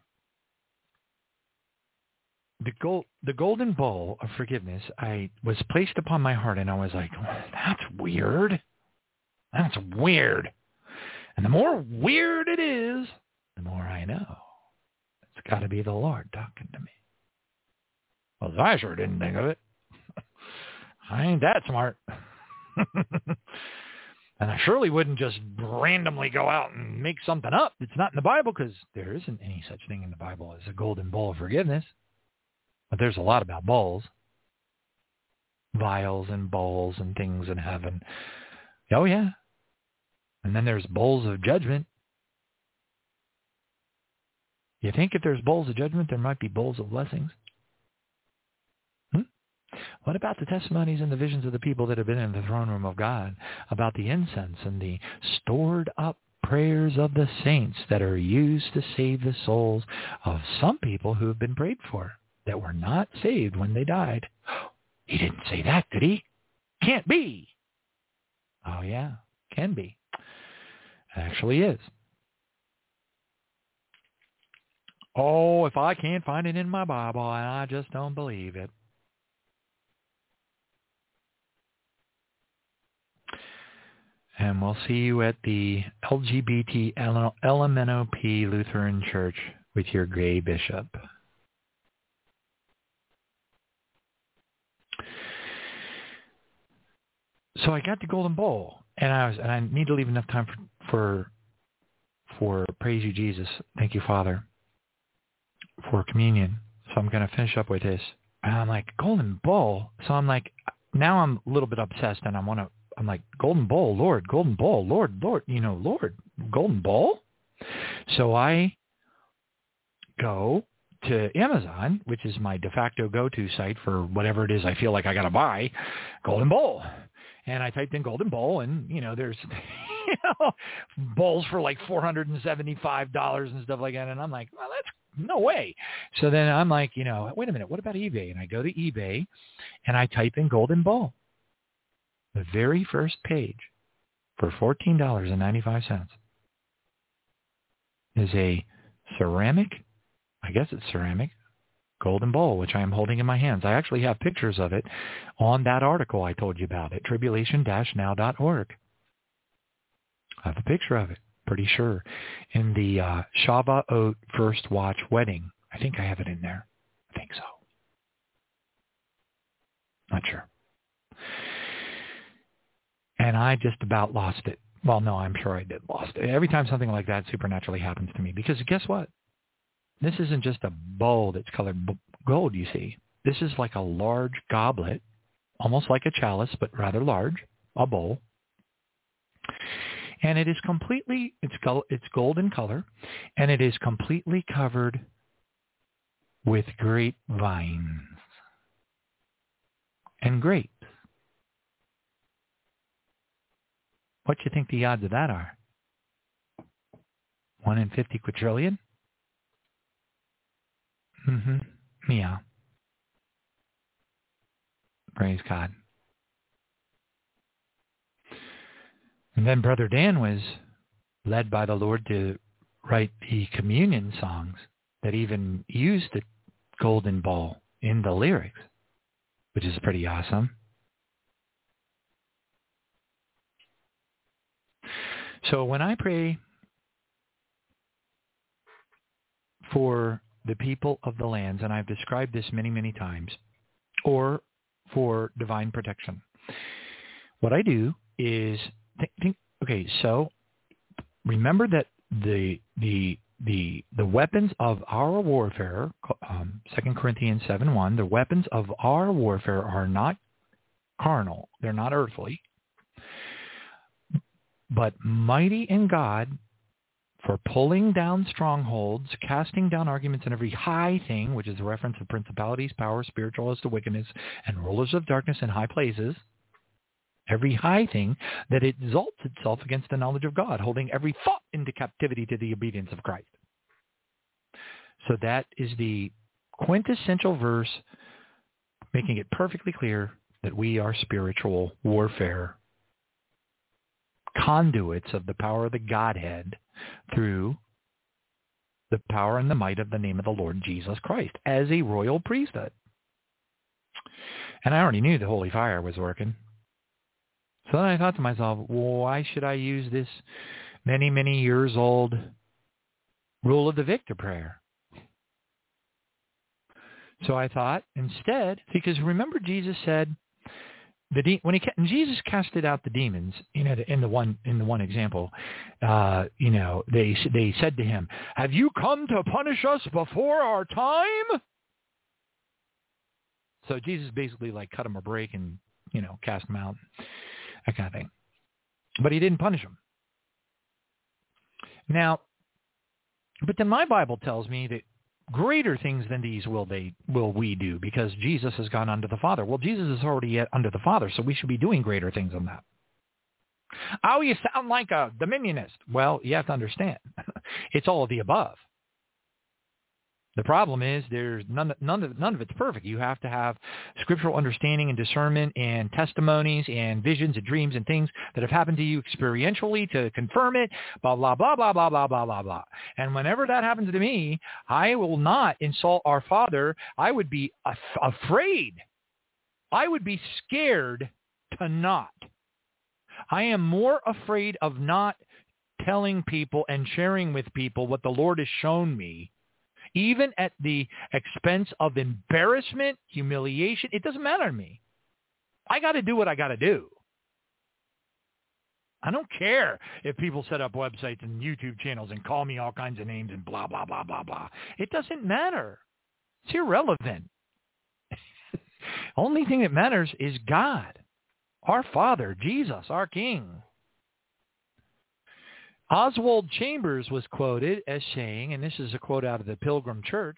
the gold, the golden bowl of forgiveness, I was placed upon my heart, and I was like, oh, that's weird. That's weird. And the more weird it is, the more I know. It's got to be the Lord talking to me. Well, I sure didn't think of it. I ain't that smart. And I surely wouldn't just randomly go out and make something up. It's not in the Bible, because there isn't any such thing in the Bible as a golden bowl of forgiveness. But there's a lot about bowls. Vials and bowls and things in heaven. Oh, yeah. And then there's bowls of judgment. You think if there's bowls of judgment, there might be bowls of blessings? Hmm? What about the testimonies and the visions of the people that have been in the throne room of God about the incense and the stored up prayers of the saints that are used to save the souls of some people who have been prayed for that were not saved when they died? He didn't say that, did he? Can't be. Oh, yeah, can be. Actually is. Oh, if I can't find it in my Bible, I just don't believe it. And we'll see you at the L G B T L M N O P Lutheran Church with your gray bishop. So I got the golden bowl, and I was, and I need to leave enough time for for, for praise you, Jesus. Thank you, Father, for communion. So I'm going to finish up with this. And I'm like, golden bowl. So I'm like, now I'm a little bit obsessed, and I want to I'm like, golden bowl, Lord, golden bowl, Lord, Lord, you know, Lord, golden bowl. So I go to Amazon, which is my de facto go-to site for whatever it is I feel like I got to buy, golden bowl. And I typed in golden bowl, and, you know, there's you know, bowls for like four hundred seventy-five dollars and stuff like that. And I'm like, well, that's no way. So then I'm like, you know, wait a minute, what about eBay? And I go to eBay, and I type in golden bowl. The very first page for fourteen dollars and ninety-five cents is a ceramic, I guess it's ceramic, golden bowl, which I am holding in my hands. I actually have pictures of it on that article I told you about at tribulation dash now dot org. I have a picture of it, pretty sure, in the uh, Shavuot First Watch wedding. I think I have it in there. I think so. Not sure. And I just about lost it. Well, no, I'm sure I did lost it. Every time something like that supernaturally happens to me, because guess what? This isn't just a bowl that's colored b- gold, you see. This is like a large goblet, almost like a chalice, but rather large, a bowl. And it is completely, it's, go, it's gold in color, and it is completely covered with grapevines and grapes. What do you think the odds of that are? One in fifty quadrillion? Mm-hmm. Yeah. Praise God. And then Brother Dan was led by the Lord to write the communion songs that even used the golden bowl in the lyrics, which is pretty awesome. So when I pray for the people of the lands, and I've described this many, many times, or for divine protection, what I do is think, think okay, so remember that the the the the weapons of our warfare, um, Second Corinthians seven one, the weapons of our warfare are not carnal, they're not earthly, but mighty in God for pulling down strongholds, casting down arguments and every high thing, which is a reference of principalities, powers, spiritual hosts of wickedness, and rulers of darkness in high places, every high thing that exalts itself against the knowledge of God, holding every thought into captivity to the obedience of Christ. So that is the quintessential verse, making it perfectly clear that we are spiritual warfare conduits of the power of the Godhead through the power and the might of the name of the Lord Jesus Christ as a royal priesthood. And I already knew the holy fire was working. So then I thought to myself, why should I use this many, many years old rule of the victor prayer? So I thought instead, because remember Jesus said, The de- when he ca- Jesus casted out the demons, you know, in the one in the one example, uh, you know, they they said to him, "Have you come to punish us before our time?" So Jesus basically like cut him a break and, you know, cast him out, that kind of thing. But he didn't punish him. Now, but then my Bible tells me that greater things than these will they will we do, because Jesus has gone unto the Father. Well, Jesus is already yet unto the Father, so we should be doing greater things than that. Oh, you sound like a dominionist. Well, you have to understand, it's all of the above. The problem is there's none, none of none of it's perfect. You have to have scriptural understanding and discernment and testimonies and visions and dreams and things that have happened to you experientially to confirm it, blah, blah, blah, blah, blah, blah, blah, blah, blah. And whenever that happens to me, I will not insult our Father. I would be af- afraid. I would be scared to not. I am more afraid of not telling people and sharing with people what the Lord has shown me, even at the expense of embarrassment, humiliation. It doesn't matter to me. I got to do what I got to do. I don't care if people set up websites and YouTube channels and call me all kinds of names and blah, blah, blah, blah, blah. It doesn't matter. It's irrelevant. Only thing that matters is God. Our Father, Jesus, our King. Oswald Chambers was quoted as saying, and this is a quote out of the Pilgrim Church,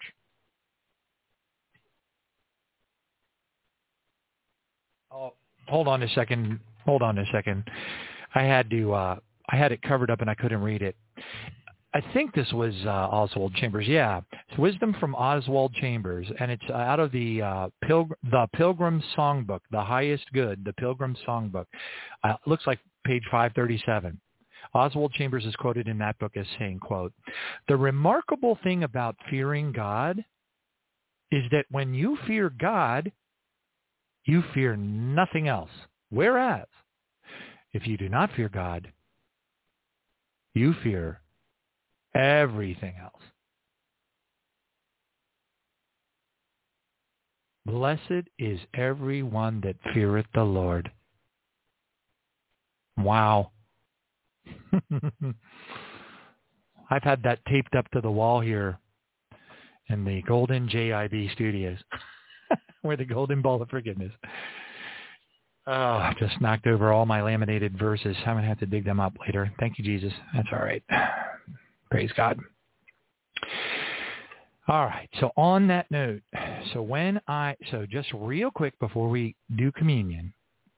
oh, hold on a second. Hold on a second. I had to, uh, I had it covered up and I couldn't read it. I think this was uh, Oswald Chambers. Yeah, it's Wisdom from Oswald Chambers, and it's out of the uh, Pilgr- the Pilgrim Songbook, The Highest Good, the Pilgrim Songbook. Uh, looks like page five thirty-seven. Oswald Chambers is quoted in that book as saying, quote, "The remarkable thing about fearing God is that when you fear God, you fear nothing else. Whereas, if you do not fear God, you fear everything else. Blessed is everyone that feareth the Lord." Wow. I've had that taped up to the wall here in the Golden J I B studios. Where the Golden Ball of Forgiveness. Oh, I just knocked over all my laminated verses. I'm going to have to dig them up later. Thank you, Jesus. That's all right. Praise God. All right. So on that note, so when I, so just real quick before we do communion.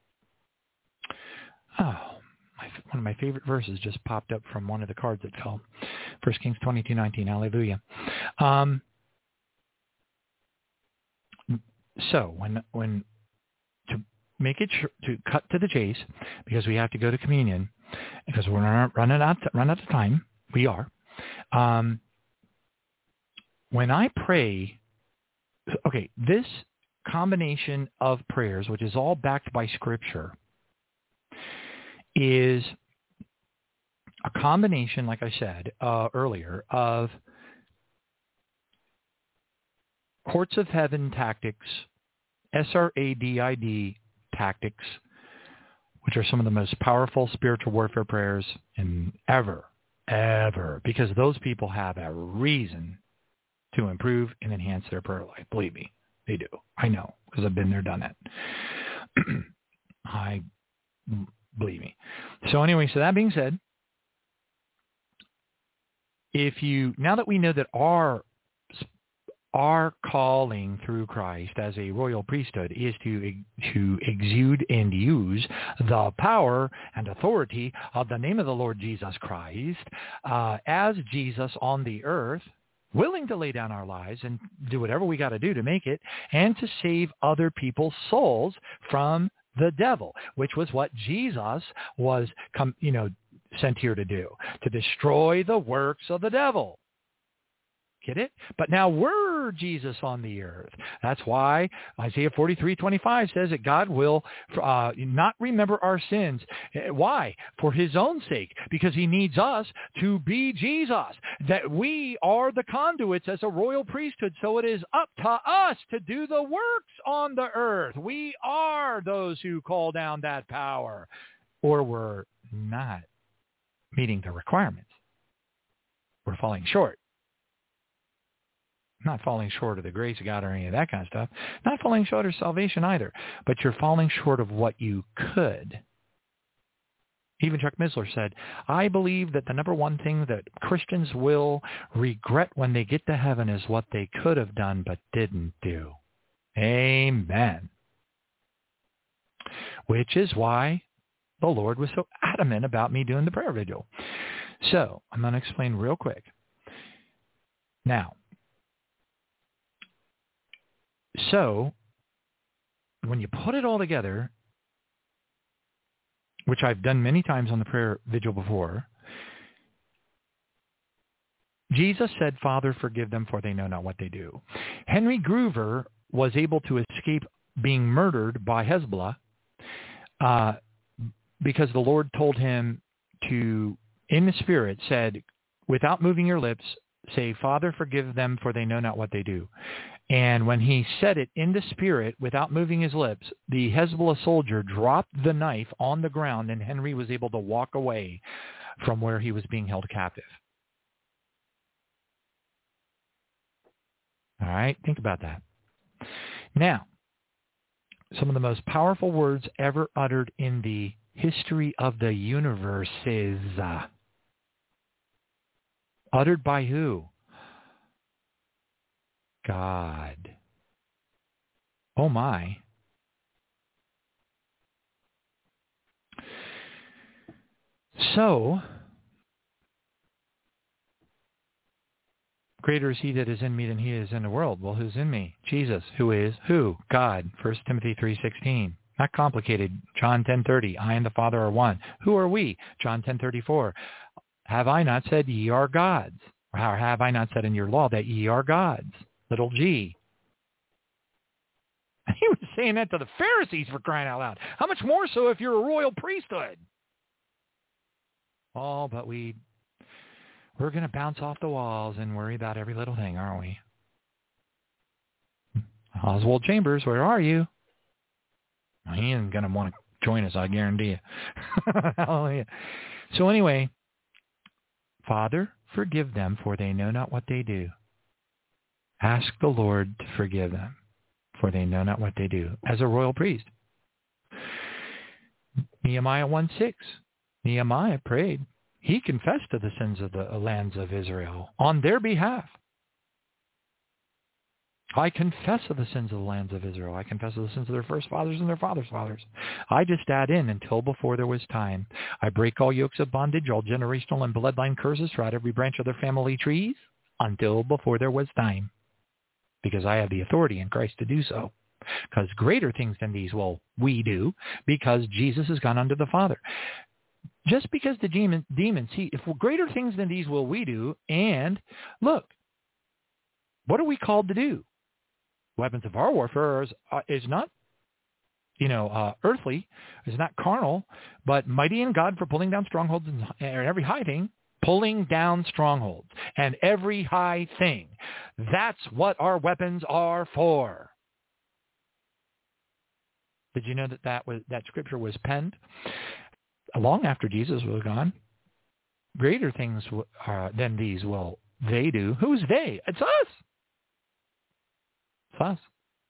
Oh, my, one of my favorite verses just popped up from one of the cards that fell. First Kings twenty-two nineteen. Hallelujah. Um, so when, when, to make it, sh- to cut to the chase, because we have to go to communion, because we're not running out, run out of time. We are. Um, when I pray, okay, this combination of prayers, which is all backed by Scripture, is a combination, like I said uh, earlier, of courts of heaven tactics, S R A D I D tactics, which are some of the most powerful spiritual warfare prayers in ever, ever, because those people have a reason to improve and enhance their prayer life. Believe me, they do. I know, because I've been there, done it. I believe me. So anyway, so that being said, if you, now that we know that our our calling through Christ as a royal priesthood is to to exude and use the power and authority of the name of the Lord Jesus Christ uh, as Jesus on the earth, willing to lay down our lives and do whatever we got to do to make it, and to save other people's souls from the devil, which was what Jesus was, com- you know, sent here to do, to destroy the works of the devil. Get it? But now we're Jesus on the earth. That's why Isaiah forty-three twenty-five says that God will uh, not remember our sins. Why? For his own sake, because he needs us to be Jesus. That we are the conduits as a royal priesthood, so it is up to us to do the works on the earth. We are those who call down that power, or we're not meeting the requirements. We're falling short. Not falling short of the grace of God or any of that kind of stuff. Not falling short of salvation either. But you're falling short of what you could. Even Chuck Missler said, I believe that the number one thing that Christians will regret when they get to heaven is what they could have done but didn't do. Amen. Which is why the Lord was so adamant about me doing the prayer vigil. So, I'm going to explain real quick. Now, so, when you put it all together, which I've done many times on the prayer vigil before, Jesus said, Father, forgive them, for they know not what they do. Henry Groover was able to escape being murdered by Hezbollah uh, because the Lord told him to, in the Spirit, said, without moving your lips, say, Father, forgive them, for they know not what they do. And when he said it in the Spirit, without moving his lips, the Hezbollah soldier dropped the knife on the ground, and Henry was able to walk away from where he was being held captive. All right, think about that. Now, some of the most powerful words ever uttered in the history of the universe is uh, uttered by who? God. Oh my. So, greater is he that is in me than he is in the world. Well, who's in me? Jesus. Who is? Who? God. First Timothy three sixteen. Not complicated. John ten thirty. I and the Father are one. Who are we? John ten thirty-four. Have I not said ye are gods? Or have I not said in your law that ye are gods? Little g. He was saying that to the Pharisees, for crying out loud. How much more so if you're a royal priesthood? Oh, but we, we're going to bounce off the walls and worry about every little thing, aren't we? Oswald Chambers, where are you? He isn't going to want to join us, I guarantee you. Hallelujah. So anyway, Father, forgive them, for they know not what they do. Ask the Lord to forgive them, for they know not what they do, as a royal priest. Nehemiah one six. Nehemiah prayed. He confessed to the sins of the lands of Israel on their behalf. I confess of the sins of the lands of Israel. I confess of the sins of their first fathers and their fathers' fathers. I just add in, until before there was time. I break all yokes of bondage, all generational and bloodline curses throughout every branch of their family trees, until before there was time. Because I have the authority in Christ to do so. Because greater things than these will we do, because Jesus has gone unto the Father. Just because the demon, demons, see, if greater things than these will we do, and look, what are we called to do? Weapons of our warfare is, uh, is not, you know, uh, earthly, is not carnal, but mighty in God for pulling down strongholds and, and every high thing, pulling down strongholds and every high thing. That's what our weapons are for. Did you know that that, was, that scripture was penned long after Jesus was gone? Greater things uh, than these will they do. Who's they? It's us. It's us.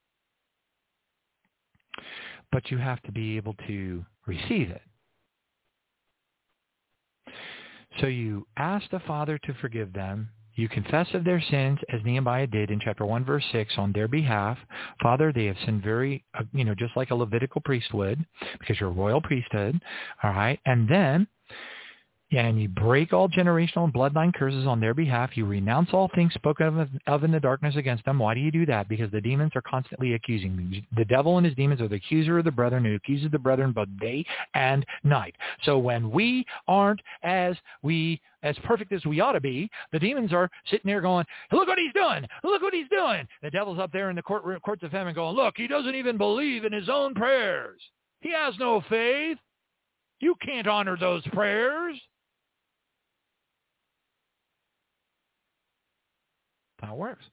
But you have to be able to receive it. So you ask the Father to forgive them. You confess of their sins, as Nehemiah did in chapter one, verse six, on their behalf. Father, they have sinned very, uh, you know, just like a Levitical priest would, because you're a royal priesthood, all right? And then, and you break all generational and bloodline curses on their behalf. You renounce all things spoken of, of in the darkness against them. Why do you do that? Because the demons are constantly accusing them. The devil and his demons are the accuser of the brethren, who accuses the brethren both day and night. So when we aren't as we as perfect as we ought to be, the demons are sitting there going, look what he's doing. Look what he's doing. The devil's up there in the court, courts of heaven going, look, he doesn't even believe in his own prayers. He has no faith. You can't honor those prayers. That's how it works.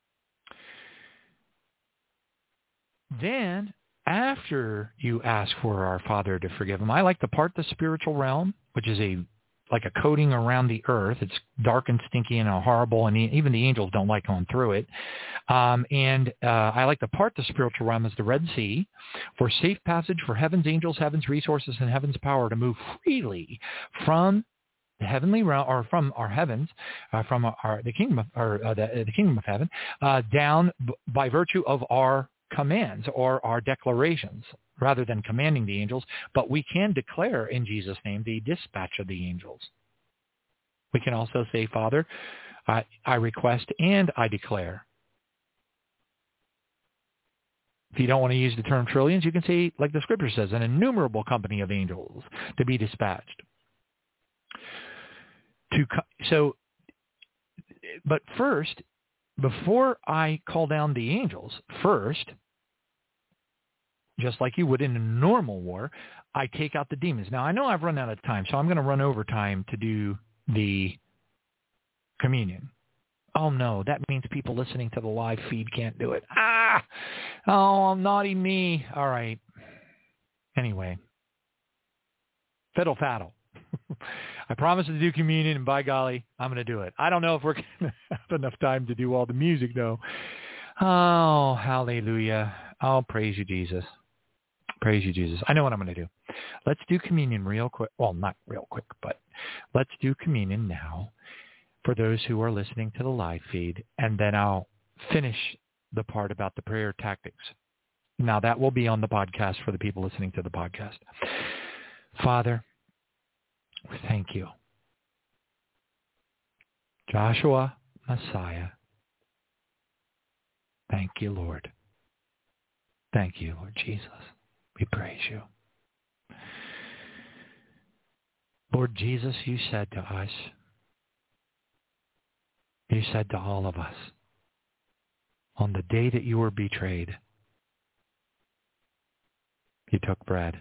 Then, after you ask for our Father to forgive him, I like to part the spiritual realm, which is a like a coating around the earth. It's dark and stinky and horrible, and even the angels don't like going through it. Um, and uh, I like to part the spiritual realm as the Red Sea for safe passage for heaven's angels, heaven's resources, and heaven's power to move freely from the heavenly realm, or from our heavens, uh, from our the kingdom of, or uh, the, the kingdom of heaven, uh, down b- by virtue of our commands or our declarations, rather than commanding the angels. But we can declare in Jesus' name the dispatch of the angels. We can also say, Father, I, I request and I declare. If you don't want to use the term trillions, you can say, like the scripture says, an innumerable company of angels to be dispatched. To so, but first, before I call down the angels, first, just like you would in a normal war, I take out the demons. Now, I know I've run out of time, so I'm going to run over time to do the communion. Oh, no, that means people listening to the live feed can't do it. Ah! Oh, naughty me. All right. Anyway. Fiddle faddle. I promised to do communion, and by golly, I'm going to do it. I don't know if we're going to have enough time to do all the music, though. Oh, hallelujah. Oh, praise you, Jesus. Praise you, Jesus. I know what I'm going to do. Let's do communion real quick. Well, not real quick, but let's do communion now for those who are listening to the live feed, and then I'll finish the part about the prayer tactics. Now, that will be on the podcast for the people listening to the podcast. Father, we thank you. Joshua, Messiah, thank you, Lord. Thank you, Lord Jesus. We praise you. Lord Jesus, you said to us, you said to all of us, on the day that you were betrayed, you took bread.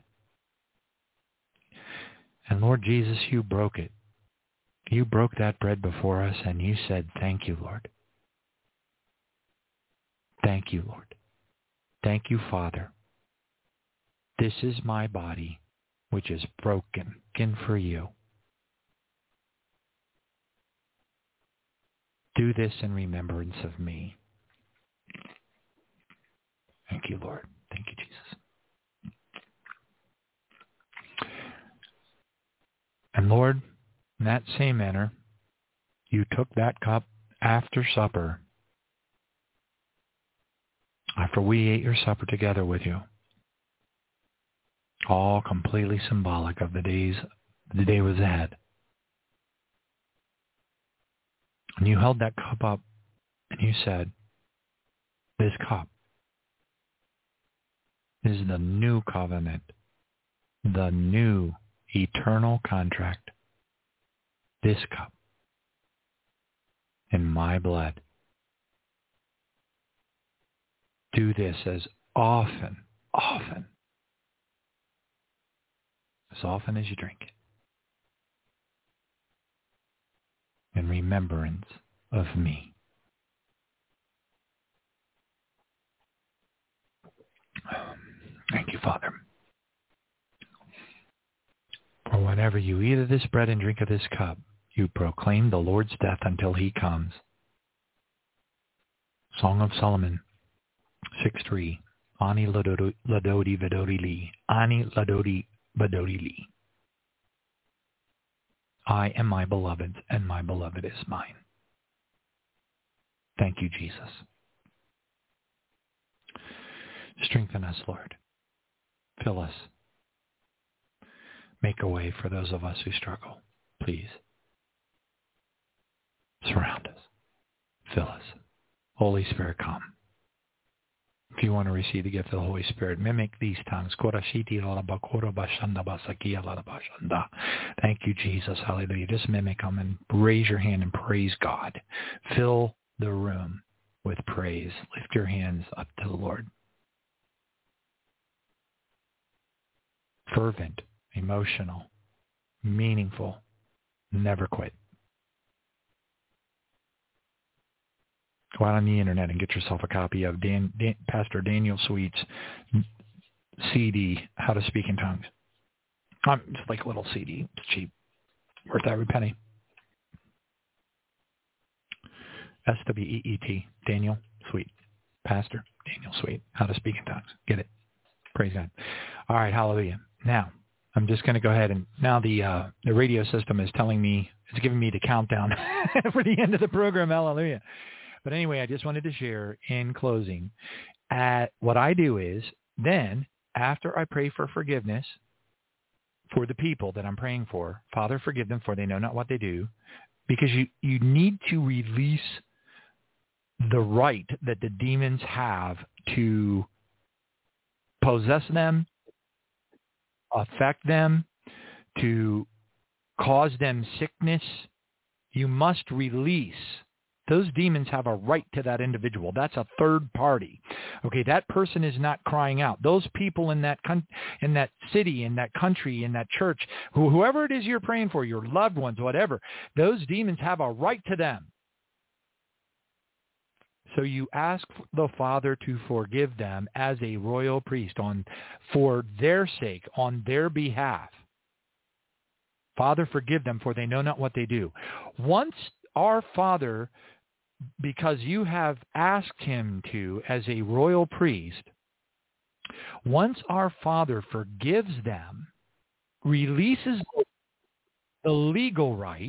And Lord Jesus, you broke it. You broke that bread before us, and you said, thank you, Lord. Thank you, Lord. Thank you, Father. This is my body, which is broken again for you. Do this in remembrance of me. Thank you, Lord. Thank you, Jesus. And Lord, in that same manner, you took that cup after supper, after we ate your supper together with you, all completely symbolic of the days, the day was ahead. And you held that cup up and you said, this cup is the new covenant, the new eternal contract. This cup in my blood. Do this as often, often, as often as you drink it, in remembrance of me. Thank you, Father. For whenever you eat of this bread and drink of this cup, you proclaim the Lord's death until he comes. Song of Solomon, six three. Ani ladodi vadodi li. Ani ladodi vadodi li. I am my beloved, and my beloved is mine. Thank you, Jesus. Strengthen us, Lord. Fill us. Make a way for those of us who struggle. Please. Surround us. Fill us. Holy Spirit, come. If you want to receive the gift of the Holy Spirit, mimic these tongues. Thank you, Jesus. Hallelujah. Just mimic them and raise your hand and praise God. Fill the room with praise. Lift your hands up to the Lord. Fervent, emotional, meaningful, never quit. Go out on the internet and get yourself a copy of Dan, Dan, Pastor Daniel Sweet's C D, How to Speak in Tongues. Um, it's like a little C D. It's cheap. Worth every penny. S W E E T, Daniel Sweet. Pastor Daniel Sweet, How to Speak in Tongues. Get it. Praise God. All right, hallelujah. Now, I'm just going to go ahead and now the uh, the radio system is telling me, it's giving me the countdown for the end of the program. Hallelujah. But anyway, I just wanted to share in closing, at what I do is then after I pray for forgiveness for the people that I'm praying for, Father, forgive them for they know not what they do, because you, you need to release the right that the demons have to possess them, affect them, to cause them sickness. You must release. Those demons have a right to that individual. That's a third party. Okay, that person is not crying out. Those people in that con- in that city, in that country, in that church, who, whoever it is you're praying for, your loved ones, whatever, those demons have a right to them. So you ask the Father to forgive them as a royal priest on for their sake, on their behalf. Father, forgive them, for they know not what they do. Once our Father, because you have asked him to, as a royal priest, Once our Father forgives them, releases the legal right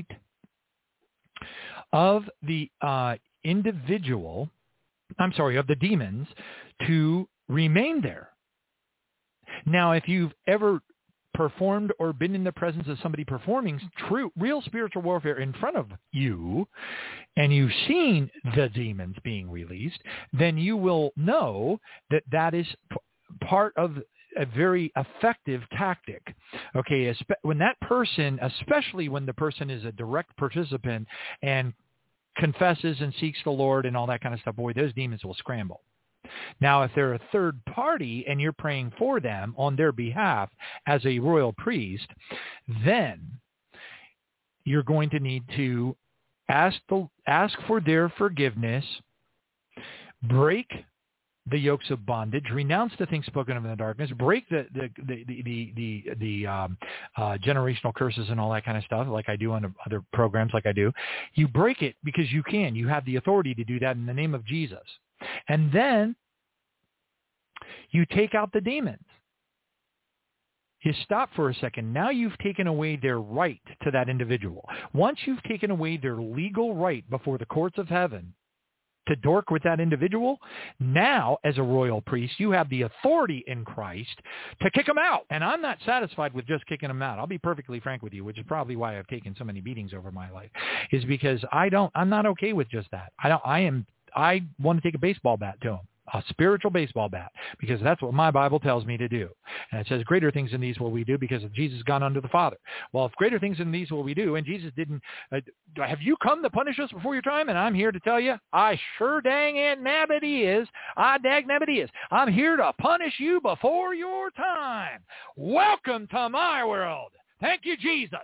of the uh, individual, I'm sorry, of the demons to remain there. Now, if you've ever performed or been in the presence of somebody performing true, real spiritual warfare in front of you, and you've seen the demons being released, then you will know that that is p- part of a very effective tactic. Okay, when that person, especially when the person is a direct participant and confesses and seeks the Lord and all that kind of stuff, boy, those demons will scramble. Now, if they're a third party and you're praying for them on their behalf as a royal priest, then you're going to need to ask the, ask for their forgiveness, break the yokes of bondage, renounce the things spoken of in the darkness, break the the the the the, the, the um, uh, generational curses and all that kind of stuff, like I do on other programs, like I do. You break it because you can. You have the authority to do that in the name of Jesus. And then you take out the demons. You stop for a second. Now you've taken away their right to that individual. Once you've taken away their legal right before the courts of heaven to dork with that individual, now as a royal priest, you have the authority in Christ to kick them out. And I'm not satisfied with just kicking them out. I'll be perfectly frank with you, which is probably why I've taken so many beatings over my life, is because I don't, I'm not okay with just that. I don't, I am, I want to take a baseball bat to them. A spiritual baseball bat, because that's what my Bible tells me to do. And it says, greater things than these will we do, because Jesus gone unto the Father. Well, if greater things than these will we do, and Jesus didn't, uh, have you come to punish us before your time? And I'm here to tell you, I sure dang it nabbit is. I dag nabbit is. I'm here to punish you before your time. Welcome to my world. Thank you, Jesus.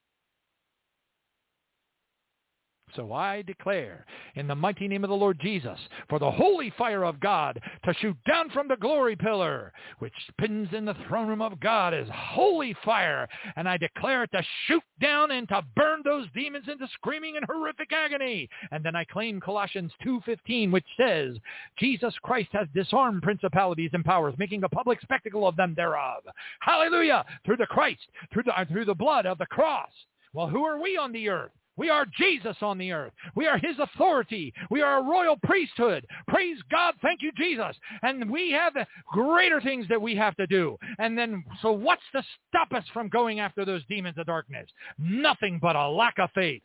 So I declare in the mighty name of the Lord Jesus for the holy fire of God to shoot down from the glory pillar, which spins in the throne room of God as holy fire. And I declare it to shoot down and to burn those demons into screaming and horrific agony. And then I claim Colossians two fifteen, which says, Jesus Christ has disarmed principalities and powers, making a public spectacle of them thereof. Hallelujah! Through the Christ, through the, through the blood of the cross. Well, who are we on the earth? We are Jesus on the earth. We are his authority. We are a royal priesthood. Praise God. Thank you, Jesus. And we have greater things that we have to do. And then, so what's to stop us from going after those demons of darkness? Nothing but a lack of faith.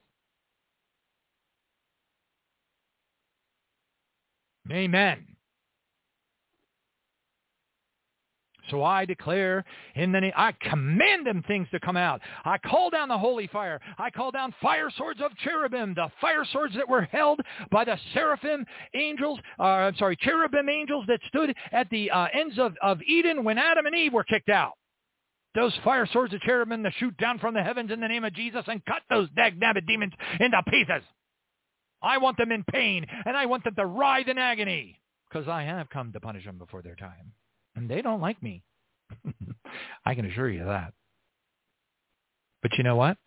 Amen. So I declare in the name, I command them things to come out. I call down the holy fire. I call down fire swords of cherubim, the fire swords that were held by the seraphim angels, uh, I'm sorry, cherubim angels that stood at the uh, ends of, of Eden when Adam and Eve were kicked out. Those fire swords of cherubim that shoot down from the heavens in the name of Jesus and cut those dag-nabbit demons into pieces. I want them in pain, and I want them to writhe in agony, because I have come to punish them before their time. And they don't like me. I can assure you that. But you know what?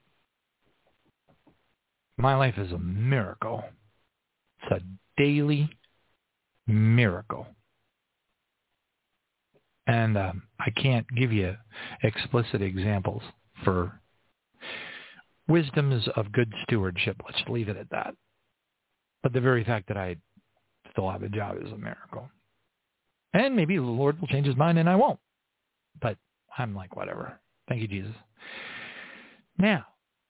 My life is a miracle. It's a daily miracle. And um, I can't give you explicit examples for wisdoms of good stewardship. Let's leave it at that. But the very fact that I still have a job is a miracle. And maybe the Lord will change his mind and I won't. But I'm like, whatever. Thank you, Jesus. Now,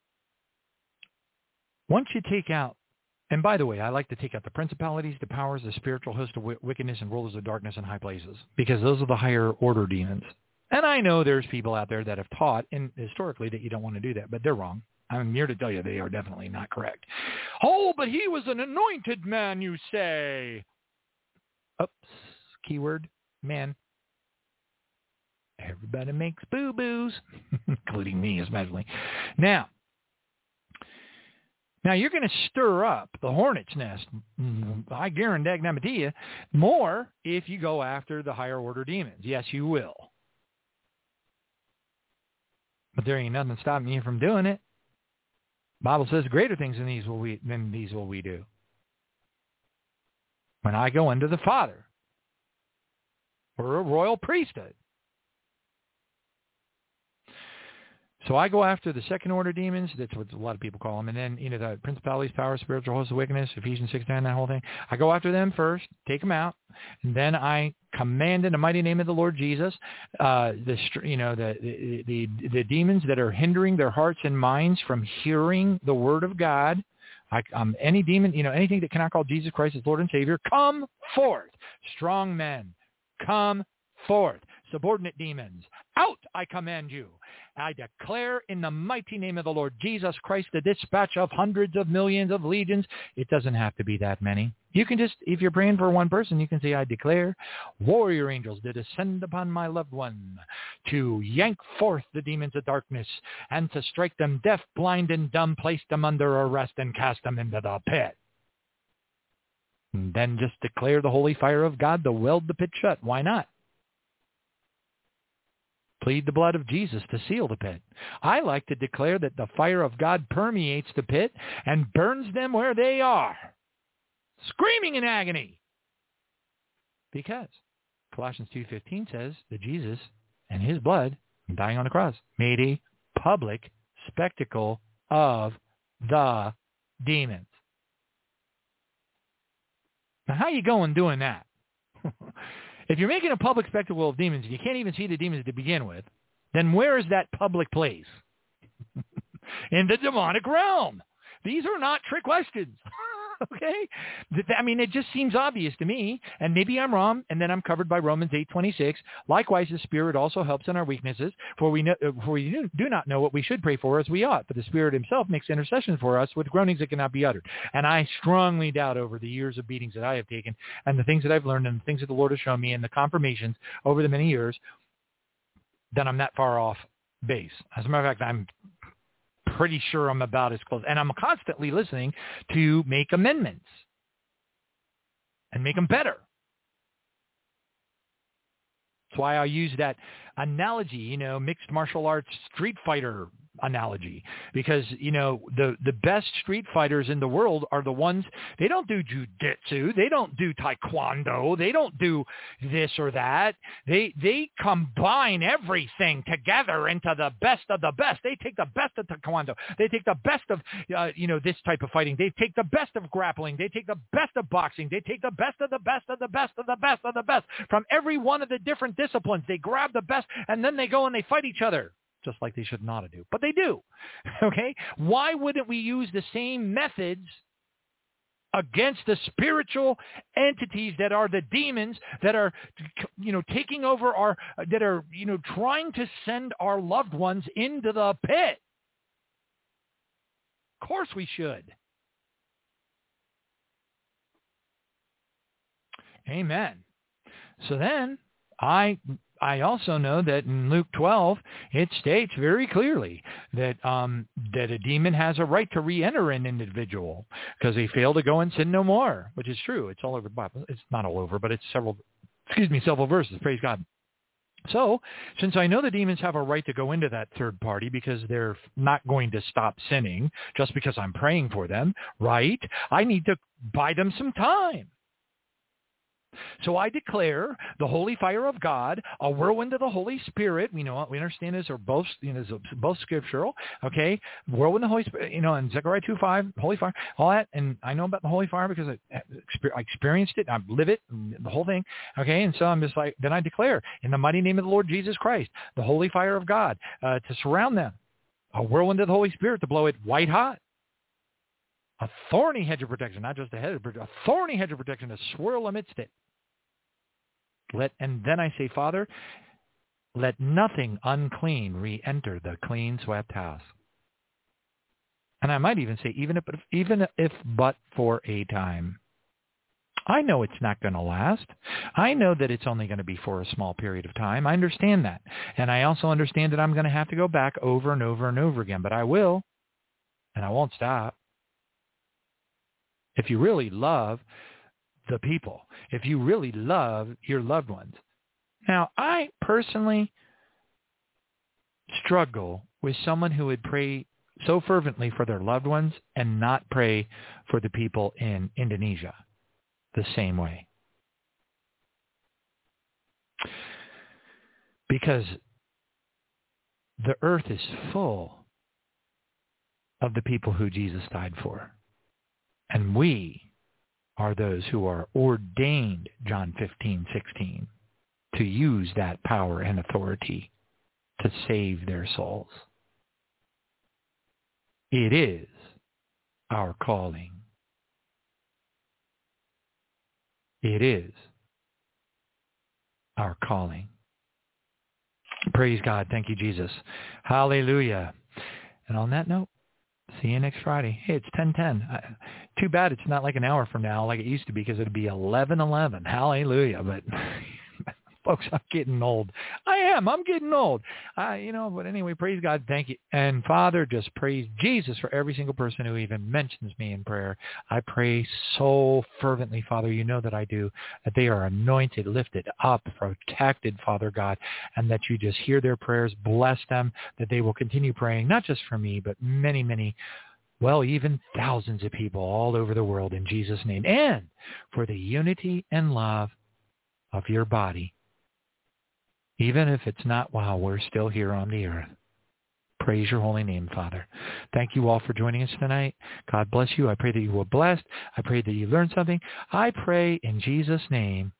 once you take out, and by the way, I like to take out the principalities, the powers, the spiritual host of wickedness and rulers of darkness in high places, because those are the higher order demons. And I know there's people out there that have taught in, historically that you don't want to do that, but they're wrong. I'm here to tell you they are definitely not correct. Oh, but he was an anointed man, you say. Oops. Keyword, man. Everybody makes boo-boos, including me especially. Now, now you're going to stir up the hornet's nest, I guarantee you, more if you go after the higher order demons. Yes, you will. But there ain't nothing stopping you from doing it. The Bible says greater things than these will we than these will we do. When I go unto the Father, We're a royal priesthood. So I go after the second order demons. That's what a lot of people call them. And then, you know, the principalities, powers, spiritual hosts of wickedness, Ephesians six nine, that whole thing. I go after them first, take them out. And then I command in the mighty name of the Lord Jesus, uh, the, you know, the, the, the, the demons that are hindering their hearts and minds from hearing the word of God. I, um, any demon, you know, anything that cannot call Jesus Christ as Lord and Savior, come forth. Strong men, come forth. Subordinate demons, out, I command you. I declare in the mighty name of the Lord Jesus Christ the dispatch of hundreds of millions of legions. It doesn't have to be that many. You can just, if you're praying for one person, you can say, I declare warrior angels to descend upon my loved one, to yank forth the demons of darkness, and to strike them deaf, blind, and dumb, place them under arrest, and cast them into the pit. And then just declare the holy fire of God to weld the pit shut. Why not? Plead the blood of Jesus to seal the pit. I like to declare that the fire of God permeates the pit and burns them where they are, screaming in agony. Because Colossians two fifteen says that Jesus and his blood, dying on the cross, made a public spectacle of the demons. Now, how you going doing that? If you're making a public spectacle of demons and you can't even see the demons to begin with, then where is that public place? In the demonic realm. These are not trick questions. Okay? I mean, it just seems obvious to me, and maybe I'm wrong, and then I'm covered by Romans eight twenty-six. Likewise, the Spirit also helps in our weaknesses, for we, know, for we do not know what we should pray for as we ought, but the Spirit himself makes intercession for us with groanings that cannot be uttered. And I strongly doubt over the years of beatings that I have taken, and the things that I've learned, and the things that the Lord has shown me, and the confirmations over the many years, that I'm that far off base. As a matter of fact, I'm pretty sure I'm about as close. And I'm constantly listening to make amendments and make them better. That's why I use that analogy, you know, mixed martial arts street fighter analogy, because, you know, the, the best street fighters in the world are the ones, they don't do jujitsu, they don't do taekwondo, they don't do this or that. They, they combine everything together into the best of the best. They take the best of taekwondo. They take the best of, uh, you know, this type of fighting. They take the best of grappling. They take the best of boxing. They take the best of the best of the best of the best of the best from every one of the different disciplines. They grab the best and then they go and they fight each other. Just like they should not do. But they do. Okay? Why wouldn't we use the same methods against the spiritual entities that are the demons that are, you know, taking over our, that are, you know, trying to send our loved ones into the pit? Of course we should. Amen. So then I... I also know that in Luke twelve, it states very clearly that um, that a demon has a right to re-enter an individual because they fail to go and sin no more, which is true. It's all over the Bible. It's not all over, but it's several, excuse me, several verses. Praise God. So, since I know the demons have a right to go into that third party because they're not going to stop sinning just because I'm praying for them, right? I need to buy them some time. So I declare the holy fire of God, a whirlwind of the Holy Spirit. We know, we understand this are both, you know, both scriptural. Okay, whirlwind of the Holy Spirit. You know, in Zechariah two five, holy fire, all that. And I know about the holy fire because I, I experienced it. I live it, the whole thing. Okay, and so I'm just like, then I declare in the mighty name of the Lord Jesus Christ, the holy fire of God uh, to surround them, a whirlwind of the Holy Spirit to blow it white hot. A thorny hedge of protection, not just a hedge of protection, a thorny hedge of protection to swirl amidst it. Let, and then I say, Father, let nothing unclean re-enter the clean swept house. And I might even say, even if, even if but for a time. I know it's not going to last. I know that it's only going to be for a small period of time. I understand that. And I also understand that I'm going to have to go back over and over and over again. But I will, and I won't stop. If you really love the people, if you really love your loved ones. Now, I personally struggle with someone who would pray so fervently for their loved ones and not pray for the people in Indonesia the same way. Because the earth is full of the people who Jesus died for. And we are those who are ordained, John fifteen sixteen, to use that power and authority to save their souls. It is our calling. It is our calling. Praise God. Thank you, Jesus. Hallelujah. And on that note, see you next Friday. Hey, it's ten ten. Uh, too bad it's not like an hour from now like it used to be, because it would be eleven eleven. Hallelujah. But folks, I'm getting old. I am. I'm getting old. I, you know, but anyway, praise God. Thank you. And Father, just praise Jesus for every single person who even mentions me in prayer. I pray so fervently, Father, you know that I do, that they are anointed, lifted up, protected, Father God, and that you just hear their prayers, bless them, that they will continue praying, not just for me, but many, many, well, even thousands of people all over the world in Jesus' name, and for the unity and love of your body, even if it's not while we're still here on the earth. Praise your holy name, Father. Thank you all for joining us tonight. God bless you. I pray that you were blessed. I pray that you learned something. I pray in Jesus' name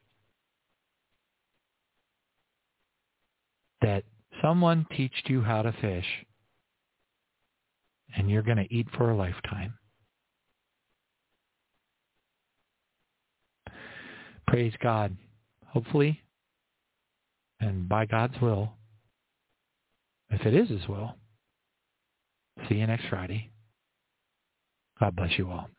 that someone teached you how to fish, and you're going to eat for a lifetime. Praise God. Hopefully, and by God's will, if it is His will, see you next Friday. God bless you all.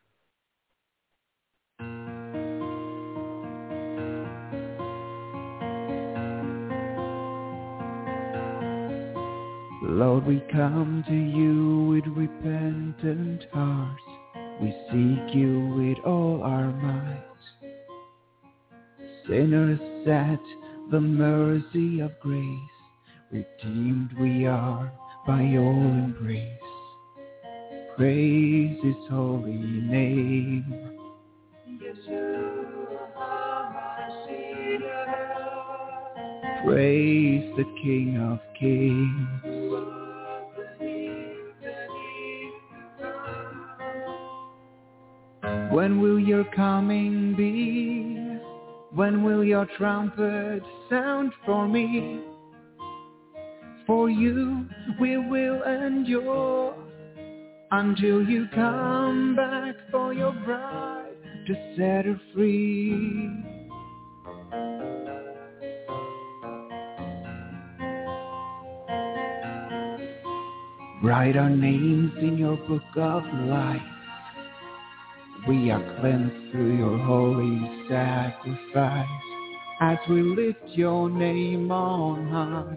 Lord, we come to you with repentant hearts. We seek you with all our might. Sinners at the mercy of grace, redeemed we are by your embrace. Praise His holy name. Praise the King of Kings. When will your coming be? When will your trumpet sound for me? For you we will endure until you come back for your bride to set her free. Write our names in your book of life. We are cleansed through your holy sacrifice as we lift your name on high.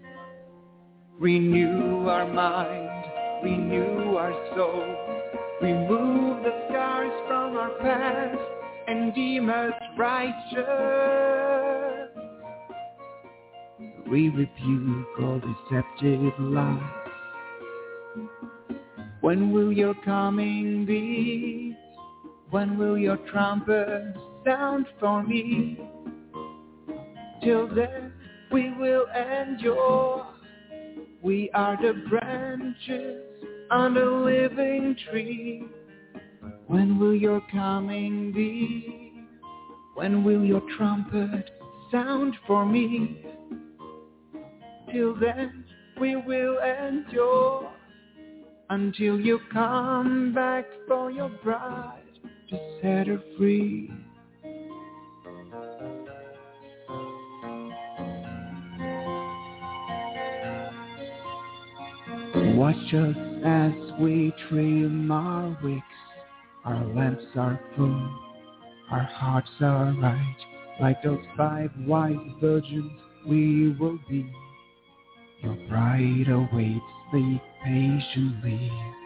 Renew our mind, renew our soul, remove the scars from our past and deem us righteous. We rebuke all deceptive lies. When will your coming be? When will your trumpet sound for me? Till then we will endure. We are the branches on the living tree. When will your coming be? When will your trumpet sound for me? Till then we will endure, until you come back for your bride to set her free. Watch us as we trim our wicks. Our lamps are full, our hearts are right. Like those five wise virgins we will be. Your bride awaits, sleep patiently.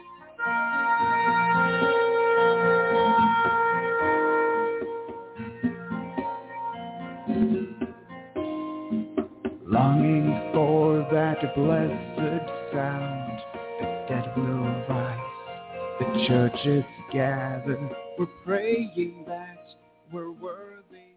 Longing for that blessed sound, the dead will rise, the church is gathered, we're praying that we're worthy.